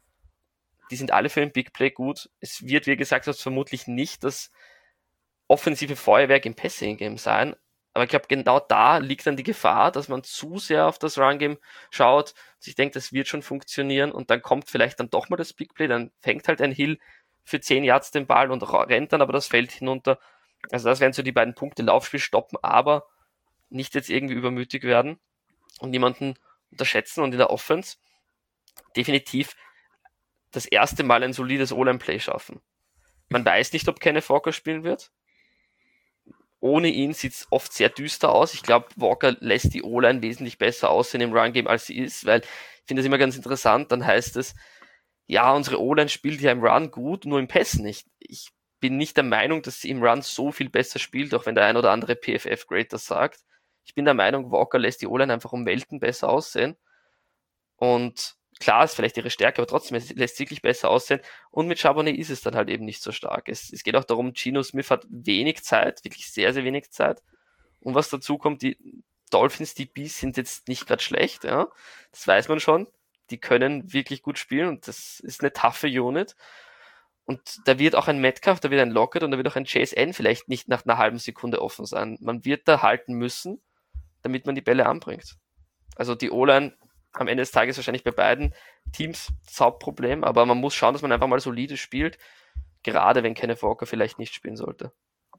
Die sind alle für ein Big Play gut. Es wird, wie gesagt, das vermutlich nicht das offensive Feuerwerk im Passing-Game sein. Aber ich glaube, genau da liegt dann die Gefahr, dass man zu sehr auf das Run-Game schaut, sich denkt, das wird schon funktionieren und dann kommt vielleicht dann doch mal das Big Play, dann fängt halt ein Hill für zehn Yards den Ball und rennt dann aber das Feld hinunter. Also das wären so die beiden Punkte, Laufspiel stoppen, aber nicht jetzt irgendwie übermütig werden und niemanden unterschätzen. Und in der Offense definitiv das erste Mal ein solides O-Line-Play schaffen. Man weiß nicht, ob Kenneth Walker spielen wird. Ohne ihn sieht es oft sehr düster aus. Ich glaube, Walker lässt die O-Line wesentlich besser aussehen im Run-Game, als sie ist, weil ich finde das immer ganz interessant. Dann heißt es, ja, unsere O-Line spielt ja im Run gut, nur im Pass nicht. Ich bin nicht der Meinung, dass sie im Run so viel besser spielt, auch wenn der ein oder andere P F F-Grade das sagt. Ich bin der Meinung, Walker lässt die O-Line einfach um Welten besser aussehen. Und klar ist vielleicht ihre Stärke, aber trotzdem, es lässt wirklich besser aussehen. Und mit Charbonnet ist es dann halt eben nicht so stark. Es, es geht auch darum, Geno Smith hat wenig Zeit, wirklich sehr, sehr wenig Zeit. Und was dazu kommt, die Dolphins D Bs sind jetzt nicht gerade schlecht, ja. Das weiß man schon. Die können wirklich gut spielen und das ist eine taffe Unit. Und da wird auch ein Metcalf, da wird ein Lockett und da wird auch ein J S N vielleicht nicht nach einer halben Sekunde offen sein. Man wird da halten müssen, damit man die Bälle anbringt. Also die O-Line am Ende des Tages wahrscheinlich bei beiden Teams das Hauptproblem, aber man muss schauen, dass man einfach mal solide spielt, gerade wenn Kenneth Walker vielleicht nicht spielen sollte.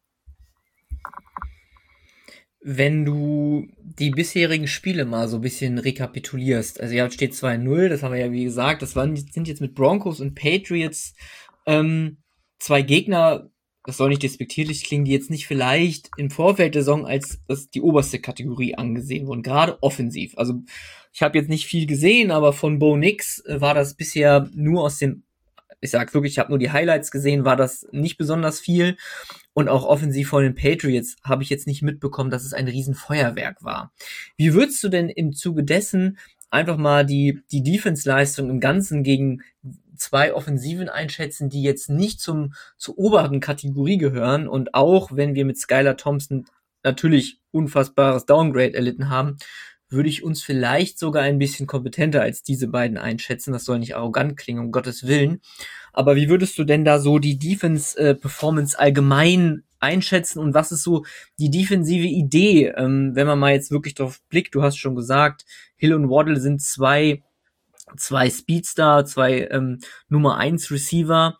Wenn du die bisherigen Spiele mal so ein bisschen rekapitulierst, also ja, steht zwei null, das haben wir ja wie gesagt, das waren, sind jetzt mit Broncos und Patriots ähm, zwei Gegner, das soll nicht despektierlich klingen, die jetzt nicht vielleicht im Vorfeld der Saison als das die oberste Kategorie angesehen wurden, gerade offensiv. Also ich habe jetzt nicht viel gesehen, aber von Bo Nix äh, war das bisher nur aus dem, ich sag wirklich, ich habe nur die Highlights gesehen, war das nicht besonders viel. Und auch offensiv von den Patriots habe ich jetzt nicht mitbekommen, dass es ein Riesenfeuerwerk war. Wie würdest du denn im Zuge dessen einfach mal die, die Defense-Leistung im Ganzen gegen zwei Offensiven einschätzen, die jetzt nicht zum, zur oberen Kategorie gehören und auch wenn wir mit Skylar Thompson natürlich unfassbares Downgrade erlitten haben, würde ich uns vielleicht sogar ein bisschen kompetenter als diese beiden einschätzen. Das soll nicht arrogant klingen, um Gottes Willen. Aber wie würdest du denn da so die Defense-Performance allgemein einschätzen und was ist so die defensive Idee, ähm, wenn man mal jetzt wirklich drauf blickt? Du hast schon gesagt, Hill und Waddle sind zwei zwei Speedstar, zwei ähm, Nummer eins Receiver,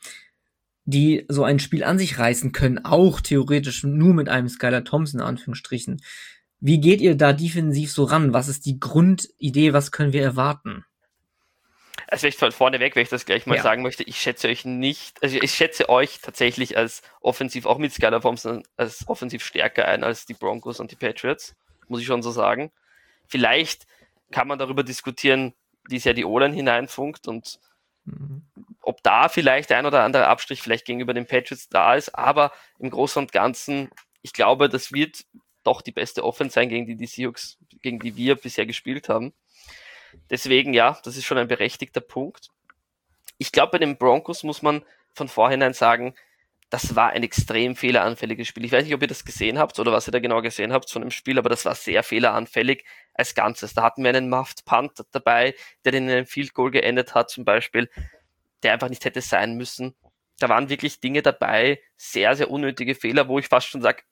die so ein Spiel an sich reißen können, auch theoretisch nur mit einem Skylar Thompson, in Anführungsstrichen. Wie geht ihr da defensiv so ran? Was ist die Grundidee? Was können wir erwarten? Also vielleicht von vorne weg, wenn ich das gleich mal Ja. sagen möchte, ich schätze euch nicht, also ich schätze euch tatsächlich als offensiv, auch mit Skylar Thompson, als offensiv stärker ein als die Broncos und die Patriots, muss ich schon so sagen. Vielleicht kann man darüber diskutieren, wie sehr die O-Line hineinfunkt und mhm. ob da vielleicht ein oder andere Abstrich vielleicht gegenüber den Patriots da ist, aber im Großen und Ganzen, ich glaube, das wird doch die beste Offense sein, gegen die die Seahawks, gegen die wir bisher gespielt haben. Deswegen, ja, das ist schon ein berechtigter Punkt. Ich glaube, bei den Broncos muss man von vornherein sagen, das war ein extrem fehleranfälliges Spiel. Ich weiß nicht, ob ihr das gesehen habt oder was ihr da genau gesehen habt von dem Spiel, aber das war sehr fehleranfällig als Ganzes. Da hatten wir einen Muffed Punt dabei, der in einem Field Goal geendet hat zum Beispiel, der einfach nicht hätte sein müssen. Da waren wirklich Dinge dabei, sehr, sehr unnötige Fehler, wo ich fast schon sage,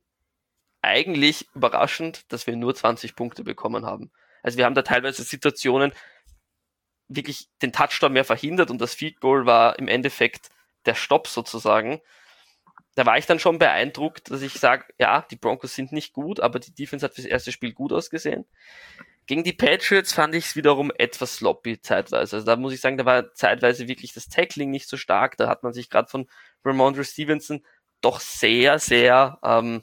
eigentlich überraschend, dass wir nur zwanzig Punkte bekommen haben. Also wir haben da teilweise Situationen, wirklich den Touchdown mehr verhindert und das Field Goal war im Endeffekt der Stopp sozusagen. Da war ich dann schon beeindruckt, dass ich sage, ja, die Broncos sind nicht gut, aber die Defense hat fürs erste Spiel gut ausgesehen. Gegen die Patriots fand ich es wiederum etwas sloppy zeitweise. Also da muss ich sagen, da war zeitweise wirklich das Tackling nicht so stark. Da hat man sich gerade von Ramondre Stevenson doch sehr, sehr ähm,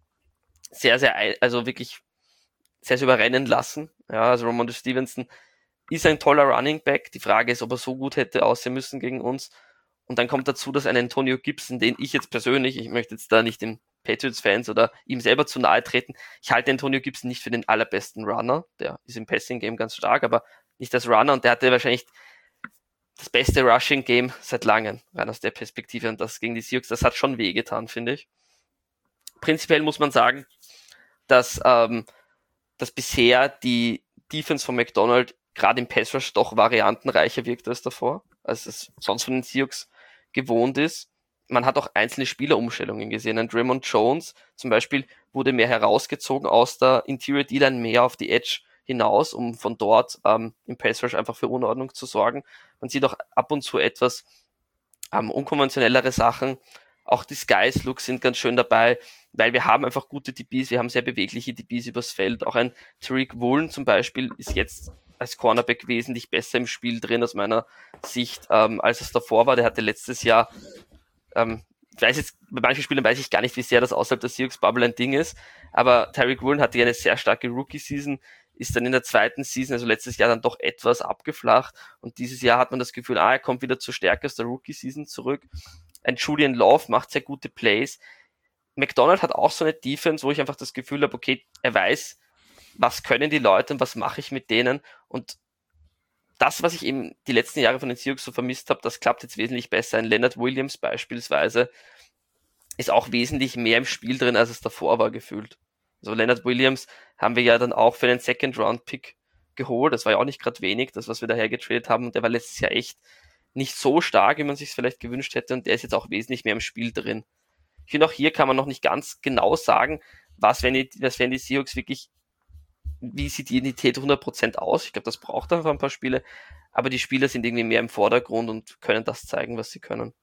sehr, sehr, also wirklich sehr, sehr überrennen lassen. Ja, also Ramondre Stevenson ist ein toller Running Back. Die Frage ist, ob er so gut hätte aussehen müssen gegen uns. Und dann kommt dazu, dass ein Antonio Gibson, den ich jetzt persönlich, ich möchte jetzt da nicht den Patriots-Fans oder ihm selber zu nahe treten, ich halte Antonio Gibson nicht für den allerbesten Runner. Der ist im Passing-Game ganz stark, aber nicht als Runner. Und der hatte wahrscheinlich das beste Rushing-Game seit langem, rein aus der Perspektive. Und das gegen die Seahawks, das hat schon wehgetan, finde ich. Prinzipiell muss man sagen, dass, ähm, dass bisher die Defense von McDonald gerade im Pass Rush doch variantenreicher wirkt als davor, als es sonst von den Seahawks gewohnt ist. Man hat auch einzelne Spielerumstellungen gesehen. Ein Draymond Jones zum Beispiel wurde mehr herausgezogen aus der Interior D-Line, mehr auf die Edge hinaus, um von dort ähm, im Pass Rush einfach für Unordnung zu sorgen. Man sieht auch ab und zu etwas ähm, unkonventionellere Sachen. Auch die Skies-Looks sind ganz schön dabei, weil wir haben einfach gute D Bs, wir haben sehr bewegliche D Bs übers Feld. Auch ein Tariq Woolen zum Beispiel ist jetzt als Cornerback wesentlich besser im Spiel drin aus meiner Sicht, ähm, als es davor war. Der hatte letztes Jahr, ähm, ich weiß jetzt, bei manchen Spielern weiß ich gar nicht, wie sehr das außerhalb der Seahawks-Bubble ein Ding ist, aber Tariq Woolen hatte ja eine sehr starke Rookie-Season, ist dann in der zweiten Season, also letztes Jahr, dann doch etwas abgeflacht und dieses Jahr hat man das Gefühl, ah, er kommt wieder zur Stärke aus der Rookie-Season zurück. Ein Julian Love macht sehr gute Plays. McDonald hat auch so eine Defense, wo ich einfach das Gefühl habe, okay, er weiß, was können die Leute und was mache ich mit denen und das, was ich eben die letzten Jahre von den Seahawks so vermisst habe, das klappt jetzt wesentlich besser. Ein Leonard Williams beispielsweise ist auch wesentlich mehr im Spiel drin, als es davor war, gefühlt. Also Leonard Williams haben wir ja dann auch für den Second-Round-Pick geholt. Das war ja auch nicht gerade wenig, das, was wir daher getradet haben. Und der war letztes Jahr echt nicht so stark, wie man sich vielleicht gewünscht hätte. Und der ist jetzt auch wesentlich mehr im Spiel drin. Ich finde, auch hier kann man noch nicht ganz genau sagen, was werden die, was werden die Seahawks wirklich, wie sieht die Identität hundert Prozent aus. Ich glaube, das braucht einfach ein paar Spiele. Aber die Spieler sind irgendwie mehr im Vordergrund und können das zeigen, was sie können.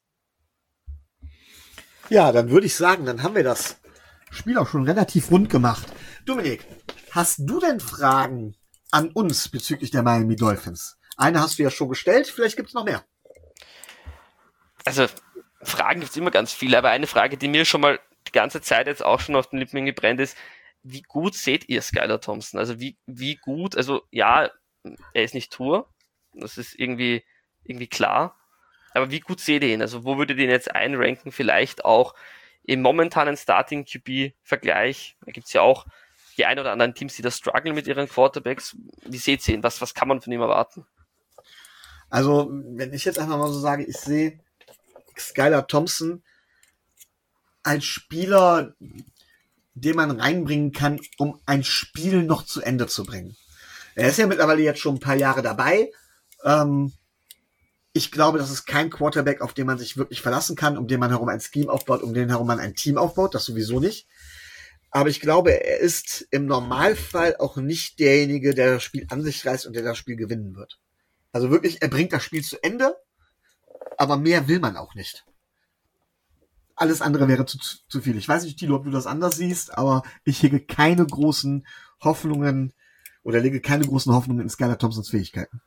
Ja, dann würde ich sagen, dann haben wir das Spiel auch schon relativ rund gemacht. Dominik, hast du denn Fragen an uns bezüglich der Miami Dolphins? Eine hast du ja schon gestellt, vielleicht gibt es noch mehr. Also, Fragen gibt es immer ganz viele, aber eine Frage, die mir schon mal die ganze Zeit jetzt auch schon auf den Lippen gebrennt ist, wie gut seht ihr Skylar Thompson? Also wie, wie gut, also ja, er ist nicht Tour, das ist irgendwie, irgendwie klar, aber wie gut seht ihr ihn? Also wo würdet ihr ihn jetzt einranken? Vielleicht auch im momentanen Starting-Q B-Vergleich. Da gibt es ja auch die ein oder anderen Teams, die da strugglen mit ihren Quarterbacks. Wie seht ihr ihn? Was, was kann man von ihm erwarten? Also wenn ich jetzt einfach mal so sage, ich sehe Skylar Thompson als Spieler, den man reinbringen kann, um ein Spiel noch zu Ende zu bringen. Er ist ja mittlerweile jetzt schon ein paar Jahre dabei. Ähm, ich glaube, das ist kein Quarterback, auf den man sich wirklich verlassen kann, um den man herum ein Scheme aufbaut, um den herum man ein Team aufbaut, das sowieso nicht. Aber ich glaube, er ist im Normalfall auch nicht derjenige, der das Spiel an sich reißt und der das Spiel gewinnen wird. Also wirklich, er bringt das Spiel zu Ende, aber mehr will man auch nicht. Alles andere wäre zu, zu viel. Ich weiß nicht, Thilo, ob du das anders siehst, aber ich hege keine großen Hoffnungen oder lege keine großen Hoffnungen in Skylar Thompsons Fähigkeiten.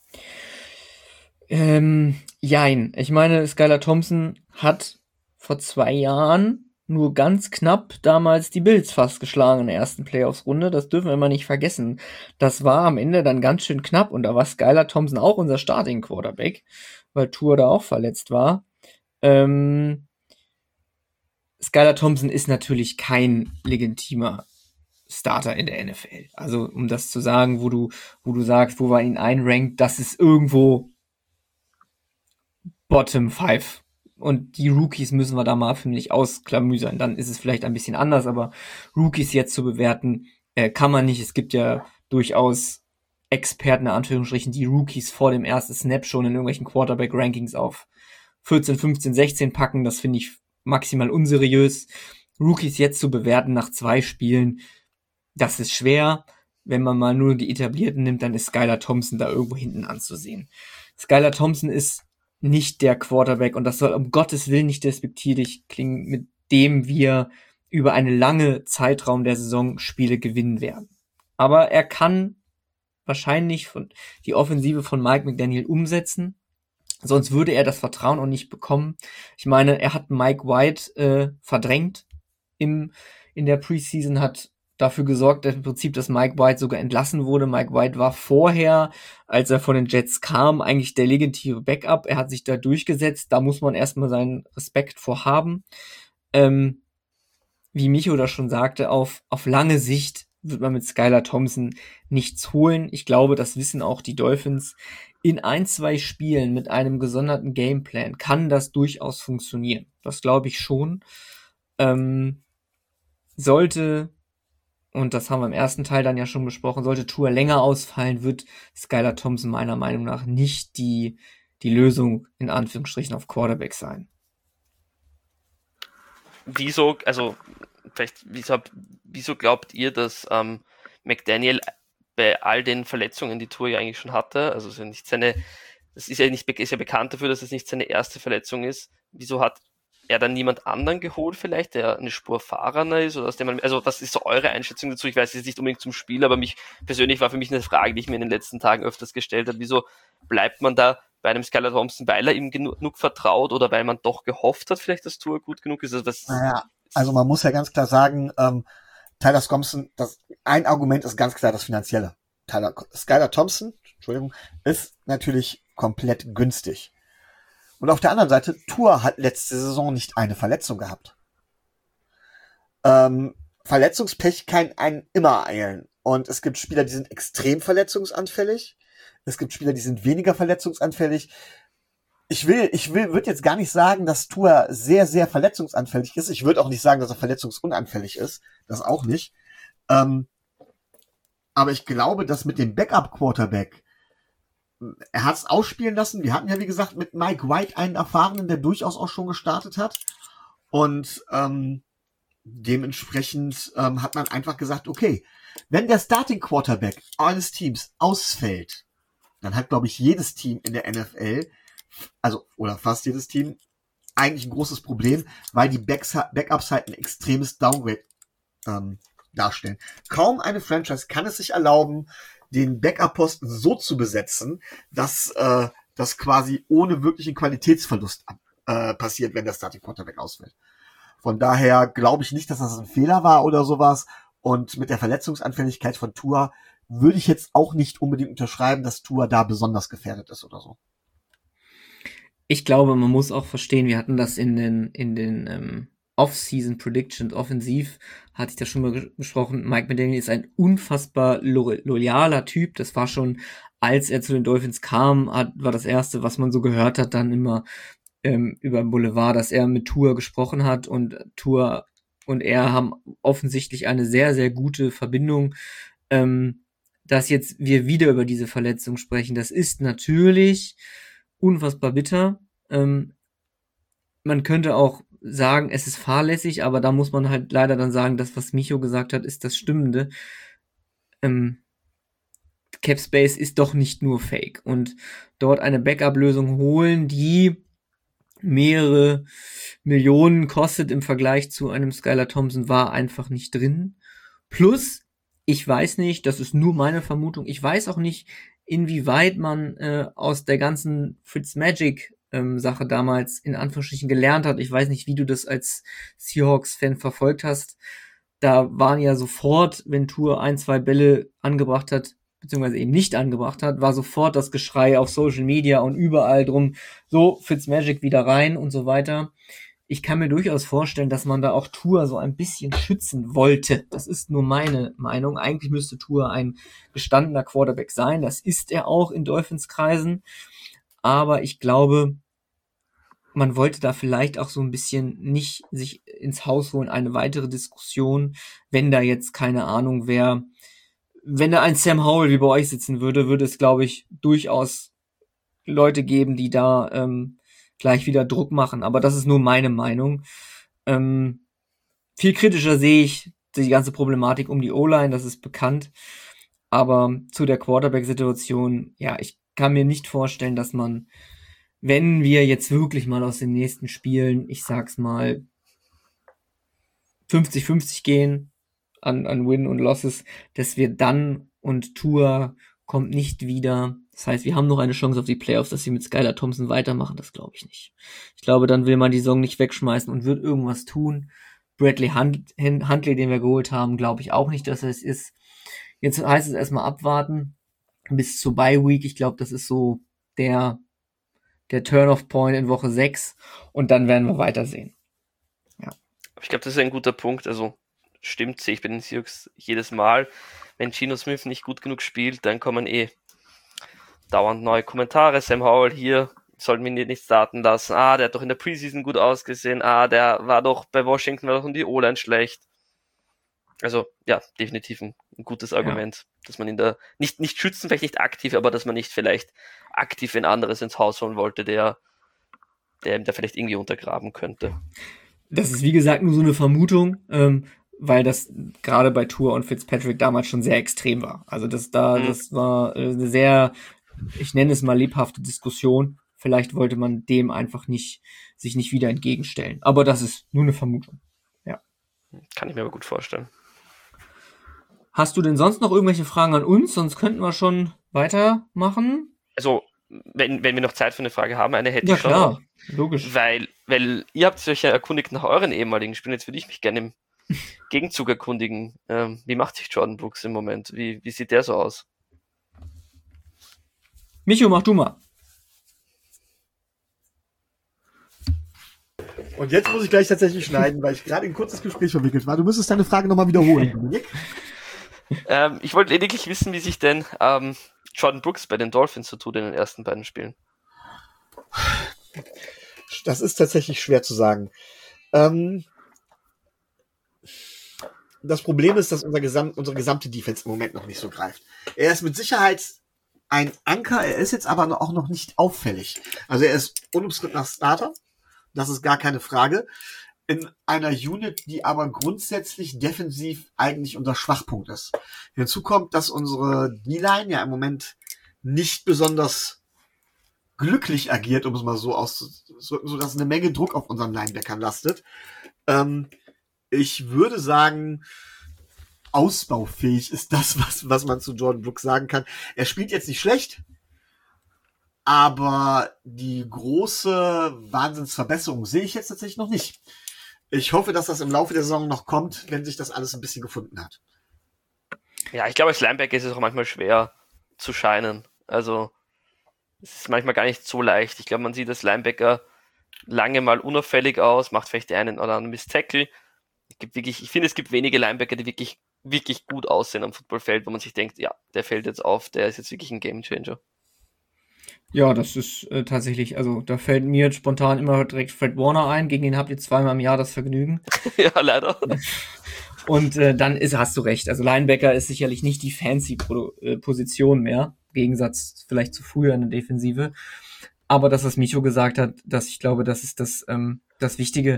Ähm, jein. Ich meine, Skylar Thompson hat vor zwei Jahren nur ganz knapp damals die Bills fast geschlagen in der ersten Playoffs-Runde. Das dürfen wir immer nicht vergessen. Das war am Ende dann ganz schön knapp und da war Skylar Thompson auch unser Starting-Quarterback, weil Tour da auch verletzt war. Ähm, Skylar Thompson ist natürlich kein legitimer Starter in der N F L. Also um das zu sagen, wo du, wo du sagst, wo man ihn einrankt, das ist irgendwo Bottom five. Und die Rookies müssen wir da mal, finde ich, ausklamüsern. Dann ist es vielleicht ein bisschen anders, aber Rookies jetzt zu bewerten, äh, kann man nicht. Es gibt ja durchaus Experten, in Anführungsstrichen, die Rookies vor dem ersten Snap schon in irgendwelchen Quarterback-Rankings auf vierzehn, fünfzehn, sechzehn packen. Das finde ich maximal unseriös. Rookies jetzt zu bewerten nach zwei Spielen, das ist schwer. Wenn man mal nur die Etablierten nimmt, dann ist Skylar Thompson da irgendwo hinten anzusehen. Skylar Thompson ist nicht der Quarterback und das soll um Gottes Willen nicht despektierlich klingen, mit dem wir über einen langen Zeitraum der Saison Spiele gewinnen werden. Aber er kann wahrscheinlich von, die Offensive von Mike McDaniel umsetzen, sonst würde er das Vertrauen auch nicht bekommen. Ich meine, er hat Mike White äh, verdrängt im in der Preseason, hat dafür gesorgt, dass im Prinzip, dass Mike White sogar entlassen wurde. Mike White war vorher, als er von den Jets kam, eigentlich der legitime Backup. Er hat sich da durchgesetzt. Da muss man erstmal seinen Respekt vor haben. Ähm, wie Micho das schon sagte, auf, auf lange Sicht wird man mit Skylar Thompson nichts holen. Ich glaube, das wissen auch die Dolphins. In ein, zwei Spielen mit einem gesonderten Gameplan kann das durchaus funktionieren. Das glaube ich schon. Ähm, sollte, und das haben wir im ersten Teil dann ja schon besprochen, sollte Tour länger ausfallen, wird Skylar Thompson meiner Meinung nach nicht die, die Lösung in Anführungsstrichen auf Quarterback sein. Wieso, also vielleicht, wieso, wieso glaubt ihr, dass ähm, McDaniel bei all den Verletzungen, die Tour ja eigentlich schon hatte, also ist ja nicht seine, das ist ja nicht, ist ja bekannt dafür, dass es nicht seine erste Verletzung ist, wieso hat er dann niemand anderen geholt vielleicht, der eine Spur erfahrener ist, oder aus dem man, also was ist so eure Einschätzung dazu? Ich weiß jetzt nicht unbedingt zum Spiel, aber mich persönlich war für mich eine Frage, die ich mir in den letzten Tagen öfters gestellt habe, wieso bleibt man da bei einem Skylar Thompson, weil er ihm genug, genug vertraut oder weil man doch gehofft hat, vielleicht, dass Tour gut genug ist? Also, was naja, also man muss ja ganz klar sagen, ähm, Tyler Thompson, das, ein Argument ist ganz klar das Finanzielle. Tyler, Skylar Thompson, Entschuldigung, ist natürlich komplett günstig. Und auf der anderen Seite, Tour hat letzte Saison nicht eine Verletzung gehabt. Ähm, Verletzungspech kann einen immer eilen. Und es gibt Spieler, die sind extrem verletzungsanfällig. Es gibt Spieler, die sind weniger verletzungsanfällig. Ich will, ich will, würde jetzt gar nicht sagen, dass Tua sehr, sehr verletzungsanfällig ist. Ich würde auch nicht sagen, dass er verletzungsunanfällig ist. Das auch nicht. Ähm, aber ich glaube, dass mit dem Backup-Quarterback, er hat es ausspielen lassen. Wir hatten ja, wie gesagt, mit Mike White einen Erfahrenen, der durchaus auch schon gestartet hat. Und ähm, dementsprechend ähm, hat man einfach gesagt, okay, wenn der Starting Quarterback eines Teams ausfällt, dann hat, glaube ich, jedes Team in der N F L, also oder fast jedes Team, eigentlich ein großes Problem, weil die Backs, Backups halt ein extremes Downgrade ähm, darstellen. Kaum eine Franchise kann es sich erlauben, den Backup-Posten so zu besetzen, dass äh, das quasi ohne wirklichen Qualitätsverlust äh, passiert, wenn der Starting Quarterback ausfällt. Von daher glaube ich nicht, dass das ein Fehler war oder sowas. Und mit der Verletzungsanfälligkeit von Tua würde ich jetzt auch nicht unbedingt unterschreiben, dass Tua da besonders gefährdet ist oder so. Ich glaube, man muss auch verstehen, wir hatten das in den in den ähm, Off-Season Predictions, offensiv, hatte ich da schon mal besprochen. Mike McDaniel ist ein unfassbar lo- loyaler Typ. Das war schon, als er zu den Dolphins kam, hat, war das Erste, was man so gehört hat, dann immer ähm, über den Boulevard, dass er mit Tua gesprochen hat, und Tua und er haben offensichtlich eine sehr, sehr gute Verbindung. Ähm, dass jetzt wir wieder über diese Verletzung sprechen, das ist natürlich unfassbar bitter. Ähm, man könnte auch sagen, es ist fahrlässig, aber da muss man halt leider dann sagen, das, was Micho gesagt hat, ist das Stimmende. Ähm, Cap Space ist doch nicht nur Fake. Und dort eine Backup-Lösung holen, die mehrere Millionen kostet im Vergleich zu einem Skylar Thompson, war einfach nicht drin. Plus, ich weiß nicht, das ist nur meine Vermutung, ich weiß auch nicht, inwieweit man äh, aus der ganzen Fitzmagic ähm, Sache damals in Anführungsstrichen gelernt hat. Ich weiß nicht, wie du das als Seahawks-Fan verfolgt hast. Da waren ja sofort, wenn Tua ein, zwei Bälle angebracht hat, beziehungsweise eben nicht angebracht hat, war sofort das Geschrei auf Social Media und überall drum, so, Fitzmagic wieder rein und so weiter. Ich kann mir durchaus vorstellen, dass man da auch Tua so ein bisschen schützen wollte. Das ist nur meine Meinung. Eigentlich müsste Tua ein gestandener Quarterback sein. Das ist er auch in Dolphins-Kreisen. Aber ich glaube, man wollte da vielleicht auch so ein bisschen nicht sich ins Haus holen, eine weitere Diskussion, wenn da jetzt, keine Ahnung, wer, wenn da ein Sam Howell wie bei euch sitzen würde, würde es, glaube ich, durchaus Leute geben, die da ähm, gleich wieder Druck machen. Aber das ist nur meine Meinung. Ähm, viel kritischer sehe ich die ganze Problematik um die O-Line, das ist bekannt. Aber zu der Quarterback-Situation, ja, ich kann mir nicht vorstellen, dass man, wenn wir jetzt wirklich mal aus den nächsten Spielen, ich sag's mal, fünfzig fünfzig gehen an, an Win und Losses, dass wir dann, und Tua kommt nicht wieder, das heißt, wir haben noch eine Chance auf die Playoffs, dass sie mit Skylar Thompson weitermachen, das glaube ich nicht. Ich glaube, dann will man die Saison nicht wegschmeißen und wird irgendwas tun. Bradley Hunt, Huntley, den wir geholt haben, glaube ich auch nicht, dass er es ist. Jetzt heißt es erstmal abwarten bis zur Bye Week. Ich glaube, das ist so der der Turn-off-Point in Woche sechs und dann werden wir weitersehen. Ja. Ich glaube, das ist ein guter Punkt. Also stimmt, sehe ich bei den Seahawks jedes Mal. Wenn Geno Smith nicht gut genug spielt, dann kommen eh dauernd neue Kommentare. Sam Howell hier, sollten wir ihn nicht starten lassen. Ah, der hat doch in der Preseason gut ausgesehen. Ah, der war doch bei Washington, war doch in die O-Line schlecht. Also, ja, definitiv ein, ein gutes Argument, ja, dass man ihn da nicht, nicht schützen, vielleicht nicht aktiv, aber dass man nicht vielleicht aktiv ein anderes ins Haus holen wollte, der, der, der vielleicht irgendwie untergraben könnte. Das ist, wie gesagt, nur so eine Vermutung, ähm, weil das gerade bei Tua und Fitzpatrick damals schon sehr extrem war. Also das da, mhm. das war äh, eine sehr, ich nenne es mal lebhafte Diskussion. Vielleicht wollte man dem einfach nicht, sich nicht wieder entgegenstellen. Aber das ist nur eine Vermutung. Ja. Kann ich mir aber gut vorstellen. Hast du denn sonst noch irgendwelche Fragen an uns? Sonst könnten wir schon weitermachen. Also, wenn, wenn wir noch Zeit für eine Frage haben, eine hätte ja, ich schon. Ja, klar, logisch. Weil, weil ihr habt euch ja erkundigt nach euren ehemaligen Spielen. Jetzt würde ich mich gerne im Gegenzug erkundigen. Ähm, wie macht sich Jordan Brooks im Moment? Wie, wie sieht der so aus? Micho, mach du mal. Und jetzt muss ich gleich tatsächlich schneiden, weil ich gerade in ein kurzes Gespräch verwickelt war. Du müsstest deine Frage nochmal wiederholen, Dominik. ähm, ich wollte lediglich wissen, wie sich denn ähm, Jordan Brooks bei den Dolphins so tut in den ersten beiden Spielen? Das ist tatsächlich schwer zu sagen. Ähm, das Problem ist, dass unser Gesam- unsere gesamte Defense im Moment noch nicht so greift. Er ist mit Sicherheit ein Anker, er ist jetzt aber auch noch nicht auffällig. Also er ist unumstrittener Starter, das ist gar keine Frage. In einer Unit, die aber grundsätzlich defensiv eigentlich unser Schwachpunkt ist. Hinzu kommt, dass unsere D-Line ja im Moment nicht besonders glücklich agiert, um es mal so auszudrücken, so dass eine Menge Druck auf unseren Linebackern lastet. Ähm, ich würde sagen, ausbaufähig ist das, was, was man zu Jordan Brooks sagen kann. Er spielt jetzt nicht schlecht, aber die große Wahnsinnsverbesserung sehe ich jetzt tatsächlich noch nicht. Ich hoffe, dass das im Laufe der Saison noch kommt, wenn sich das alles ein bisschen gefunden hat. Ja, ich glaube, als Linebacker ist es auch manchmal schwer zu scheinen. Also es ist manchmal gar nicht so leicht. Ich glaube, man sieht als Linebacker lange mal unauffällig aus, macht vielleicht einen oder anderen Miss-Tackle. Es gibt wirklich, ich finde, es gibt wenige Linebacker, die wirklich, wirklich gut aussehen am Footballfeld, wo man sich denkt, ja, der fällt jetzt auf, der ist jetzt wirklich ein Gamechanger. Ja, das ist äh, tatsächlich, also da fällt mir jetzt spontan immer direkt Fred Warner ein, gegen den habt ihr zweimal im Jahr das Vergnügen. Ja, leider. Und äh, dann ist, hast du recht, also Linebacker ist sicherlich nicht die fancy Pro- äh, Position mehr, im Gegensatz vielleicht zu früher in der Defensive. Aber das, was Micho gesagt hat, dass ich glaube, das ist das, ähm, das Wichtige.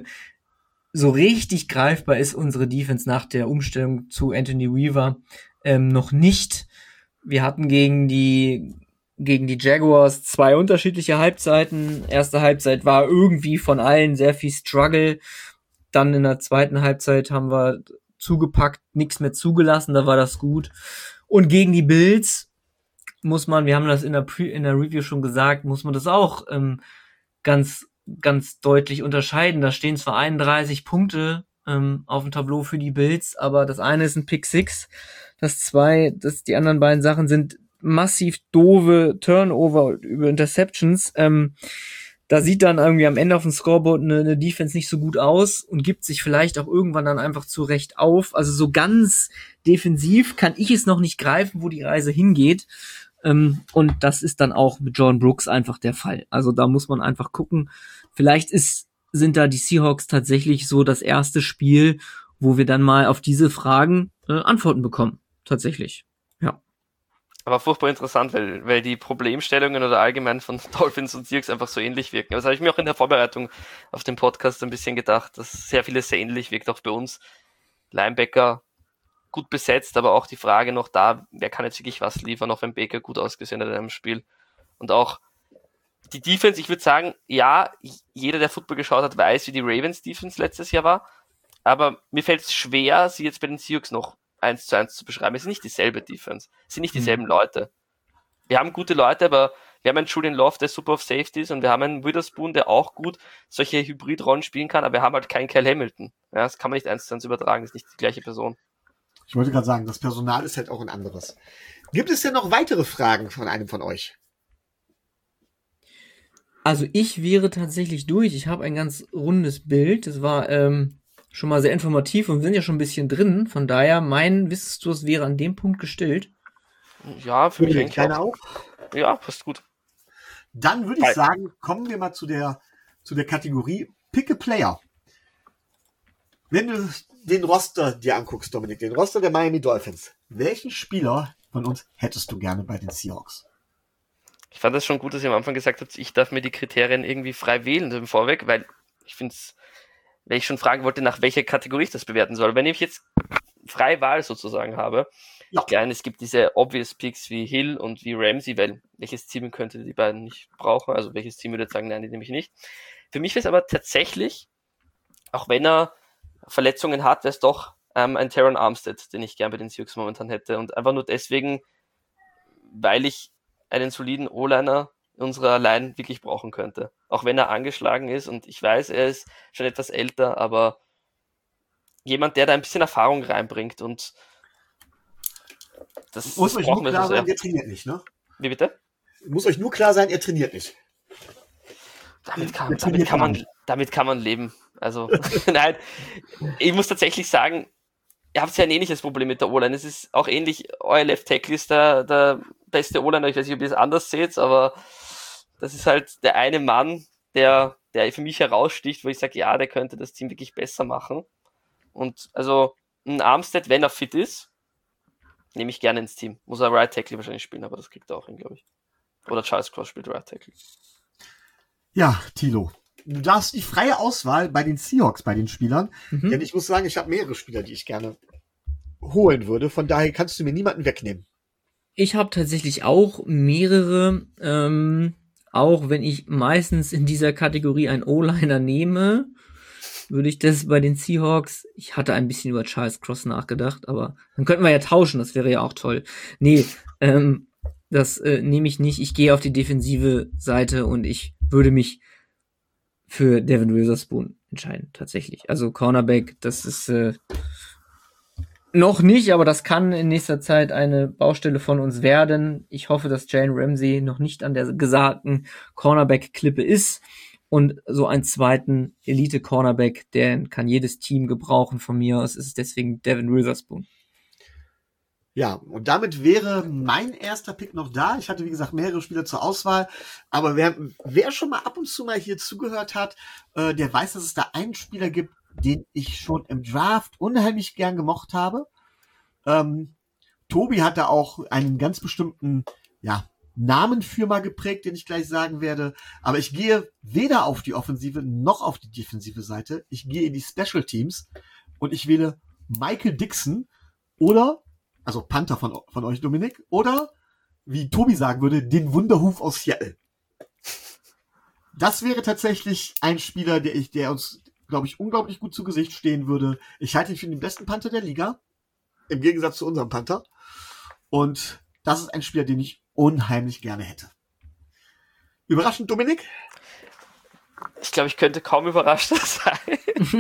So richtig greifbar ist unsere Defense nach der Umstellung zu Anthony Weaver ähm, noch nicht. Wir hatten gegen die gegen die Jaguars zwei unterschiedliche Halbzeiten. Erste Halbzeit war irgendwie von allen sehr viel Struggle. Dann in der zweiten Halbzeit haben wir zugepackt, nichts mehr zugelassen, da war das gut. Und gegen die Bills muss man, wir haben das in der, Pre- in der Review schon gesagt, muss man das auch ähm, ganz, ganz deutlich unterscheiden. Da stehen zwar einunddreißig Punkte ähm, auf dem Tableau für die Bills, aber das eine ist ein Pick Six, das zwei, das die anderen beiden Sachen sind massiv doofe Turnover über Interceptions. Ähm, da sieht dann irgendwie am Ende auf dem Scoreboard eine, eine Defense nicht so gut aus und gibt sich vielleicht auch irgendwann dann einfach zu Recht auf. Also so ganz defensiv kann ich es noch nicht greifen, wo die Reise hingeht. Ähm, und das ist dann auch mit Jordan Brooks einfach der Fall. Also da muss man einfach gucken. Vielleicht ist, sind da die Seahawks tatsächlich so das erste Spiel, wo wir dann mal auf diese Fragen äh, Antworten bekommen. Tatsächlich. Ja. Aber furchtbar interessant, weil, weil die Problemstellungen oder allgemein von Dolphins und Seahawks einfach so ähnlich wirken. Das habe ich mir auch in der Vorbereitung auf den Podcast ein bisschen gedacht, dass sehr vieles sehr ähnlich wirkt, auch bei uns. Linebacker gut besetzt, aber auch die Frage noch da, wer kann jetzt wirklich was liefern, auch wenn Baker gut ausgesehen hat in einem Spiel. Und auch die Defense, ich würde sagen, ja, jeder, der Football geschaut hat, weiß, wie die Ravens Defense letztes Jahr war, aber mir fällt es schwer, sie jetzt bei den Seahawks noch eins zu eins zu beschreiben. Es ist nicht dieselbe Defense. Es sind nicht dieselben mhm. Leute. Wir haben gute Leute, aber wir haben einen Julian Love, der super auf Safeties, und wir haben einen Witherspoon, der auch gut solche Hybridrollen spielen kann, aber wir haben halt keinen Kyle Hamilton. Ja, das kann man nicht eins zu eins übertragen, das ist nicht die gleiche Person. Ich wollte gerade sagen, das Personal ist halt auch ein anderes. Gibt es denn noch weitere Fragen von einem von euch? Also ich wäre tatsächlich durch. Ich habe ein ganz rundes Bild. Das war ähm, schon mal sehr informativ und wir sind ja schon ein bisschen drin. Von daher, mein Wissensdurst wäre an dem Punkt gestillt. Ja, für mich eigentlich auch. auch. Ja, passt gut. Dann würde ich sagen, kommen wir mal zu der, zu der Kategorie Pick a Player. Wenn du den Roster dir anguckst, Dominik, den Roster der Miami Dolphins, welchen Spieler von uns hättest du gerne bei den Seahawks? Ich fand das schon gut, dass ihr am Anfang gesagt habt, ich darf mir die Kriterien irgendwie frei wählen im Vorweg, weil ich finde es, wenn ich schon fragen wollte, nach welcher Kategorie ich das bewerten soll. Wenn ich jetzt freie Wahl sozusagen habe, ja. Ich glaube, es gibt diese obvious Picks wie Hill und wie Ramsey, weil welches Team könnte die beiden nicht brauchen? Also welches Team würde jetzt sagen, nein, die nehme ich nicht. Für mich wäre es aber tatsächlich, auch wenn er Verletzungen hat, wäre es doch ähm, ein Teron Armstead, den ich gern bei den Seahawks momentan hätte. Und einfach nur deswegen, weil ich einen soliden O-Liner in unserer Line wirklich brauchen könnte. Auch wenn er angeschlagen ist und ich weiß, er ist schon etwas älter, aber jemand, der da ein bisschen Erfahrung reinbringt und das muss das euch nur klar sein, ihr trainiert nicht, ne? Wie bitte? Muss euch nur klar sein, ihr trainiert nicht. Damit kann, damit kann man, damit kann man leben. Also, nein, ich muss tatsächlich sagen, ihr habt ja ein ähnliches Problem mit der O-Line. Es ist auch ähnlich, euer Left Tackle ist der, der, beste O-Liner, ich weiß nicht, ob ihr es anders seht, aber das ist halt der eine Mann, der, der für mich heraussticht, wo ich sage, ja, der könnte das Team wirklich besser machen. Und also ein Armstead, wenn er fit ist, nehme ich gerne ins Team. Muss er Right Tackle wahrscheinlich spielen, aber das kriegt er auch hin, glaube ich. Oder Charles Cross spielt Right Tackle. Ja, Thilo. Du darfst die freie Auswahl bei den Seahawks, bei den Spielern. Mhm. Denn ich muss sagen, ich habe mehrere Spieler, die ich gerne holen würde. Von daher kannst du mir niemanden wegnehmen. Ich habe tatsächlich auch mehrere, ähm, auch wenn ich meistens in dieser Kategorie einen O-Liner nehme, würde ich das bei den Seahawks, ich hatte ein bisschen über Charles Cross nachgedacht, aber dann könnten wir ja tauschen, das wäre ja auch toll. Nee, ähm, das äh, nehme ich nicht. Ich gehe auf die defensive Seite und ich würde mich für Devin Witherspoon entscheiden, tatsächlich. Also Cornerback, das ist äh, noch nicht, aber das kann in nächster Zeit eine Baustelle von uns werden. Ich hoffe, dass Jalen Ramsey noch nicht an der gesagten Cornerback-Klippe ist. Und so einen zweiten Elite-Cornerback, den kann jedes Team gebrauchen von mir. Es ist deswegen Devin Witherspoon. Ja, und damit wäre mein erster Pick noch da. Ich hatte, wie gesagt, mehrere Spieler zur Auswahl. Aber wer, wer schon mal ab und zu mal hier zugehört hat, äh, der weiß, dass es da einen Spieler gibt, den ich schon im Draft unheimlich gern gemocht habe. Ähm, Tobi hat da auch einen ganz bestimmten, ja, Namen für mal geprägt, den ich gleich sagen werde. Aber ich gehe weder auf die offensive noch auf die defensive Seite. Ich gehe in die Special Teams und ich wähle Michael Dixon oder, also Panther von, von euch, Dominik, oder, wie Tobi sagen würde, den Wunderhuf aus Seattle. Das wäre tatsächlich ein Spieler, der ich, der uns, glaube ich, unglaublich gut zu Gesicht stehen würde. Ich halte ihn für den besten Panther der Liga. Im Gegensatz zu unserem Panther. Und das ist ein Spieler, den ich unheimlich gerne hätte. Überraschend, Dominik? Ich glaube, ich könnte kaum überraschter sein.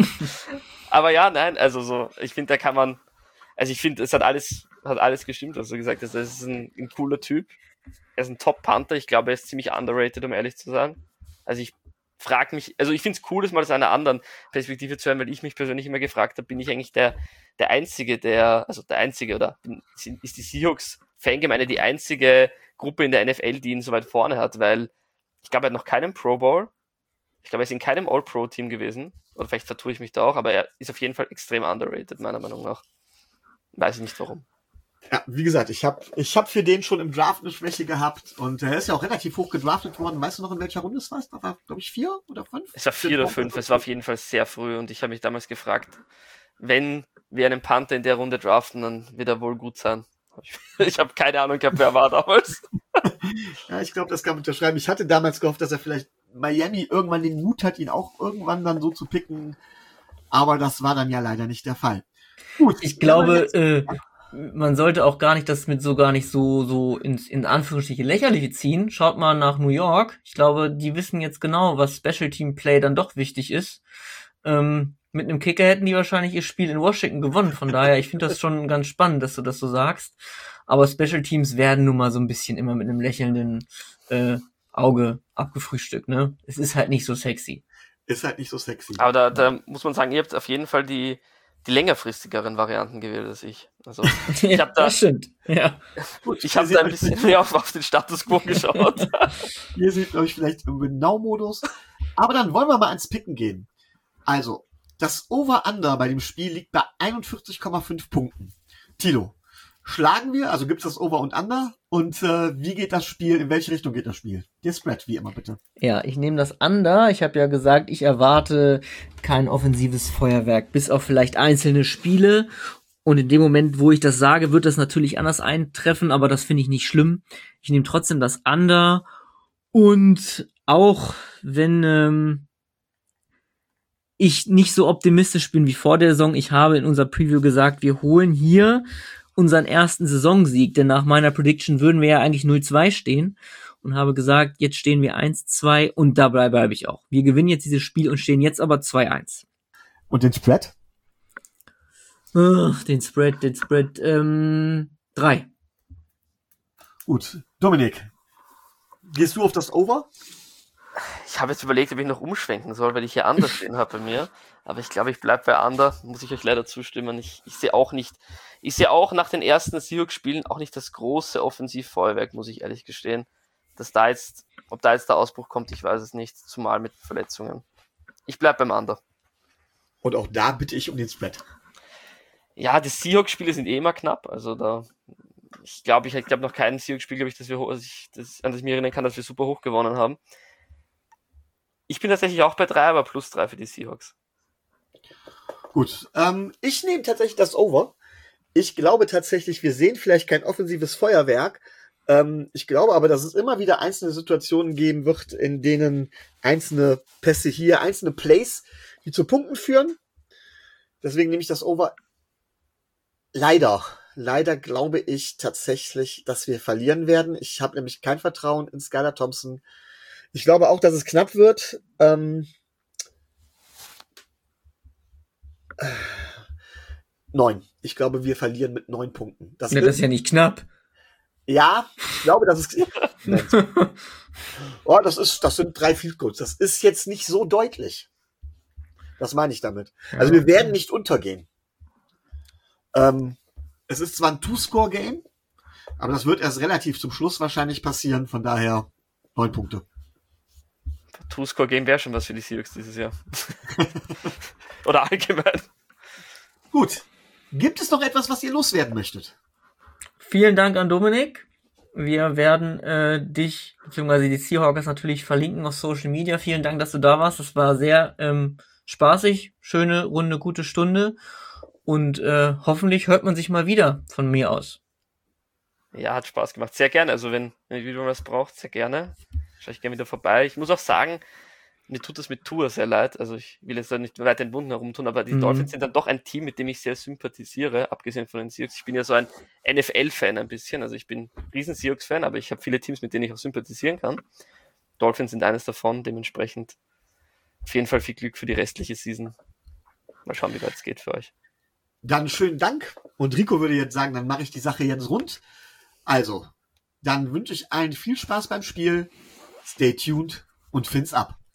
Aber ja, nein, also so, ich finde, da kann man, also ich finde, es hat alles, hat alles gestimmt, was du gesagt hast. Das ist ein, ein cooler Typ. Er ist ein Top-Panther. Ich glaube, er ist ziemlich underrated, um ehrlich zu sein. Also ich frage mich, also ich finde es cool, das mal aus einer anderen Perspektive zu hören, weil ich mich persönlich immer gefragt habe, bin ich eigentlich der, der Einzige, der, also der Einzige, oder bin, ist die Seahawks-Fangemeinde die einzige Gruppe in der N F L, die ihn so weit vorne hat, weil ich glaube, er hat noch keinen Pro Bowl. Ich glaube, er ist in keinem All-Pro-Team gewesen. Oder vielleicht vertue ich mich da auch, aber er ist auf jeden Fall extrem underrated, meiner Meinung nach. Weiß ich nicht warum. Ja, wie gesagt, ich habe ich hab für den schon im Draft eine Schwäche gehabt und er ist ja auch relativ hoch gedraftet worden. Weißt du noch, in welcher Runde es war? Das war, glaube ich, vier oder fünf? Es war vier oder fünf. Es war auf jeden Fall sehr früh und ich habe mich damals gefragt, wenn wir einen Panther in der Runde draften, dann wird er wohl gut sein. Ich habe keine Ahnung gehabt, wer war damals. Ja, ich glaube, das kann man unterschreiben. Ich hatte damals gehofft, dass er vielleicht Miami irgendwann den Mut hat, ihn auch irgendwann dann so zu picken. Aber das war dann ja leider nicht der Fall. Gut, ich glaube, äh, man sollte auch gar nicht das mit so gar nicht so so ins in Anführungsstriche lächerliche ziehen. Schaut mal nach New York. Ich glaube, die wissen jetzt genau, was Special Team Play dann doch wichtig ist. Ähm, mit einem Kicker hätten die wahrscheinlich ihr Spiel in Washington gewonnen. Von daher, ich finde das schon ganz spannend, dass du das so sagst. Aber Special Teams werden nun mal so ein bisschen immer mit einem lächelnden äh, Auge abgefrühstückt, ne? Es ist halt nicht so sexy. Ist halt nicht so sexy. Aber da, da muss man sagen, ihr habt auf jeden Fall die die längerfristigeren Varianten gewählt als ich. Also ich habe da, das stimmt. Ja. Gut, ich habe da ein bisschen mehr auf, auf den Status Quo geschaut. Ihr seht euch vielleicht im Genau-Modus. Aber dann wollen wir mal ans Picken gehen. Also, das Over-Under bei dem Spiel liegt bei einundvierzig Komma fünf Punkten. Tilo, schlagen wir, also gibt's das Over und Under? Und äh, wie geht das Spiel, in welche Richtung geht das Spiel? Der Spread, wie immer, bitte. Ja, ich nehme das Under. Ich habe ja gesagt, ich erwarte kein offensives Feuerwerk, bis auf vielleicht einzelne Spiele. Und in dem Moment, wo ich das sage, wird das natürlich anders eintreffen, aber das finde ich nicht schlimm. Ich nehme trotzdem das Under. Und auch wenn ähm, ich nicht so optimistisch bin wie vor der Saison, ich habe in unserer Preview gesagt, wir holen hier unseren ersten Saisonsieg, denn nach meiner Prediction würden wir ja eigentlich null zwei stehen und habe gesagt, jetzt stehen wir eins zwei und dabei bleibe ich auch. Wir gewinnen jetzt dieses Spiel und stehen jetzt aber zwei eins. Und den Spread? Oh, den Spread, den Spread, ähm, drei. Gut. Dominik, gehst du auf das Over? Ich habe jetzt überlegt, ob ich noch umschwenken soll, weil ich hier Under stehen habe bei mir. Aber ich glaube, ich bleibe bei Under. Muss ich euch leider zustimmen. Ich, ich sehe auch nicht, ich sehe auch nach den ersten Seahawks-Spielen auch nicht das große Offensivfeuerwerk, muss ich ehrlich gestehen. Dass da jetzt, ob da jetzt der Ausbruch kommt, ich weiß es nicht. Zumal mit Verletzungen. Ich bleibe beim Under. Und auch da bitte ich um den Spread. Ja, die Seahawks-Spiele sind eh immer knapp. Also da, ich glaube, ich, ich glaube noch kein Seahawks-Spiel, glaube ich, dass wir, also ich, das, an das ich mich erinnern kann, dass wir super hoch gewonnen haben. Ich bin tatsächlich auch bei drei, aber plus drei für die Seahawks. Gut, ähm, ich nehme tatsächlich das Over. Ich glaube tatsächlich, wir sehen vielleicht kein offensives Feuerwerk. Ähm, ich glaube aber, dass es immer wieder einzelne Situationen geben wird, in denen einzelne Pässe hier, einzelne Plays, die zu Punkten führen. Deswegen nehme ich das Over. Leider, leider glaube ich tatsächlich, dass wir verlieren werden. Ich habe nämlich kein Vertrauen in Skylar Thompson. Ich glaube auch, dass es knapp wird. Ähm, äh, neun. Ich glaube, wir verlieren mit neun Punkten. Das, ja, das ist ja nicht knapp. Ja, ich glaube, das ist. oh, das ist, das sind drei Field Goals. Das ist jetzt nicht so deutlich. Das meine ich damit. Ja. Also wir werden nicht untergehen. Ähm, es ist zwar ein Two-Score-Game, aber das wird erst relativ zum Schluss wahrscheinlich passieren. Von daher neun Punkte. Two-Score-Game wäre schon was für die Seahawks dieses Jahr. Oder allgemein. Gut. Gibt es noch etwas, was ihr loswerden möchtet? Vielen Dank an Dominik. Wir werden äh, dich, beziehungsweise die Seahawkers natürlich verlinken auf Social Media. Vielen Dank, dass du da warst. Das war sehr ähm, spaßig. Schöne, runde, gute Stunde. Und äh, hoffentlich hört man sich mal wieder von mir aus. Ja, hat Spaß gemacht. Sehr gerne. Also wenn, wenn ihr wieder was braucht, sehr gerne. Schau ich gerne wieder vorbei. Ich muss auch sagen, mir tut das mit Tua sehr leid. Also ich will jetzt da nicht weiter in den Wunden herumtun, aber die mhm. Dolphins sind dann doch ein Team, mit dem ich sehr sympathisiere, abgesehen von den Seahawks. Ich bin ja so ein N F L-Fan ein bisschen. Also ich bin riesen Seahawks-Fan, aber ich habe viele Teams, mit denen ich auch sympathisieren kann. Dolphins sind eines davon, dementsprechend auf jeden Fall viel Glück für die restliche Season. Mal schauen, wie weit es geht für euch. Dann schönen Dank. Und Rico würde jetzt sagen, dann mache ich die Sache jetzt rund. Also, dann wünsche ich allen viel Spaß beim Spiel. Stay tuned und Fins ab.